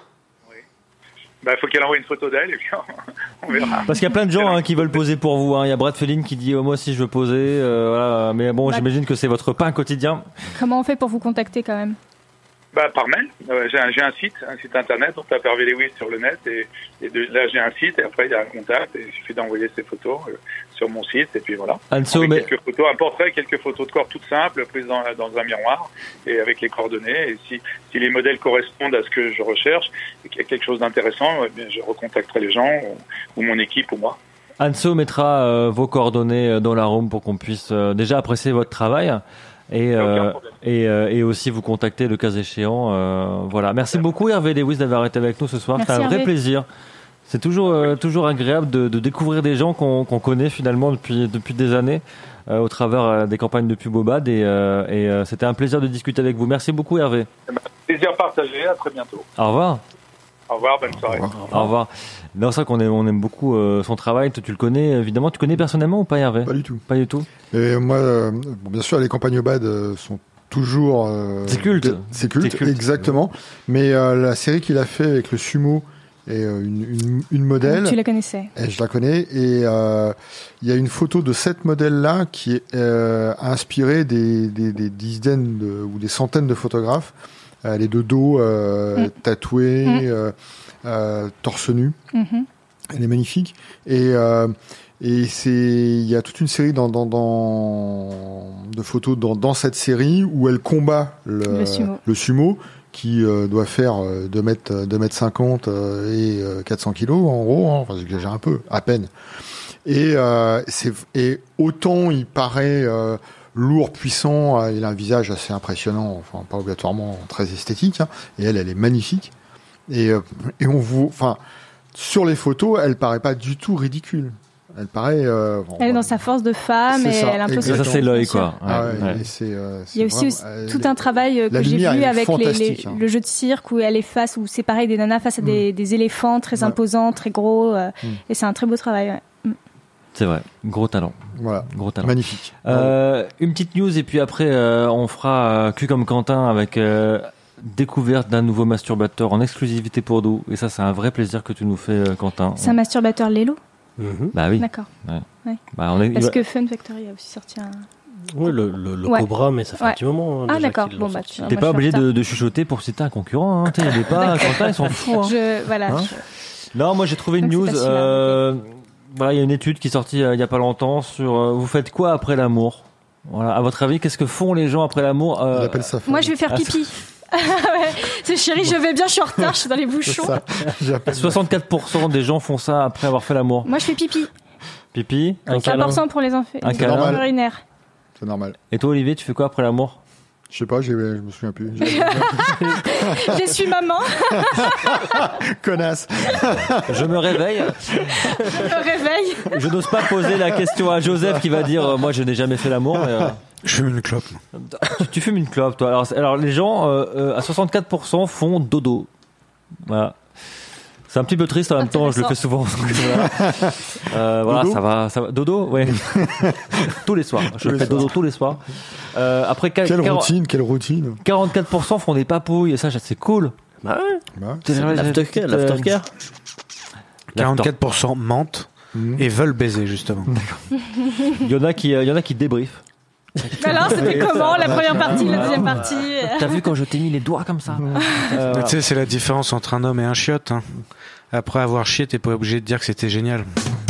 Bah, il faut qu'elle envoie une photo d'elle et puis on, on verra. Parce qu'il y a plein de gens hein, qui veulent poser pour vous. Hein. Il y a Brad Feline qui dit oh, moi aussi je veux poser. Euh, voilà. Mais bon, bah, j'imagine que c'est votre pain quotidien. Comment on fait pour vous contacter quand même? Bah, par mail. Euh, j'ai, un, j'ai un site, un site internet. On tape Hervé Lewis sur le net et, et de, là j'ai un site et après il y a un contact et il suffit d'envoyer ses photos euh, sur mon site et puis voilà. Anso, mais... quelques photos, un portrait, quelques photos de corps toutes simples prises dans, dans un miroir et avec les coordonnées. Et si, si les modèles correspondent à ce que je recherche et qu'il y a quelque chose d'intéressant, eh bien, je recontacterai les gens ou, ou mon équipe ou moi. Anso mettra euh, vos coordonnées dans la room pour qu'on puisse euh, déjà apprécier votre travail. Et, euh, et, euh, et aussi vous contacter le cas échéant. Euh, voilà. Merci beaucoup Hervé Lewis d'avoir été avec nous ce soir. Merci, C'était un vrai Hervé. plaisir. C'est toujours, euh, toujours agréable de, de découvrir des gens qu'on, qu'on connaît finalement depuis, depuis des années euh, au travers euh, des campagnes de pub Obad. Et, euh, et euh, c'était un plaisir de discuter avec vous. Merci beaucoup Hervé. Plaisir partagé. À très bientôt. Au revoir. Au revoir. Bonne soirée. Au revoir. Au revoir. Non, c'est vrai qu'on aime, on aime beaucoup euh, son travail. Toi, tu le connais évidemment. Tu connais personnellement ou pas Hervé? Pas du tout. Pas du tout. Et moi, euh, bon, bien sûr, les campagnes Obad euh, sont toujours. Euh, C'est culte. de- C'est culte, C'est culte. exactement. Mais euh, la série qu'il a fait avec le sumo et euh, une, une, une modèle, Tu la connaissais? et je la connais, et euh, il y a une photo de cette modèle-là qui est euh, inspirée des, des, des dizaines de, ou des centaines de photographes. Elle est de dos, euh, Mm. tatouée, Mm. euh, euh, torse nu. Mhm. Elle est magnifique. Et, euh, et c'est, il y a toute une série dans, dans, dans, de photos dans, dans cette série où elle combat le, Le sumo. le sumo, qui euh, doit faire euh, deux mètres, deux mètres cinquante euh, et euh, quatre cents kilos, en gros. Hein, enfin, j'exagère un peu, à peine. Et, euh, c'est, et autant il paraît euh, lourd, puissant, euh, il a un visage assez impressionnant, enfin, pas obligatoirement très esthétique, hein, et elle, elle est magnifique. Et, euh, et on vous, enfin, sur les photos, elle paraît pas du tout ridicule. Elle paraît. Euh, bon, Elle est bah, dans sa force de femme C'est et ça, elle est un peu. exactement. Ça, c'est l'œil Bien sûr. quoi. Ah Ouais, ouais, ouais. et c'est, euh, c'est Il y a aussi vraiment, euh, tout les- un travail euh, la que j'ai lumière vu est avec les, les- fantastique, hein. le jeu de cirque où elle est face, où c'est pareil, des nanas face à des, des éléphants très Ouais. imposants, très gros, euh, Mm. et c'est un très beau travail. Ouais. C'est vrai. Gros talent. Voilà, Gros talent. magnifique. Euh, une petite news et puis après euh, on fera euh, cul comme Quentin avec euh, découverte d'un nouveau masturbateur en exclusivité pour nous et ça c'est un vrai plaisir que tu nous fais euh, Quentin. C'est un masturbateur Lelo, Mhm. Bah oui. d'accord. Bah, on est, Parce il va- que Fun Factory a aussi sorti un. Oui, le, le, le Ouais. Cobra, mais ça fait Ouais. un petit moment. hein, Ah, déjà d'accord. qu'ils l'ont Bon, bah, sorti. tu- T'es moi, pas je suis en obligé retard. de, de chuchoter pour citer un concurrent. Hein. T'es il est pas Quentin, ils sont fous. Hein. Je, voilà. Hein je- Non, moi j'ai trouvé une Donc, news. c'est pas celui-là, Euh, voilà, il y a une étude qui est sortie euh, il y a pas longtemps sur euh, vous faites quoi après l'amour. Voilà, à votre avis, qu'est-ce que font les gens après l'amour euh, Il appelle ça. Moi, je vais faire Ah, pipi. Ouais. C'est chérie, je vais bien, je suis en retard, je suis dans les C'est bouchons. ça. J'appelle soixante-quatre pour cent des gens font ça après avoir fait l'amour. Moi, je fais pipi. Pipi. Un C'est câlin. important pour les enfants. Un les câlin. enfants urinaires. C'est normal. Et toi, Olivier, tu fais quoi après l'amour? Je sais pas, j'ai, je me souviens plus. J'ai- Je suis maman, Connasse. Je me réveille. je me réveille. Je n'ose pas poser la question à Joseph qui va dire euh, moi je n'ai jamais fait l'amour. Mais, euh, Je fume une clope. tu, tu fumes une clope, toi. Alors, c'est- alors les gens euh, euh, à soixante-quatre pour cent font dodo. Voilà. C'est un petit peu triste en même temps, je le fais souvent. Voilà, euh, voilà Dodo ça va, ça va. Dodo, ouais. Tous les soirs. Je Tous les fais dodo soirs. tous les soirs. Euh, après, quar- Quelle quar- routine, quelle routine. quarante-quatre pour cent font des papouilles et ça, c'est cool. Bah ouais. Bah, C'est vrai, L'aftercare. j'ai- l'aftercare. quarante-quatre pour cent mentent Mhm. et veulent baiser, justement. Il y en a qui, euh, il y en a qui débriefent. Alors, c'était comment la première partie, la deuxième partie? T'as vu quand je t'ai mis les doigts comme ça Euh, Mais tu sais, c'est la différence entre un homme et un chiotte. Hein. Après avoir chié, t'es pas obligé de dire que c'était génial.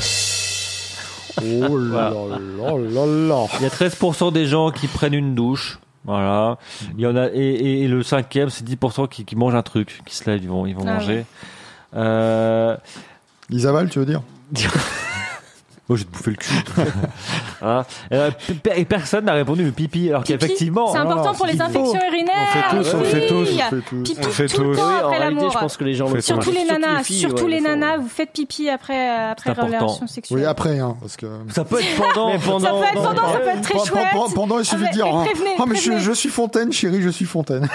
Oh là là là là. Il y a treize pour cent des gens qui prennent une douche. Voilà. Il y en a, et, et, et le cinquième, c'est dix pour cent qui, qui mangent un truc, qui se lèvent, ils vont, ils vont Ah manger. Euh, Ils avalent, tu veux dire? Moi, je vais te bouffer le cul. Voilà. Euh, pe- et personne n'a répondu le pipi, alors Pipi, qu'effectivement. c'est important non, pour les il faut. infections urinaires. On fait tous, on oui. fait tous, on fait tous. Pipi On fait tout le tous. temps Oui, en après réalité, l'amour. je pense que les gens le font. Surtout les nanas, filles, surtout ouais, les le font. nanas, vous faites pipi après après C'est important. relation sexuelle. Oui, après, hein, parce que. Ça peut être pendant. Mais pendant- Ça peut être pendant, ça peut être très Pendant- chouette. pendant- Pendant, il suffit Ah, de dire. mais hein, prévenez, Ah, mais je, prévenez. je suis Fontaine, chérie, je suis Fontaine.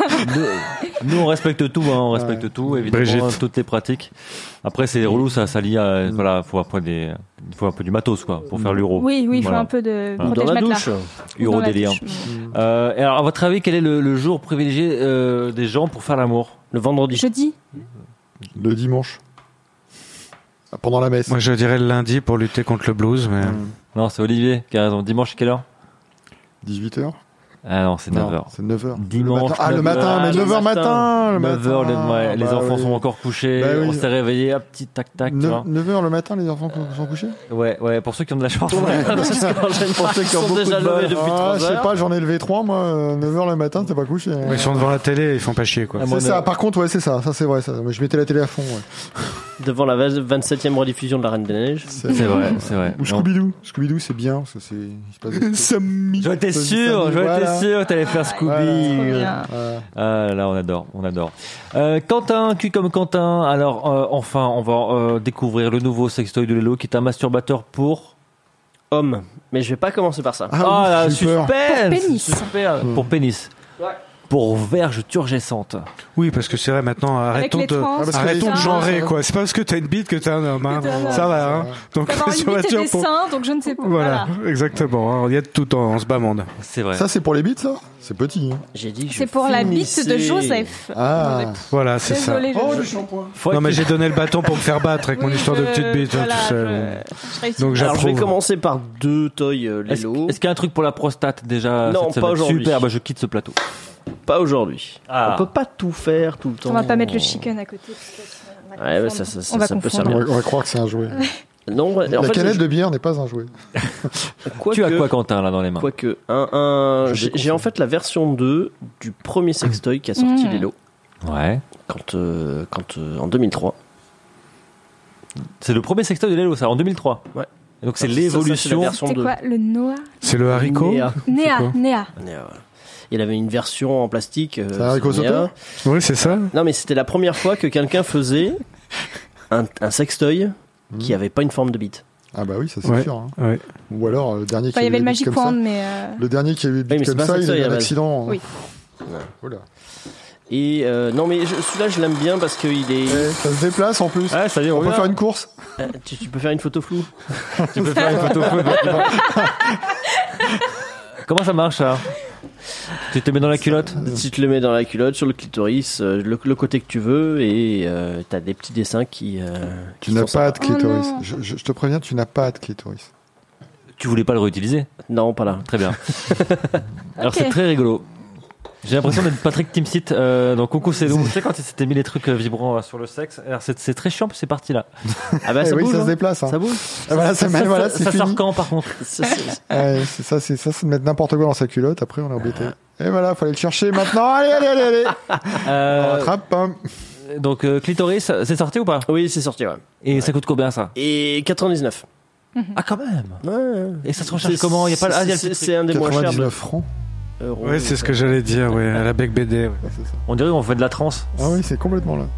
nous, nous, on respecte tout, hein, on respecte Ouais. tout, évidemment, Brigitte. toutes les pratiques. Après, c'est relou, ça, ça lie à, voilà, faut après des, il faut un peu du matos, quoi, pour faire l'euro. Oui, oui, il faut Voilà. un peu de Ou Ou dans la protège-matelas. douche. Ou Euro dans la délire. douche. Euh, et alors, à votre avis, quel est le, le jour privilégié euh, des gens pour faire l'amour? Le vendredi. Jeudi. Le dimanche. Pendant la messe. Moi, je dirais le lundi pour lutter contre le blues, mais. Non, c'est Olivier qui a raison. Dimanche, quelle heure? dix-huit heures. Ah non, c'est neuf heures. C'est neuf heures. Dimanche, Ah, le neuf matin, heures. mais le neuf heures matin. matin. Le neuf heures, les, matin. ouais, les Bah enfants oui. sont encore couchés, Bah oui. on s'est réveillé, hop, petit tac tac, tu vois. neuf heures le matin, les enfants sont couchés. Ouais, ouais, pour ceux qui ont de la chance. Parce qu'en général, Pour ceux qui ont ils sont beaucoup déjà de bol. levés depuis Ah, trois je sais heures. pas, j'en ai levé trois, moi. euh, neuf heures le matin, t'es pas couché. hein. Ils sont devant la télé, ils font pas chier, quoi. Ah, moi, C'est ça, neuf- par contre, ouais, c'est ça, ça c'est vrai, ça. Mais je mettais la télé à fond, ouais. Devant la vingt-septième rediffusion de La Reine des Neiges. C'est C'est vrai, c'est vrai. Ou Non. Scooby-Doo. Scooby-Doo, c'est bien, parce que c'est. il se passe des- Sammy. J'en étais Sammy, sûr, j'en voilà. étais sûr que t'allais faire Scooby. Voilà. Trop bien. Voilà. Ah là, on adore, on adore. Euh, Quentin, cul comme Quentin. Alors, euh, enfin, on va euh, découvrir le nouveau sextoy de Lelo, qui est un masturbateur pour. Homme. Mais je vais pas commencer par ça. Ah, Ah, oui, la j'ai peur. suspense. Pour pénis. Super. Pour pénis. Ouais. Pour verge turgescente. Oui, parce que c'est vrai, maintenant, Avec arrêtons les de, trans, Ah, parce que arrêtons les- de ça. genrer, quoi. C'est pas parce que t'as une bite que t'es un homme, hein. Que t'es un homme. Ça va, hein. Donc, D'avoir une bite et conservateur des pour- seins, donc je ne sais pas. Voilà, exactement. hein. Il y a de tout en, en ce bas monde. C'est vrai. Ça, c'est pour les bites, ça? C'est petit, hein. J'ai dit que je C'est pour la bite finissais. de Joseph. Ah. Voilà, c'est ça. Désolée, Oh, je... le shampoing. Faut Non, mais que- j'ai donné le bâton pour me faire battre avec mon Oui, histoire de je- petite bite, hein, voilà, tout ça. je- bon. je réussis. Donc, Alors je vais j'approuve. commencer par deux toys euh, Est-ce Lelo. est-ce qu'il y a un truc pour la prostate déjà Non, cette pas semaine aujourd'hui. Super, bah je quitte ce plateau. Pas aujourd'hui. Ah. On peut pas tout faire tout le temps. On va pas mettre le chicken à côté. parce que on va Ouais, mais confondre. ça, ça, ça, On va ça peut confondre. On servir. va, on va croire que c'est un jouet. Non, ouais, La en fait, canette je- de bière n'est pas un jouet. quoique- Tu as quoi, Quentin, là, dans les mains? Quoique, un, un, Je j'ai déconseille. j'ai en fait la version deux du premier sextoy qui a sorti Mmh. Lelo Ouais. quand, euh, quand, euh, en deux mille trois. C'est le premier sextoy de Lelo, ça, en deux mille trois. Ouais. Et donc c'est Ça, ça, c'est la l'évolution. version C'est deux. quoi le Noah C'est le haricot Néa. Néa, quoi Néa. Ouais, ouais. Il avait une version en plastique. euh, C'est un haricot Néa. sauteur Oui, c'est ça. Non, mais c'était la première fois que quelqu'un faisait un, un sextoy qui avait pas une forme de bite. Ah bah oui, ça c'est Ouais. sûr. hein. Ouais. Ou alors, euh, le dernier qui Enfin, il y a eu avait le des Magic bites comme Wand, ça. mais euh, Le dernier qui a eu des mais bites c'est comme pas ça, ça, il ça, a il y eu a un base. accident. hein. Oui. Oula. Et euh, non, mais je- celui-là, je l'aime bien parce qu'il est. Eh, ça se déplace en plus. Ah, ça y est, On on peut peut faire une course. Euh, tu, tu peux faire une photo floue. Tu peux faire une photo floue. Comment ça marche, ça? Tu te mets dans la culotte? Tu te le mets dans la culotte, sur le clitoris, euh, le, le côté que tu veux, et euh, t'as des petits dessins qui. Euh, Tu qui n'as sont pas sympas. de clitoris. Oh non. je, je- je te préviens, tu n'as pas de clitoris. Tu voulais pas le réutiliser? Non, pas là. Très bien. Alors Ok. c'est très rigolo. J'ai l'impression d'être Patrick Timsit euh, dans Coucou c'est nous. Tu sais quand il s'était mis les trucs euh, vibrants euh, sur le sexe. Alors c'est c'est très chiant, puis c'est parti là. Ah bah Eh ça oui, bouge. ça se hein. déplace. hein. Ça bouge. Ah, voilà, ça, ça, voilà, ça- c'est ça fini. sort quand par contre? Ça, c'est- Ouais, c'est ça, c'est ça, c'est de mettre n'importe quoi dans sa culotte. Après, on est embêté. Et voilà, fallait le chercher maintenant. Allez, allez, allez, allez. On Euh, rattrape. hein. donc euh, clitoris, c'est sorti ou pas? Oui, c'est sorti, ouais. Et ça coûte combien ça? Et quatre-vingt-dix-neuf. Ah quand même. Ouais. Et ça se recharge comment? Il y a pas le- ah, il y a le C'est petit c'est un des moins chers. quatre-vingt-dix-neuf francs. euros. Ouais, c'est ce que j'allais dire, ouais, à la Bec B D. Ouais. Ouais, c'est ça. On dirait qu'on fait de la transe. Ah oui, c'est complètement là.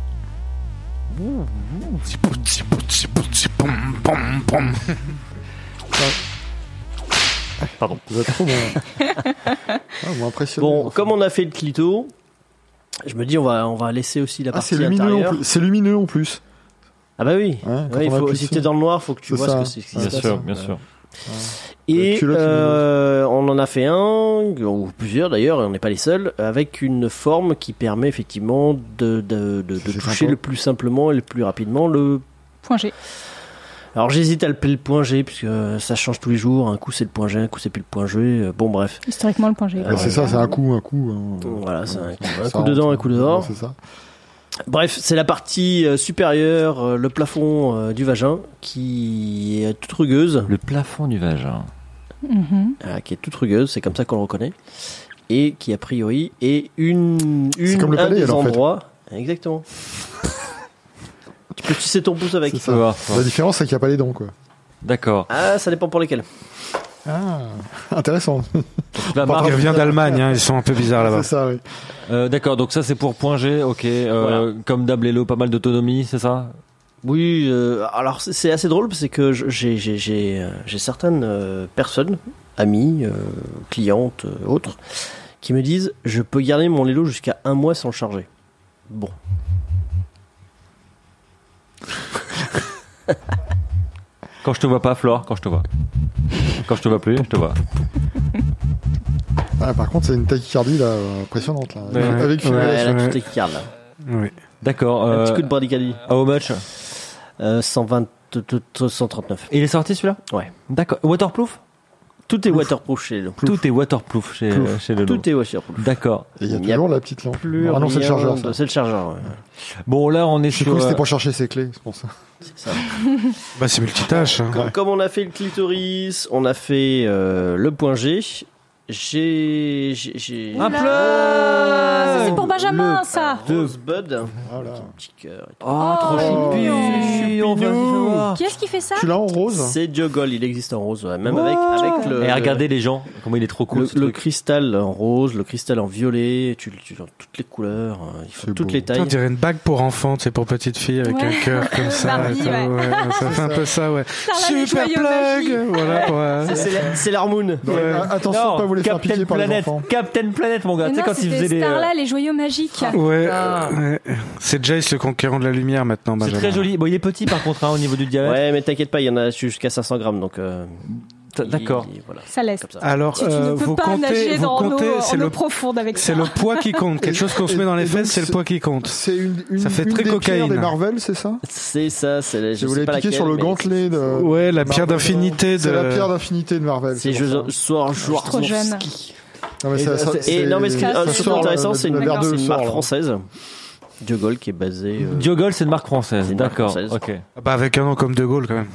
Pardon. Vous êtes trop bon. Ah, vous m'impressionnez. Bon, enfin. comme on a fait le clito, je me dis on va on va laisser aussi la Ah, c'est partie lumineux, en intérieure. plus. C'est lumineux en plus. Ah bah oui. Ouais, quand Ouais, il on faut, appuie si dessus. t'es dans le noir, faut que tu C'est vois ça. ce que c'est. ce qui Ouais, se Bien passe. sûr, bien sûr. Et Le culotte euh, on en a fait un, ou plusieurs d'ailleurs, et on n'est pas les seuls, avec une forme qui permet effectivement de, de, de, de C'est toucher sympa. le plus simplement et le plus rapidement le. point G. Alors j'hésite à l'appeler le point G, puisque ça change tous les jours. Un coup c'est le point G, un coup c'est plus le point G. Euh, Bon bref. Historiquement, le point G. Ouais, Ouais, c'est ça, c'est un coup, un coup. hein. Voilà, c'est un, un Ça coup rentre. dedans, un coup dehors. Ouais, c'est ça. Bref, c'est la partie euh, supérieure, euh, le plafond euh, du vagin, qui est toute rugueuse. Le plafond du vagin. Mhm. euh, qui est toute rugueuse, c'est comme ça qu'on le reconnaît, et qui a priori est une, une comme le un palais, des alors, en fait. endroits. Exactement. Tu peux tisser ton pouce avec. C'est ça. Tu vois. La différence, c'est qu'il n'y a pas les dents, quoi. D'accord. Ah, ça dépend pour lesquels. Ah, intéressant. La Il marque, revient d'Allemagne, hein, ils sont un peu bizarres là-bas. C'est ça, oui. euh, d'accord, donc ça c'est pour point G, ok. Euh, Voilà. Comme Dablelo, pas mal d'autonomie, c'est ça? Oui, euh, alors c'est- c'est assez drôle parce que je- j'ai j'ai j'ai euh, j'ai certaines euh, personnes, amis, euh, clientes, euh, autres, qui me disent je peux garder mon Lelo jusqu'à un mois sans le charger. Bon. Quand je te vois pas, Flore, quand je te vois. Quand je te vois plus, je te vois. Ah, par contre, c'est une tachycardie là, impressionnante. Là. Ouais. Avec Ouais. une- Ouais, là, ouais. tout est qui garde là. Oui. D'accord. Un Euh, petit coup de bradycardie. how much? Euh, cent vingt, cent trente-neuf. Il est sorti celui-là? Ouais. D'accord. Waterproof? Tout est waterproof chez Lelo. Tout est waterproof chez, Plouf. chez Lelo. Tout est waterproof. D'accord. Et il y a Il y a toujours la petite lampe. Plus Ah non, c'est le rien chargeur. de- Ça. C'est le chargeur, ouais. Bon, là, on est J'ai sur. cru que c'était euh, pour chercher ses clés, c'est pour ça. C'est ça. Bah, c'est multitâche. Hein. Comme, comme on a fait le clitoris, on a fait euh, le point G. J'ai j'ai j'ai Un Oula, plug. ça, c'est pour Benjamin, Le- ça. Rosebud, Voilà. un petit cœur. et tout. Oh, trop Oh, choupi. On va choupinou. voir. Qui est-ce qui fait ça? Tu l'as en rose? C'est Diogol, il existe en rose, ouais. même Wow. avec avec le Et regardez les gens, comment il est trop cool. le, ce le truc. cristal en rose, le cristal en violet, tu, tu dans toutes les couleurs, euh, il faut C'est toutes beau. les Putain, tailles. on dirait une bague pour enfants, c'est pour petite fille avec Ouais. un cœur comme ça. Barbie, et tout, ouais. ouais. Ça fait un peu ça, ouais. Ça, là, les Super joyaux plug. magiques. Voilà. pour, euh, C'est- C'est la- c'est l'Harmoon. Ouais, a- Attention de pas vous les faire Captain piquer par les Planet, enfants. Captain Planet, mon gars. Mais Tu sais, non, quand il c'était faisait les. euh, Starla, les joyaux magiques. Ouais, Ah. ouais. C'est Jace le conquérant de la lumière maintenant, C'est Benjamin. très joli. Bon, il est petit par contre, hein, au niveau du diamètre. Ouais, mais t'inquiète pas, il y en a jusqu'à cinq cents grammes, donc. euh, T- D'accord. il- Voilà. Ça laisse. Comme ça. Alors, Tu, tu euh, ne peux vous pas comptez, nager vous dans comptez, l'eau c'est en eau le, profonde avec ça. c'est le poids qui compte. Quelque chose qu'on se met dans les Et donc, fesses, c'est le c'est- poids qui compte. C'est une, une, Ça fait une très des cocaïne. pierres des Marvel, c'est ça? C'est ça, c'est la. Je voulais piquer sur le gantelet de. Ouais, la pierre Marvel. d'infinité de. C'est la pierre d'infinité de Marvel. C'est pour ça. je soir joueur trop jeune. Non, mais Et ça- ça- c'est- Et c'est- non mais ce qui est ça, euh, c'est surtout sort, intéressant, le- c'est le une, verre de c'est une sort, marque là. française. Diogol qui est basée. euh, Diogol, c'est une marque française. C'est une marque D'accord. française. Ok. Bah, avec un nom comme De Gaulle, quand même.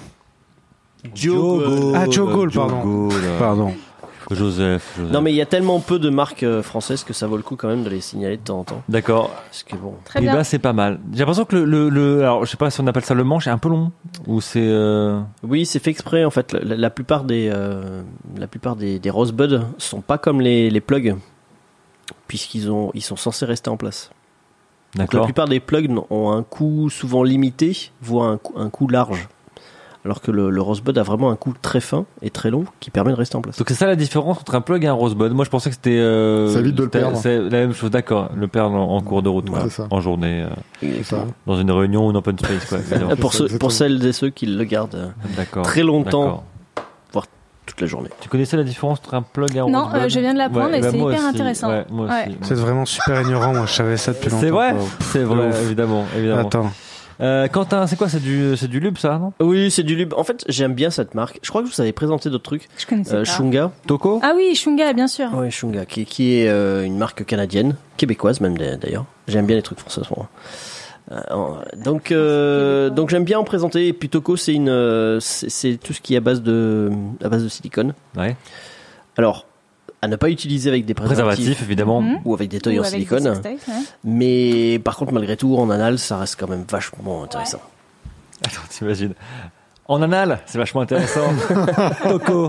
Diogol. Ah, Diogol, pardon. Diogol. Pardon. Joseph, Joseph. Non mais il y a tellement peu de marques euh, françaises que ça vaut le coup quand même de les signaler de temps en temps. D'accord. Parce que bon. Très Et bien. ben c'est pas mal. J'ai l'impression que le, le, le- alors je sais pas si on appelle ça le manche, est un peu long ou c'est. Euh... Oui, c'est fait exprès en fait. La, la plupart des euh, la plupart des, des Rosebud sont pas comme les, les plugs puisqu'ils ont ils sont censés rester en place. Donc, la D'accord. plupart des plugs ont un coût souvent limité, voire un coût, un coût large. Alors que le, le Rosebud a vraiment un coût très fin et très long qui permet de rester en place. Donc c'est ça la différence entre un plug et un rosebud. Moi je pensais que c'était. Euh, Ça évite de le c'était- perdre. C'est la même chose. D'accord. Le perdre en, en cours de route, Ouais, quoi. c'est ça. En journée, euh, C'est ça. dans une réunion ou en open space, quoi. évidemment. Pour, ça, ceux, exactement. pour celles et ceux qui le gardent euh, D'accord. très longtemps, D'accord. toute la journée. Tu connaissais la différence entre un plug et un Non, rosebud euh, je viens de l'apprendre Ouais, et bah, c'est moi hyper aussi. intéressant. Ouais, moi Ouais. aussi. C'est vraiment super ignorant, moi, je savais ça depuis longtemps. C'est vrai, quoi. c'est vrai, ouf. évidemment, évidemment. Attends. Euh, Quentin, c'est quoi? C'est du, c'est du lube, ça, non? Oui, c'est du lube. En fait, j'aime bien cette marque. Je crois que je vous avais présenté d'autres trucs. Je connaissais Euh, pas. Shunga. Toko? Ah oui, Shunga, bien sûr. Ouais, Shunga, qui, qui est euh, une marque canadienne, québécoise même d'ailleurs. J'aime bien les trucs français, moi. Euh, en- donc, euh, donc j'aime bien en présenter. Et puis Toko, c'est une, euh, c'est c'est tout ce qui est à base de, à base de silicone. Ouais. Alors, à ne pas utiliser avec des préservatifs, Préservatif, évidemment. Mhm. ou avec des toys Ou en avec des silicone. sextoys, ouais. Mais par contre, malgré tout, en anal, ça reste quand même vachement intéressant. Attends, t'imagines. En anal, c'est vachement intéressant. Toko.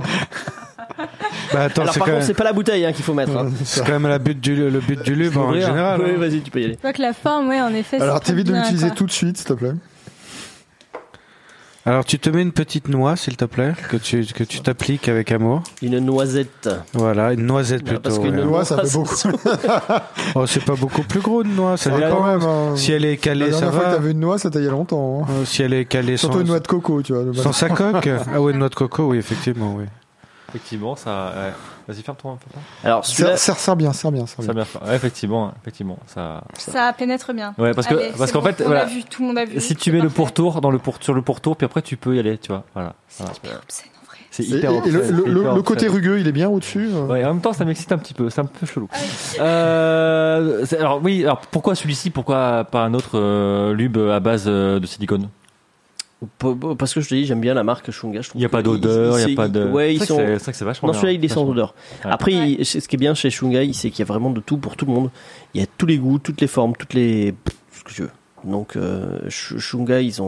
Bah, attends, Alors c'est par quand, contre, même- c'est pas la bouteille hein, qu'il faut mettre. Hein. c'est quand même la but du, le but du lube en ouvrir. général. Oui, hein. vas-y, tu peux y aller. Je vois que la forme, ouais, en effet. Alors, c'est très t'évites de bien, l'utiliser quoi. tout de suite, s'il te plaît. Alors, tu te mets une petite noix, s'il te plaît, que tu que tu t'appliques avec amour. Une noisette. Voilà, une noisette Non, plutôt. parce que ouais. une Le noix, ça fait beaucoup. Oh, c'est pas beaucoup plus gros une noix, ça Ouais, dépend. quand même. hein. Si elle est La calée, ça dernière fois que va. t'avais une noix, ça taillait longtemps. hein. Euh, Si elle est calée sans, Surtout une noix de coco, tu vois. le sans matin. sa coque. Ah ouais, une noix de coco, oui, effectivement, oui. Effectivement, ça. Ouais. Vas-y, ferme-toi un peu. Alors celui-là, Ça, ça ressort bien, ça bien, ça Ça bien. bien. Ouais, effectivement, effectivement, ça. Ça pénètre bien. Ouais, parce que Allez, parce c'est qu'en bon, fait, on voilà, a vu, tout le monde a vu. si tu c'est mets le parfait. pourtour dans le pour sur le pourtour, puis après tu peux y aller, tu vois. Voilà. Voilà. C'est en vrai. C'est Et, hyper. et le, obscène, le- c'est le- hyper le côté obscène. rugueux, il est bien au-dessus. euh. Ouais, en même temps, ça m'excite un petit peu. C'est un peu chelou. Euh, c'est- alors oui, alors pourquoi celui-ci? Pourquoi pas un autre euh, lube à base euh, de silicone? p- p- parce que je te dis, j'aime bien la marque Shunga. je trouve Il n'y a que pas d'odeur, il c'est- n'y a pas de. Ouais, ils c'est sont. vrai que c'est- c'est vrai que c'est vachement Non, bien. celui-là, il est sans Vachement. odeur. Ouais. Après, Ouais. il- ce qui est bien chez Shungai, c'est qu'il y a vraiment de tout pour tout le monde. Il y a tous les goûts, toutes les formes, toutes les. pff, ce que tu veux. Donc, euh, Sh- Shungai, ils ont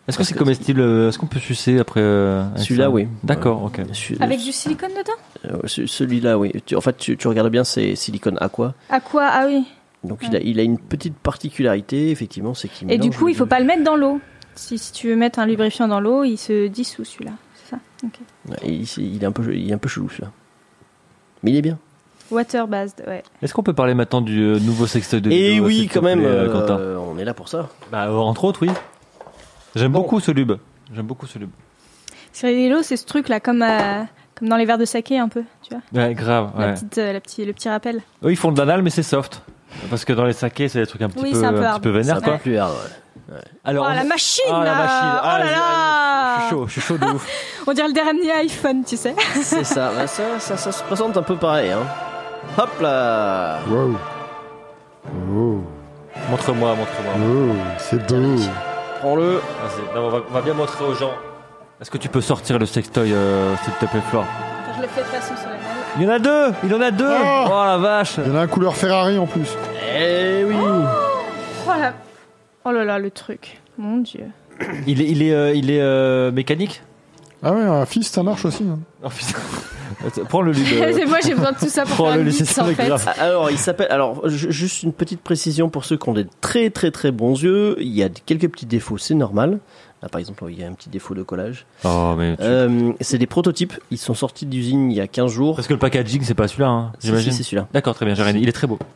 Est-ce que c'est comestible euh, Est-ce qu'on peut sucer après euh, avec Celui-là, ça oui. D'accord, ok. Celui- Avec du silicone dedans? euh, ce- Celui-là, oui. Tu- en fait, tu, tu regardes bien, c'est silicone aqua. À quoi? Ah oui. Donc il, a, il a une petite particularité, effectivement, c'est qu'il Et du mélange coup, les il faut deux. pas le mettre dans l'eau. Si, si tu veux mettre un lubrifiant dans l'eau, il se dissout celui-là. C'est ça? Ok. Ouais, il, c'est- il est un peu, il est un peu chelou celui-là. Mais il est bien. Water-based, ouais. Est-ce qu'on peut parler maintenant du euh, nouveau sextoy de Et Lilo, oui, s'il te quand même, plaît, euh, Quentin euh, on est là pour ça. Bah, euh, entre autres, oui. J'aime Bon. beaucoup ce lube. J'aime beaucoup ce lube. Sur les vélos, c'est ce truc-là, comme, euh, comme dans les verres de saké, un peu, tu vois. Ouais, grave. La Ouais. petite, euh, la petit, le petit rappel. Eux, ils font de l'anal, mais c'est soft. Parce que dans les sakés, c'est des trucs un petit Oui, peu, c'est un peu un petit hard. peu vénères, C'est un quoi. peu plus hard, ouais. Alors, Oh, on- la machine, Ah, la là machine. Ah, Oh là vas-y, là Je suis chaud, je suis chaud de ouf. On dirait le dernier iPhone, tu sais. C'est ça. Bah, ça, ça, ça se présente un peu pareil. Hein. Hop là. Wow. Oh, Montre-moi, montre-moi. oh, c'est beau. Prends-le. Vas-y. Non, on, va, on va bien montrer aux gens. Est-ce que tu peux sortir le sextoy, euh, s'il te plaît, Flore? Je le fais de façon solennelle. Il y en a deux. Il en a deux. Oh Oh, la vache. Il y en a un couleur Ferrari en plus. Eh oui. Oh là, oh là là, le truc. Mon Dieu. Il est, il est, euh, il est euh, mécanique. Ah ouais, un fist, ça marche aussi. Hein. Oh putain. Prends le lube. euh, Moi, j'ai besoin de tout ça pour Prends faire le une lube, bite, c'est en ça, fait. grave. Alors, il s'appelle. Alors, ju- juste une petite précision pour ceux qui ont des très très très bons yeux. Il y a quelques petits défauts, c'est normal. Là, par exemple, il y a un petit défaut de collage. Oh, mais. tu- Euh, c'est des prototypes. Ils sont sortis d'usine il y a quinze jours. Parce que le packaging, c'est pas celui-là, hein, Si, j'imagine. si, c'est celui-là. D'accord, très bien, j'ai rien dit. Il est très beau.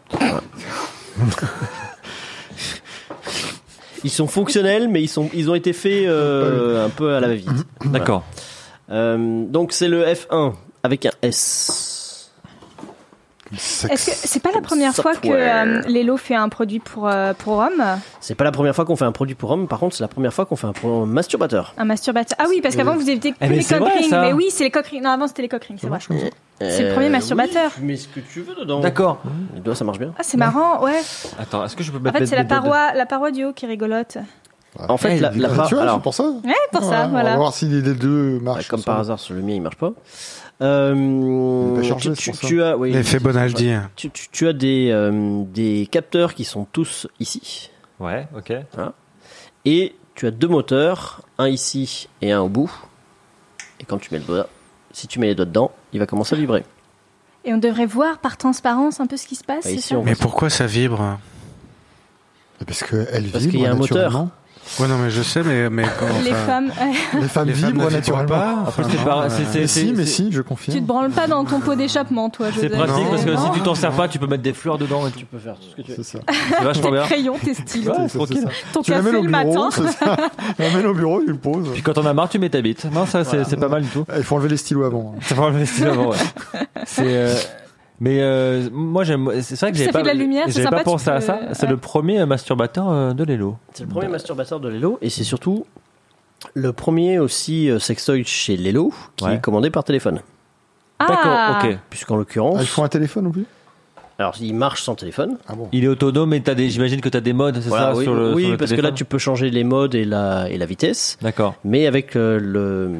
Ils sont fonctionnels, mais ils sont, ils ont été faits euh, un peu à la va-vite. D'accord. Euh, donc c'est le F un avec un S. Est-ce que c'est pas la première fois que Software. euh, Lelo fait un produit pour, euh, pour homme? C'est pas la première fois qu'on fait un produit pour homme. Par contre, c'est la première fois qu'on fait un pro- masturbateur. Un masturbateur. Ah oui, parce qu'avant, vous étiez que Eh, mais les c'est cock vrai, rings. ça. Mais oui, c'est les cock rings. Non, avant, c'était les cock rings, c'est vrai. C'est le premier Euh, masturbateur. oui, tu mets ce que tu veux dedans. D'accord. Les doigts, ça marche bien. Ah, c'est marrant, ouais. Attends, est-ce que je peux En mettre fait, c'est la des doigts de- paroi, la paroi du haut qui est rigolote. En fait, Eh, la, il la est part- naturel, alors, c'est pour ça. Ouais, pour ça, On voilà. va voir si les deux ouais, marchent. comme par hasard, sur le mien, il marche pas. Euh, Il est pas chargé, tu, c'est tu- pour ça. tu as, oui, L'effet Bonaldi. tu, tu, tu as des, euh, des capteurs qui sont tous ici. Ouais, ok. Et tu as deux moteurs, un ici et un au bout. Et quand tu mets le doigt, si tu mets les doigts dedans, il va commencer à vibrer. Et on devrait voir par transparence un peu ce qui se passe, Ouais, c'est ici, ça? on- Mais pourquoi ça vibre? Parce qu'elle Parce vibre qu'il y a un moteur. naturellement. Ouais, non, mais je sais, mais, mais quand, Les enfin, femmes, ouais. Les femmes les femmes vibrent ne vibrent naturellement. pas. Après, enfin, c'est non, pas- euh, c'est- c'est- Mais si, mais c'est- si, je Tu te confirme. branles pas dans ton pot d'échappement, toi, C'est Joseph. pratique Non. parce que si Non. tu t'en sers pas, tu peux mettre des fleurs dedans et Tu tu peux faire tout ce que tu veux. C'est ça. C'est vachement Tes bien. crayons, tes stylos, Ouais, C'est tranquille. ça. ton Tu café l'amènes au le bureau, matin. c'est ça. Tu l'amènes au bureau, tu le poses. Puis quand on a marre, tu mets ta bite. Non, ça, c'est c'est pas mal du tout. Il faut enlever les stylos avant. Ça va enlever le style avant, ouais. C'est. euh, Mais euh, moi j'aime. C'est vrai que Ça j'avais fait pas. de la lumière, c'est j'avais pas sympa, tu pensé à peux- ça. C'est ouais. le premier masturbateur euh, de Lelo. C'est le premier masturbateur de Lelo et c'est surtout le premier aussi euh, sextoy chez Lelo qui Ouais. est commandé par téléphone. Ah. D'accord, ok. Puisqu'en l'occurrence, Ah, il faut un téléphone ou plus alors il marche sans téléphone. Ah bon. Il est autonome et t'as des. J'imagine que t'as des modes, c'est Voilà, ça, oui, sur le. oui sur le parce que téléphone là tu peux changer les modes et la, et la vitesse, D'accord. mais avec euh, le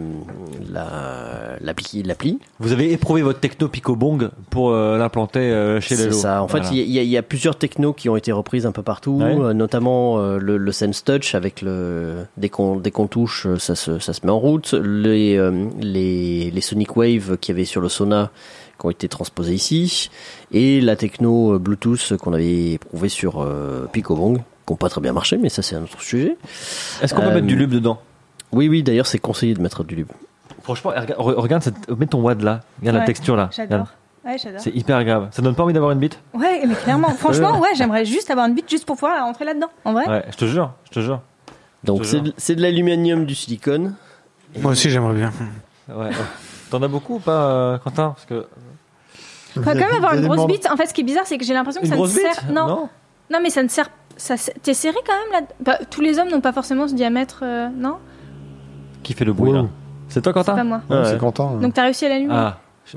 la l'appli. l'appli. Vous avez éprouvé votre techno Picobong pour euh, l'implanter euh, chez C'est Lelo. ça. En fait, Voilà. il y, a- il y a plusieurs technos qui ont été reprises un peu partout, Ouais. euh, notamment euh, le, le Sense Touch avec le dès qu'on dès qu'on touche, euh, ça se ça se met en route. Les euh, les les Sonic Wave qu'il y avait sur le Sona qui ont été transposés ici, et la techno euh, Bluetooth qu'on avait éprouvé sur euh, Picobong, qui n'ont pas très bien marché, mais ça c'est un autre sujet. Est-ce qu'on peut Euh, mettre du lube dedans? Oui, oui. D'ailleurs, c'est conseillé de mettre du lube. Franchement, regarde, re- regarde cette... mets ton wad là. Regarde la Ouais, texture là. J'adore. Regarde. Ouais, j'adore. C'est hyper agréable. Ça donne pas envie d'avoir une bite? Ouais, mais clairement. Franchement, ouais, j'aimerais juste avoir une bite juste pour pouvoir rentrer là-dedans. En vrai. Ouais, je te jure, je te jure. Donc Je te c'est jure. de- c'est de l'aluminium, du silicone. Moi aussi, j'aimerais bien. Ouais. ouais. T'en as beaucoup ou pas, euh, Quentin? Parce que Faut quand même avoir Il y a une des grosse membres- bite. En fait, ce qui est bizarre, c'est que j'ai l'impression que une ça ne grosse bite? sert. Non. non. Non, mais ça ne sert. Ça... T'es serré quand même là. Bah, tous les hommes n'ont pas forcément ce diamètre, euh, non? Qui fait le bruit là? Wow. C'est toi, C'est Quentin? pas moi. Ouais, Ouais. C'est Quentin. Donc t'as réussi à l'allumer? Ah. Je...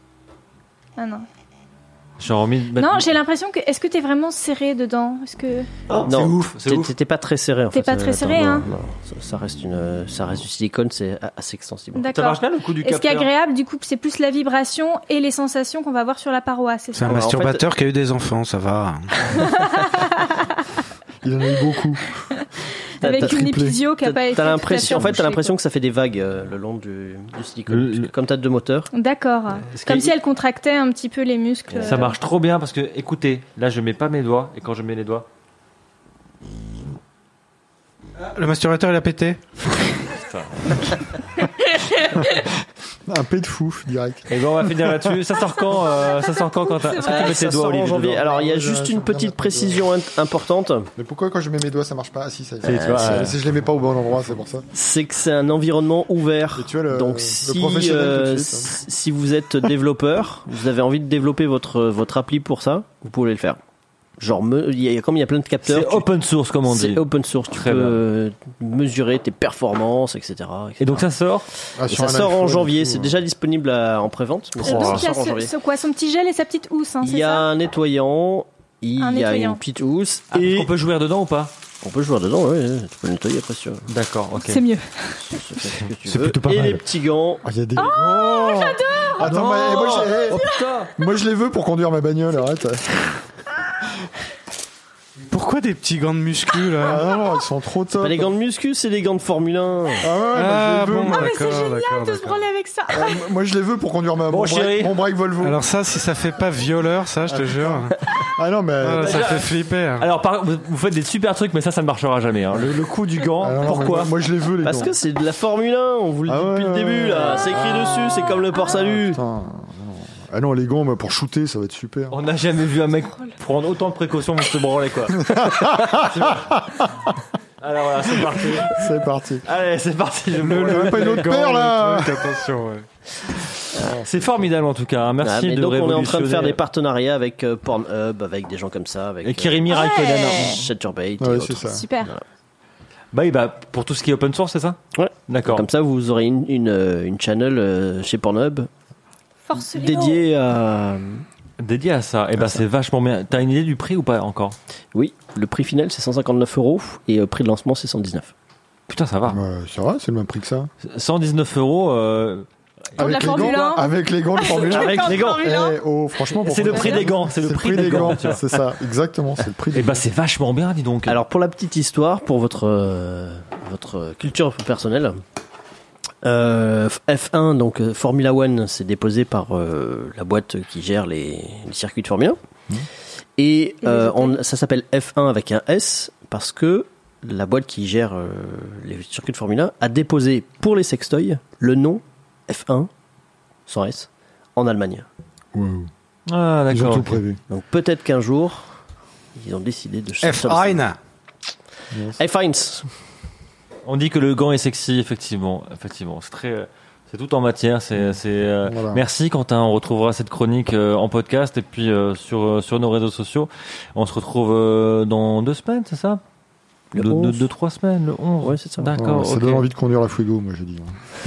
Ah non. J'ai remis. de mettre- Non, j'ai l'impression que. Est-ce que t'es vraiment serré dedans? Est-ce que. Oh, c'est ouf, c'est T'es- ouf. T'es pas très serré. En T'es fait. pas très Attends, serré, non, hein. non, ça, ça reste une, ça reste du silicone, c'est a- assez extensible. Ça D'accord. marche bien le coup du Et ce qui est capteur. agréable, du coup, c'est plus la vibration et les sensations qu'on va avoir sur la paroi, c'est C'est ça? un Alors, en masturbateur qui a eu des enfants, ça va. Il en a eu beaucoup. avec t'as une triplé. épisio qui a T'as, pas été. t'as tout à l'impression, en fait, bouchée, t'as l'impression quoi. que ça fait des vagues euh, le long du, du silicone. Le- Parce que le- Comme t'as deux moteurs. D'accord. Ce Comme qui- si elle contractait un petit peu les muscles. Ça marche trop bien parce que, écoutez, là je mets pas mes doigts et quand je mets les doigts, Le masturbateur, il a pété. Un pet de fou, direct. et ben on va finir là-dessus. Ça sort quand euh, Ça sort quand quand t'as... Est-ce que tu Euh, mets ça tes doigts sort en Olivier, janvier. dedans Alors, il y a Ouais, juste je- une je regarde petite mes précision in- importante. Mais pourquoi quand je mets mes doigts ça marche pas? Ah si, ça y est. C'est- tu vois, C'est- euh, Si je les mets pas au bon endroit, c'est pour ça. C'est que c'est un environnement ouvert. Et tu vois, le- Donc le si, professionnel tout de euh, suite, si si vous êtes développeur, vous avez envie de développer votre votre appli pour ça, vous pouvez le faire. Genre, me- il y a, comme il y a plein de capteurs, C'est tu- open source comme on c'est dit. open source, tu Très peux bien. euh, mesurer tes performances, et cetera, et cetera. Et donc ça sort Ah, Et sur ça un sort en iPhone et janvier, tout, c'est euh. déjà disponible à- en prévente, mais Et ça donc, il y a sort en ce, janvier. ce quoi, son petit gel et sa petite housse, hein, Il c'est y a ça un nettoyant, il Un y a nettoyant. une petite housse, Ah, et on peut jouer dedans ou pas on peut jouer dedans, ouais, ouais, tu peux le nettoyer après si tu veux. D'accord, ok. C'est mieux. Tu fais ce que tu C'est veux. plutôt pas Et mal. les petits gants. Ah, il y a des. Oh, j'adore! Attends, mais, moi, je, eh, Oh putain moi je les veux pour conduire ma bagnole, arrête. Pourquoi des petits gants de muscu, là? Ah non, non, ils sont trop top. Pas les gants de muscu, c'est les gants de Formule un. Ah ouais, Ah, moi, je les veux. bon, moi. mais c'est d'accord, génial d'accord, de se d'accord. branler avec ça. Euh, moi je les veux pour conduire ma, Bon, mon, chérie. break, mon break Volvo. Alors ça, si ça fait pas violeur, ça, je te jure. Ah non, mais. Ah, ça fait flipper. hein. Alors par- vous vous faites des super trucs mais ça ça ne marchera jamais. Hein. Le, le coup du gant, Ah non, non, mais pourquoi moi, moi, je les veux, les Parce gants. que c'est de la Formule un, on vous le dit Ah ouais, depuis le ouais, début ouais, là. ouais. C'est écrit dessus, c'est comme le port salut. Putain, non. Ah non, les gants, moi, pour shooter, ça va être super. On n'a jamais vu un mec prendre autant de précautions pour se branler quoi. Alors voilà, c'est parti. C'est parti. Allez, c'est parti. Je me Il y branle. avait pas une autre Gants, paire, là. le truc, attention, ouais. C'est formidable en tout cas. hein. Merci Ah, mais de donc on est en train de faire révolutionner. des partenariats avec euh, Pornhub, avec des gens comme ça, avec Et Kirimi Raikkonen. Ouais. Chaturbate Ah et ouais, autres. c'est ça. Super. Bah, oui, bah pour tout ce qui est open source, c'est ça Ouais. D'accord. Comme ça, vous aurez une, une, euh, une channel euh, chez Pornhub Force les dédiée à... Dédié à ça. Et bah c'est vachement bien. T'as une idée du prix ou pas encore Oui, le prix final c'est cent cinquante-neuf euros et le prix de lancement c'est cent dix-neuf. Putain, ça va. Ouais, c'est vrai, c'est le même prix que ça. cent dix-neuf euros. euh, Pour de la les Formule gants, un. avec les gants de Formule un. Avec les gants. Eh, oh, franchement, pour C'est le Formule prix un, des gants. C'est le prix des gants. tu vois. C'est ça, exactement, c'est le prix des Et bah c'est vachement bien, dis donc. Alors pour la petite histoire, pour votre, euh, votre culture personnelle, euh, F un, donc euh, Formula One, c'est déposé par euh, la boîte qui gère les, les circuits de Formule un. Mmh. Et Et euh, les on, ça s'appelle F un avec un S parce que la boîte qui gère euh, les circuits de Formule un a déposé pour les sextoys le nom F un, sans S, en Allemagne. Wow. Ah Ils ont d'accord. tout ok. prévu. Donc peut-être qu'un jour, ils ont décidé de... F un. F un. On dit que le gant est sexy, effectivement. Effectivement, c'est très, euh, c'est tout en matière. C'est, c'est. euh, Voilà. Merci Quentin. On retrouvera cette chronique euh, en podcast et puis euh, sur euh, sur nos réseaux sociaux. On se retrouve euh, dans deux semaines, c'est ça Le deux, onze. deux, deux, trois semaines, le onze. Ouais, c'est ça. D'accord. Ouais, ça ok. donne envie de conduire la Fuego, moi j'ai dit.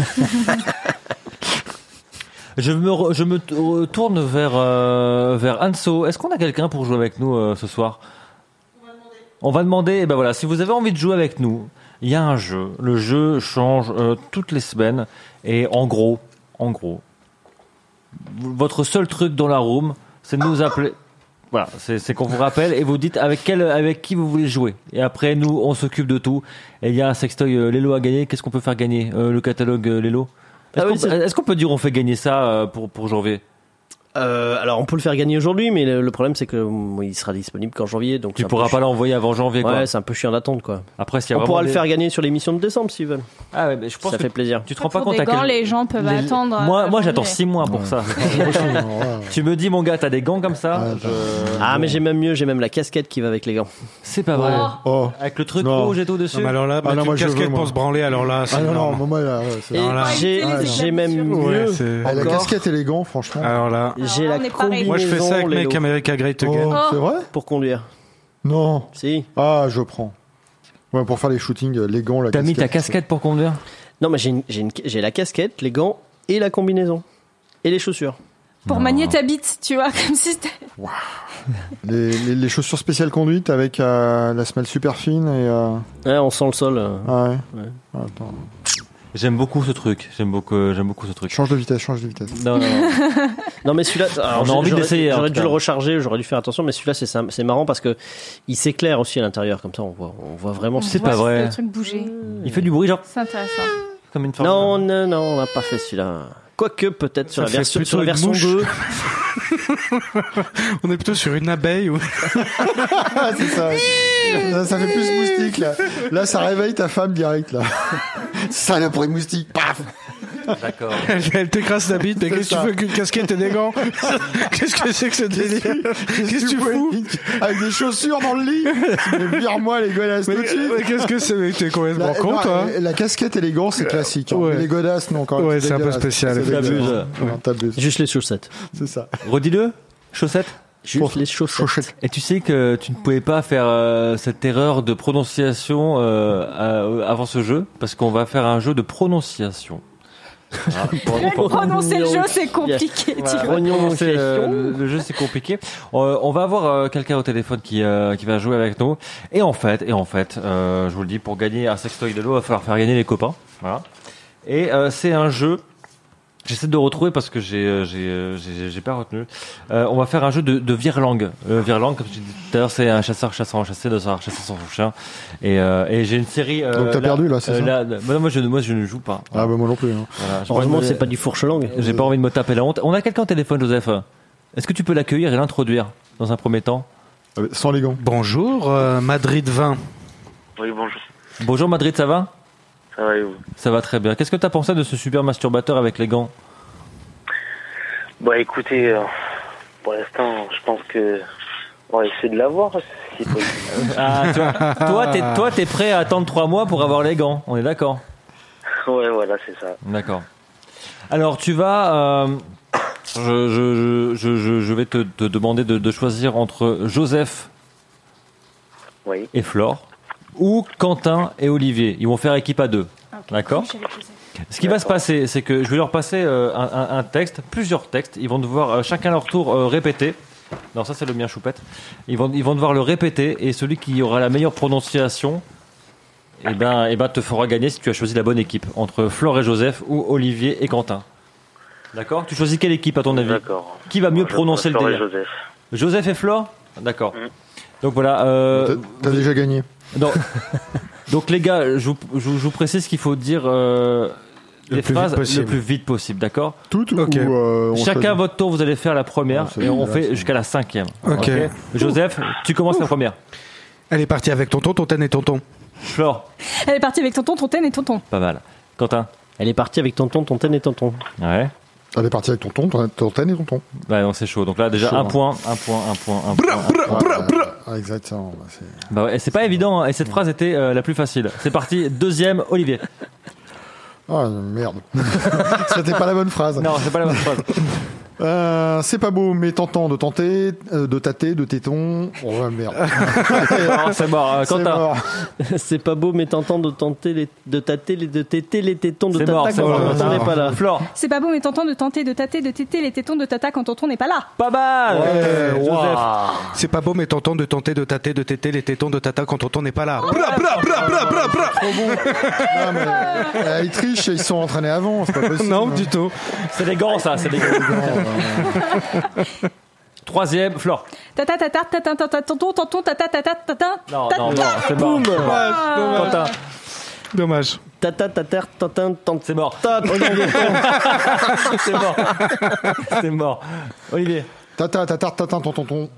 Je me re- je me t- retourne vers euh, vers Anso. Est-ce qu'on a quelqu'un pour jouer avec nous euh, ce soir? On va demander. Et ben voilà, si vous avez envie de jouer avec nous, il y a un jeu. Le jeu change euh, toutes les semaines. Et en gros, en gros, votre seul truc dans la room, c'est de nous appeler. Voilà, c'est, c'est qu'on vous rappelle et vous dites avec quel, avec qui vous voulez jouer. Et après, nous, on s'occupe de tout. Et il y a un sextoy euh, Lelo à gagner. Qu'est-ce qu'on peut faire gagner euh, Le catalogue euh, Lelo. Est-ce, Ah oui, qu'on, c'est- est-ce qu'on peut dire on fait gagner ça euh, pour pour janvier? Euh, alors on peut le faire gagner aujourd'hui, mais le, le problème c'est que bon, il sera disponible qu'en janvier, donc Tu c'est un pourras peu pas chiant. l'envoyer avant janvier, quoi. Ouais, c'est un peu chiant d'attendre quoi. Après, s'il y a On vraiment pourra le des- faire gagner sur l'émission de décembre s'ils veulent. Ah ouais, mais je pense Ça que fait plaisir. tu te rends pas Pour compte des à quel gants, les gens peuvent les- attendre. Moi, avant moi, j'attends de- six mois pour ça. Ouais. Tu me dis, mon gars, t'as des gants comme ça Ouais, je- Ah mais j'ai même mieux, j'ai même la casquette qui va avec les gants. C'est pas vrai. Oh. Avec le truc Non. rouge et tout dessus. Non, mais alors là, Ah mettre non, moi, une je veux, casquette moi. pour se branler, alors là, c'est Ah non, non, énorme. moi, là, ouais, c'est- Et Non, là. j'ai, Ah, j'ai même ouais, mieux. c'est- Ah, la encore. casquette et les gants, franchement. Alors là, J'ai Alors, la on est pareil. combinaison. moi je fais ça avec Lelo, Make America Great Again. Oh, c'est vrai? pour conduire. Non. Si. Ah, je prends. Ouais, pour faire les shootings, les gants, la T'as mis ta casquette. casquette pour conduire? Non mais j'ai, une- j'ai, une- j'ai la casquette, les gants et la combinaison et les chaussures. Pour Non. manier ta bite, tu vois, comme si c'était. Les, les, les chaussures spéciales conduite avec euh, la semelle super fine et. Euh... Ouais, on sent le sol. euh. Ah ouais. Ouais. Ah, attends. J'aime beaucoup ce truc. J'aime beaucoup, j'aime beaucoup ce truc. Change de vitesse, change de vitesse. Non, non, non. Non mais celui-là, alors, On a envie j'aurais- d'essayer, en J'aurais tout dû cas. le recharger, j'aurais dû faire attention, mais celui-là c'est sim- c'est marrant parce que il s'éclaire aussi à l'intérieur, comme ça on voit, on voit vraiment. On C'est voit pas vrai. Le truc bouger. Il fait du bruit, genre, C'est intéressant. comme une forme. Non, non, non, on n'a pas fait celui-là. Quoique peut-être sur Ça la fait version, plutôt sur la une version mouche. deux. On est plutôt sur une abeille ou... Ah, c'est ça. ça. Ça fait plus moustique, là. Là, ça réveille ta femme direct, là. C'est ça, là, pour les moustiques. Paf! D'accord. Elle, elle t'écrasse la bite, mais C'est qu'est-ce que ça. tu veux qu'une casquette et des gants? Qu'est-ce que c'est que ce délire? Qu'est-ce que tu fous? Avec des chaussures dans le lit. Mais vire-moi les godasses Mais, tout de suite. mais qu'est-ce que c'est? Mais t'es complètement La, con, non, toi. la, la casquette et les gants, c'est classique. Hein. Ouais. Mais les godasses, non, quand même. Ouais, c'est un peu dégueulasse. spécial, C'est t'abuses. dégueulasse. Non, t'abuses. Juste les chaussettes. C'est ça. Redis-le. Chaussettes. Juste les chaussettes. Chauchette. Et tu sais que tu ne pouvais pas faire euh, cette erreur de prononciation euh, à- avant ce jeu, parce qu'on va faire un jeu de prononciation. Ah, pour- Rien que pour- prononcer le jeu, c'est compliqué. tu Voilà, vois. prononcer le, le- le jeu c'est compliqué. Euh, on va avoir euh, quelqu'un au téléphone qui euh, qui va jouer avec nous. Et en fait, et en fait, euh, je vous le dis, pour gagner un sextoy de l'eau, il va falloir faire gagner les copains. Voilà. Et euh, c'est un jeu. J'essaie de retrouver parce que j'ai euh, j'ai euh, j'ai j'ai pas retenu. Euh, on va faire un jeu de, de virelangue. Euh, virelangue, comme je disais tout à l'heure, c'est un chasseur chassant un chassé, deux chasseurs chassé son chien. Et euh, et j'ai une série. Euh, Donc t'as perdu, là, c'est ça là, bah non, moi je moi je ne joue pas. Ah, bah, moi non plus. Hein. Voilà, j'ai Heureusement, pas envie de- c'est pas du fourche-langue. J'ai pas envie de me taper la honte. On a quelqu'un au téléphone, Joseph. Est-ce que tu peux l'accueillir et l'introduire dans un premier temps? Ah, mais sans les gants. Bonjour, euh, Madrid vingt. Oui, bonjour. Bonjour Madrid, ça va? Ça va et vous? Ça va très bien. Qu'est-ce que t'as pensé de ce super masturbateur avec les gants? Bah écoutez, euh, pour l'instant, je pense que on va essayer de l'avoir, si possible. Ah, tu vois, toi, t'es, toi, t'es prêt à attendre trois mois pour avoir les gants. On est d'accord? Ouais, voilà, c'est ça. D'accord. Alors, tu vas, euh, je, je, je, je, je vais te, te demander de, de choisir entre Joseph Oui. et Flore ou Quentin et Olivier. Ils vont faire équipe à deux. D'accord? Ce qui va se passer, c'est que je vais leur passer euh, un, un- un texte, plusieurs textes. Ils vont devoir euh, chacun leur tour euh, répéter. Non, ça c'est le mien choupette. Ils vont, ils vont devoir le répéter et celui qui aura la meilleure prononciation, eh ben, eh ben, te fera gagner si tu as choisi la bonne équipe entre Flore et Joseph ou Olivier et Quentin. D'accord? Tu choisis quelle équipe à ton avis? D'accord. Qui va mieux Je prononcer le préférerais délire? Joseph. Joseph et Flore? D'accord. Mm. Donc voilà. Euh, T'as t'as déjà gagné. non. Donc les gars, je vous, je vous- je vous précise qu'il faut dire euh, Le les plus vite phrases possible. le plus vite possible, d'accord? Tout ou Ok. euh, on Chacun choisit votre tour, vous allez faire la première Ah, c'est et on bien, fait c'est jusqu'à la cinquième. Ok. Joseph, tu commences la première. Elle est partie avec tonton, tonton et tonton. Flore, Elle est partie avec tonton, tontaine et tonton. pas mal. Quentin, Elle est partie avec tonton, tontaine et tonton. ouais. Elle est partie avec tonton, ton tontaine et tonton. Ouais, donc c'est chaud. Donc là déjà Chaud, un hein. point, un point, un point, un point. un point. Bra, bra. Ah, exactement. Bah, c'est- Bah ouais, c'est pas évident hein, et cette phrase était euh, la plus facile. C'est parti, deuxième, Olivier. Ah, merde. C'était pas la bonne phrase. Non, c'est pas la bonne phrase. Euh, c'est pas beau, mais tentant de tenter, euh, de tâter, de téton. Oh, ouais, merde. Alors, c'est mort. Euh, C'est Quentin, mort. C'est pas beau, mais tentant de tenter les, de tâter les, de téter les tétons de c'est tata mort, c'est quand mort. tonton n'est pas là. Flore, C'est pas beau, mais tentant de tenter de tâter, de téter les tétons de tata quand tonton n'est pas là. pas mal. Ouais, Joseph. waouh. C'est pas beau, mais tentant de tenter de tâter, de téter les tétons de tata quand tonton n'est pas là. Bra, bra, bra, bra, bra, bra. Trop bon. Non, mais, euh, ils trichent, ils se sont entraînés avant, c'est pas possible. Non, du tout. C'est des gants, ça. C'est des gants. Troisième, Flore. Tata, tata, tata, tata, tonton, tonton, tata, tata, tata. Non, non, non, c'est mort. C'est mort. Quentin, Dommage. Tata, tater, tantin, tant. c'est mort. Tat, Olivier. C'est mort. C'est mort. Olivier. Tata, tata, tata, tonton, tonton.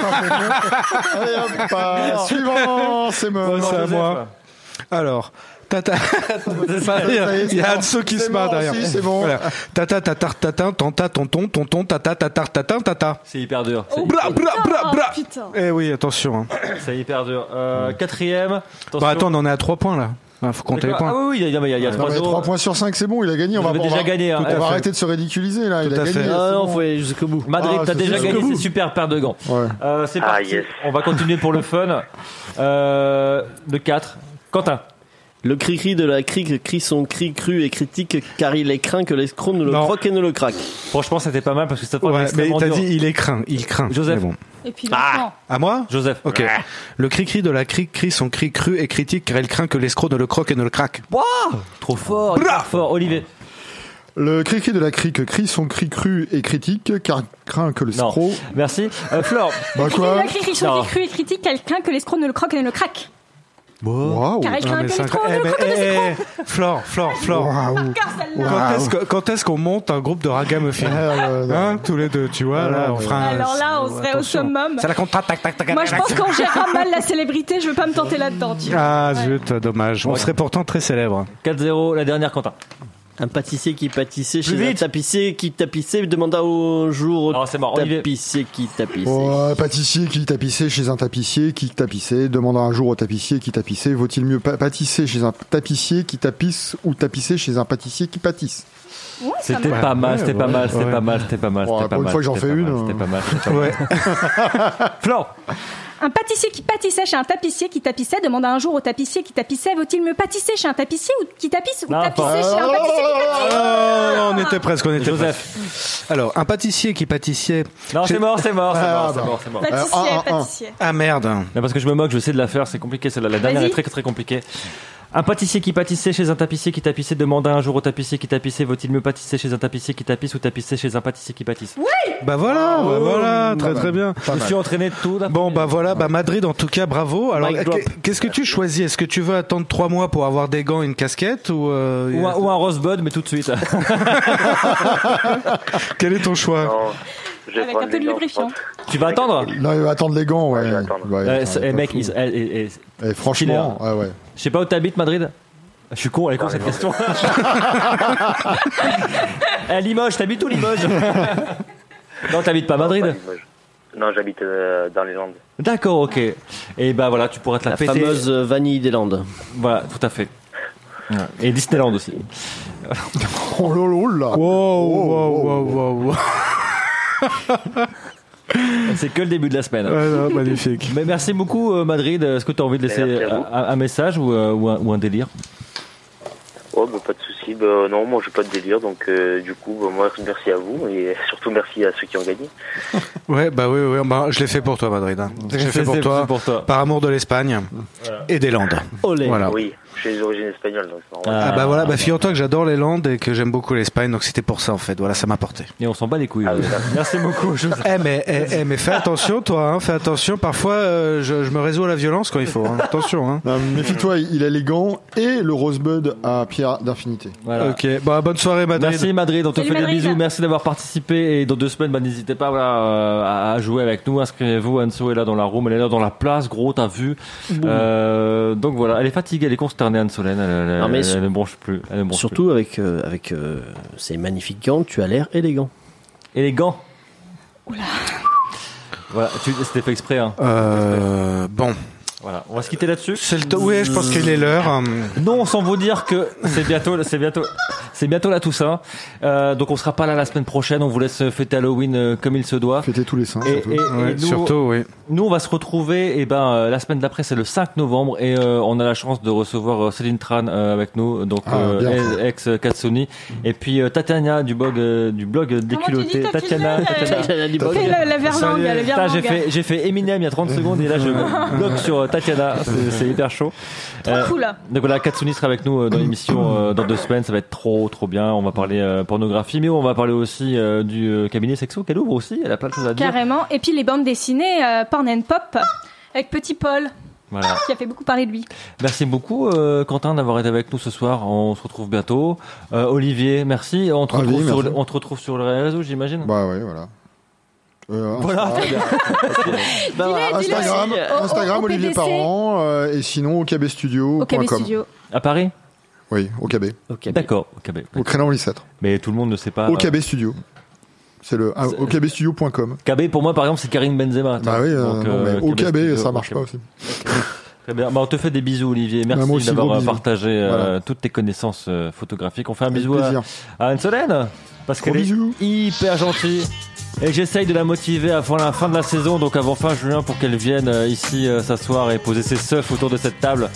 Allez hop, pas. Suivant, c'est mort. c'est à Joseph. moi. Alors, tata. Ça y est, Il y a c'est Anso qui c'est se marre mort derrière. aussi, c'est bon. Voilà. Tata, tata, tata, tanta, tonton, tonton, tata, tata, tata, tata. C'est hyper dur. C'est Bra, bra, bra, bra. Putain. Eh oui, attention. Hein. C'est hyper dur. Euh, quatrième. Attention. Bah attends, on en est à trois points là. Il faut compter les D'accord. points. Ah oui, oui, il y a, il y a, il y a Non, trois mais zéro. trois points sur cinq, c'est bon, il a gagné. On Vous va, avez on déjà va- gagné. Hein. on va à fait. arrêter de se ridiculiser là. Tout il a à gagné. fait. c'est Ah non, bon. faut aller jusqu'au bout. Madrid, Ah, t'as ça, déjà c'est gagné, jusqu'au c'est bout. super paire de gants. Ouais. Euh, c'est Ah, parti. yes. On va continuer pour le fun. Euh, le quatre. Quentin. Le cri-cri de la crique crie son cri cru et critique car il est craint que l'escroc ne le Non. croque et ne le craque. Franchement, c'était pas mal parce que ça Ouais, mais extrêmement t'as dur. dit il est craint, il craint. Joseph. Mais bon. Et puis l'enfant. À moi Joseph. Ok. Le cri-cri de la crique crie son cri cru et critique car il craint que l'escroc ne le croque et ne le craque. Wow trop fort, hyper fort. Olivier. Le cri-cri de la crique crie son cri cru et critique, car craint que le Non. scroc... Merci. Euh, Flore. Bah Il quoi a écrit son Non. cri cru et critique, quelqu'un que l'escroc ne le croque et ne le craque. Waouh. Car il Non, craint mais que c'est l'escroc incroyable. ne le Eh, croque et mais, ne le eh, eh, Flore, Flore, Flore. Waouh. craque. Quand est-ce que- quand est-ce qu'on monte un groupe de ragamuffin hein, tous les deux, tu vois, là, on fera un- Alors là, on serait au attention. summum. C'est la contre tac tac tac. Moi, je pense qu'on gérera mal la célébrité. Je veux pas me tenter là-dedans. tu vois. Ah zut, dommage. On serait pourtant très célèbre. quatre zéro, la dernière, Quentin. Un pâtissier qui pâtissait Plus chez un vite. tapissier qui tapissait demanda au jour au Alors, c'est mort, Olivier. tapissier qui tapissait. Oh, un pâtissier qui tapissait chez un tapissier qui tapissait, demandant un jour au tapissier qui tapissait, vaut-il mieux pa- pâtisser chez un tapissier qui tapisse ou tapisser chez un pâtissier qui pâtisse? Ouais, ça C'était me- pas mal, c'était ouais, pas mal, c'était ouais. pas mal, c'était pas mal. Bon, c'était pas pour une mal, fois que j'en c'était fais pas une, mal, hein. C'était pas mal. c'était pas mal. Ouais. Flore. Un pâtissier qui pâtissait chez un tapissier qui tapissait demanda un jour au tapissier qui tapissait vaut-il mieux pâtisser chez un tapissier ou qui tapisse ou Non, tapisser pas- chez un pâtissier qui tapisse Ah, on était presque, on était Joseph. presque. Alors, un pâtissier qui pâtissait. Non, c'est mort, c'est mort, c'est Ah, mort, c'est bah. mort, c'est mort. Pâtissier, Euh, un, un, un. pâtissier. Ah merde. Non, parce que je me moque, je vais essayer de la faire, c'est compliqué celle-là. La dernière Vas-y. est très très compliquée. Un pâtissier qui pâtissait chez un tapissier qui tapissait demanda un jour au tapissier qui tapissait vaut-il mieux pâtisser chez un tapissier qui tapisse ou tapisser chez un pâtissier qui pâtisse. Bah voilà, bah voilà, très très bien. Je me suis entraîné tout. d'un Bon premier. bah voilà, bah Madrid en tout cas bravo. Alors Mic drop. qu'est- qu'est-ce que tu choisis? Est-ce que tu veux attendre trois mois pour avoir des gants et une casquette ou, euh, Ou un, ou un rosebud, mais tout de suite. quel est ton choix? Non, je vais Avec prendre un peu les de gants, je lubrifiant. pense. Tu vas attendre. Non, il va attendre les gants, ouais. Ouais, je vais attendre. Ouais, Eh, attends, c'est- il est eh, pas mec, fou. ils- eh, eh, eh, Eh, franchement, ouais, ouais. je sais pas où t'habites, Madrid. Je suis con, elle est con Non, cette non. question. Eh, Limoges, t'habites où Limoges? Non, t'habites pas à Madrid. Pas Limoges. Non, j'habite euh, dans les Landes. D'accord, ok. Et bah voilà, tu pourras te la, La péter. fameuse euh, vanille des Landes. Voilà, tout à fait. Ouais. Et Disneyland aussi. Oh là là là. Wow, wow, wow, wow, wow. C'est que le début de la semaine. Ouais, non, magnifique. Mais merci beaucoup, euh, Madrid. Est-ce que tu as envie de laisser Merci à vous. un, un message ou, euh, ou, un, ou un délire? Oh, bah, pas de souci. Bah, non, moi, j'ai pas de délire. Donc, euh, du coup, bah, moi, merci à vous. Et surtout, merci à ceux qui ont gagné. Ouais, bah oui, oui, bah, je l'ai fait pour toi, Madrid. Hein. Je l'ai fait pour C'est- toi, c'est pour toi. par amour de l'Espagne et des Landes. Olé. Voilà. Oui, j'ai des origines espagnoles. Donc, c'est normal. Ah bah voilà, bah figure-toi que j'adore les Landes et que j'aime beaucoup l'Espagne, donc c'était pour ça en fait. Voilà, ça m'a porté. Et on s'en bat les couilles. Ah, euh. oui, ça. Merci beaucoup. Joseph. Eh mais, eh, eh, mais fais attention toi, hein, fais attention. Parfois, euh, je, je me résous à la violence quand il faut. Hein. Attention. Hein. Non, méfie-toi, il a les gants et le rosebud à pierre d'infinité. Voilà. Ok, bon, bonne soirée Madrid. Merci Madrid, on te Salut, fait des Madrid. bisous, merci d'avoir participé et dans deux semaines bah, n'hésitez pas voilà, euh, à- à jouer avec nous, inscrivez-vous, Anso est là dans la room, elle est là dans la place, gros t'as vu. Euh, donc voilà, elle est fatiguée, elle est consternée Anne-Solène, elle, elle, Non, mais elle, sur- elle ne bronche plus. Elle ne bronche Surtout avec, euh, avec euh, ces magnifiques gants, tu as l'air élégant. plus. Et les gants. Voilà, tu- c'était fait exprès hein. Euh, bon, Voilà, on va se quitter là-dessus. c'est le to- oui, je pense qu'il est l'heure. Hum. Non, sans vous dire que c'est bientôt, c'est bientôt, c'est bientôt la Toussaint. Euh, donc on sera pas là la semaine prochaine. On vous laisse fêter Halloween euh, comme il se doit. Fêtez tous les saints. Et, surtout. et- et Ouais, nous, surtout, oui. nous, on va se retrouver. Et ben euh, la semaine d'après, c'est le cinq novembre, et euh, on a la chance de recevoir euh, Céline Tran euh, avec nous, donc Ah, euh, bien. ex Katsuni, et puis euh, Tatiana du blog euh, du blog des Comment tu culottés. dis, Tatiana, Tatiana Tatiana. Fais la, la verlangue, la Putain, verlangue. j'ai fait, j'ai fait Eminem il y a trente secondes et là je me bloque sur euh, Tatiana, c'est, c'est hyper chaud. Trop cool. Donc voilà, Katsuni sera avec nous euh, dans l'émission euh, dans deux semaines, ça va être trop trop bien. On va parler euh, pornographie, mais on va parler aussi euh, du euh, cabinet sexo qu'elle ouvre aussi, elle a plein de choses à dire. Carrément. Et puis les bandes dessinées, euh, Porn and Pop, avec Petit Paul, Voilà. qui a fait beaucoup parler de lui. Merci beaucoup euh, Quentin d'avoir été avec nous ce soir, on se retrouve bientôt. Euh, Olivier, merci, on te, Ravi, retrouve sur, merci. le- on te retrouve sur les réseaux j'imagine. Bah ouais, voilà. Euh, Voilà, Insta- très bien. Bah, Dis-le, dis-le. Instagram, Au- au- Instagram au Olivier P D C. Parent, euh, et sinon au k b studio Au K B point com. Studio. À Paris. Oui, au K B. Ok. D'accord, au K B. Au Crénan Lissâtre. Mais tout le monde ne sait pas. Au euh, K B Studio. C'est le ah, C'est- au k b studio point com. K B pour moi par exemple c'est Karim Benzema. Bah oui, euh, Donc, non, mais euh, au K B Studio, ça marche ok. pas aussi. Très bien. Bah, on te fait des bisous, Olivier. Merci Bah, moi aussi, d'avoir gros euh, bisous. partagé euh, Voilà. toutes tes connaissances euh, photographiques. On fait un Avec bisou à, plaisir. à Anne-Solène parce Gros qu'elle est bisous. hyper gentille. Et j'essaye de la motiver avant la fin de la saison, donc avant fin juin, pour qu'elle vienne euh, ici euh, s'asseoir et poser ses seufs autour de cette table.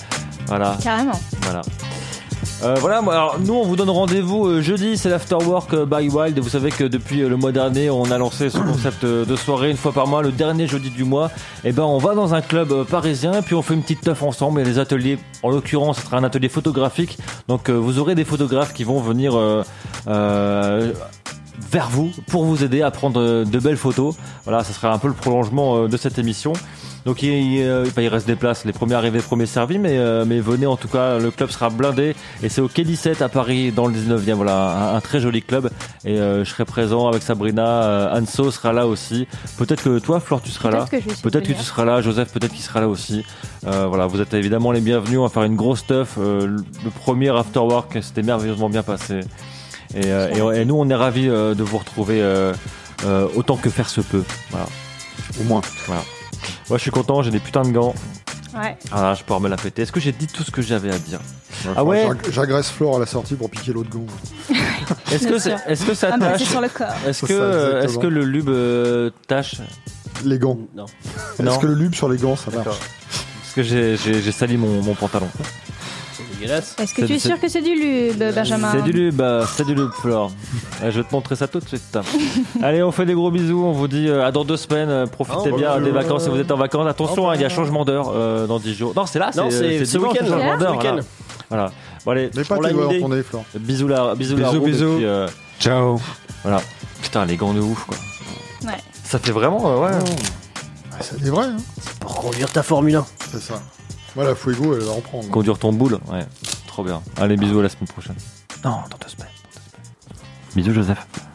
Voilà. Carrément. Voilà. Euh, voilà, alors nous on vous donne rendez-vous euh, jeudi, c'est l'Afterwork euh, by Wild. Vous savez que depuis euh, le mois dernier, on a lancé ce concept euh, de soirée une fois par mois, le dernier jeudi du mois. Et ben on va dans un club euh, parisien et puis on fait une petite teuf ensemble. Il y a des ateliers, en l'occurrence, ce sera un atelier photographique. Donc euh, vous aurez des photographes qui vont venir euh, euh, vers vous pour vous aider à prendre euh, de belles photos. Voilà, ça sera un peu le prolongement euh, de cette émission. Donc il, il, euh, il reste des places, les premiers arrivés, premiers servis, mais, euh, mais venez en tout cas, le club sera blindé et c'est au quai dix-sept à Paris dans le dix-neuvième, voilà, un, un très joli club et euh, je serai présent avec Sabrina, euh, Anso sera là aussi, peut-être que toi Flore tu seras Peut-être là, que je vais peut-être que venir. tu seras là, Joseph peut-être qu'il sera là aussi, euh, voilà, vous êtes évidemment les bienvenus, on va faire une grosse stuff, euh, le, le premier afterwork c'était merveilleusement bien passé et, euh, et, et nous on est ravis euh, de vous retrouver euh, euh, autant que faire se peut, voilà. Au moins. Voilà. Moi je suis content, j'ai des putains de gants. Ouais. Ah, je peux pouvoir me la péter. Est-ce que j'ai dit tout ce que j'avais à dire? Ouais, Ah ouais. j'ag- J'agresse Flore à la sortie pour piquer l'autre gant. Est-ce que, Bien c'est- sûr. est-ce que ça Ah, mais tâche? c'est sur le corps. Est-ce C'est que, ça, euh, exactement. est-ce que le lube euh, tâche? Les gants. Non. Non. Est-ce que le lube sur les gants, ça marche? D'accord. Parce que j'ai, j'ai, j'ai sali mon, mon pantalon. C'est dégueulasse. Est-ce que C'est- tu es c'est- sûr que c'est du lube, Benjamin? C'est du lube, bah, c'est du lube, Flore. Euh, Je vais te montrer ça tout de suite. Allez, on fait des gros bisous. On vous dit euh, à dans deux semaines. euh, Profitez Oh, bien bah, des euh, vacances si vous êtes en vacances. Attention, oh, hein, il y a bah, changement d'heure euh, dans dix jours. Non, c'est là. Non, c'est c'est ce dimanche, week-end. le changement Ce d'heure, week-end. Voilà. Voilà. Bon, allez, Mais pas Pour tes la doigts idée. retournés, Flore. bisous là, bisous là. Bisous, Roux, et bisous. puis, euh, Ciao. voilà. Putain, les gants de ouf, quoi. Ouais. Ça fait vraiment, euh, ouais. Ah, c'est vrai, hein. Pour conduire ta Formule un. C'est ça. Voilà, Fuego, elle va reprendre. Conduire ton boule, ouais. Trop bien. Allez, bisous à la semaine prochaine. Non, dans deux semaines. Dans deux semaines. Bisous, Joseph.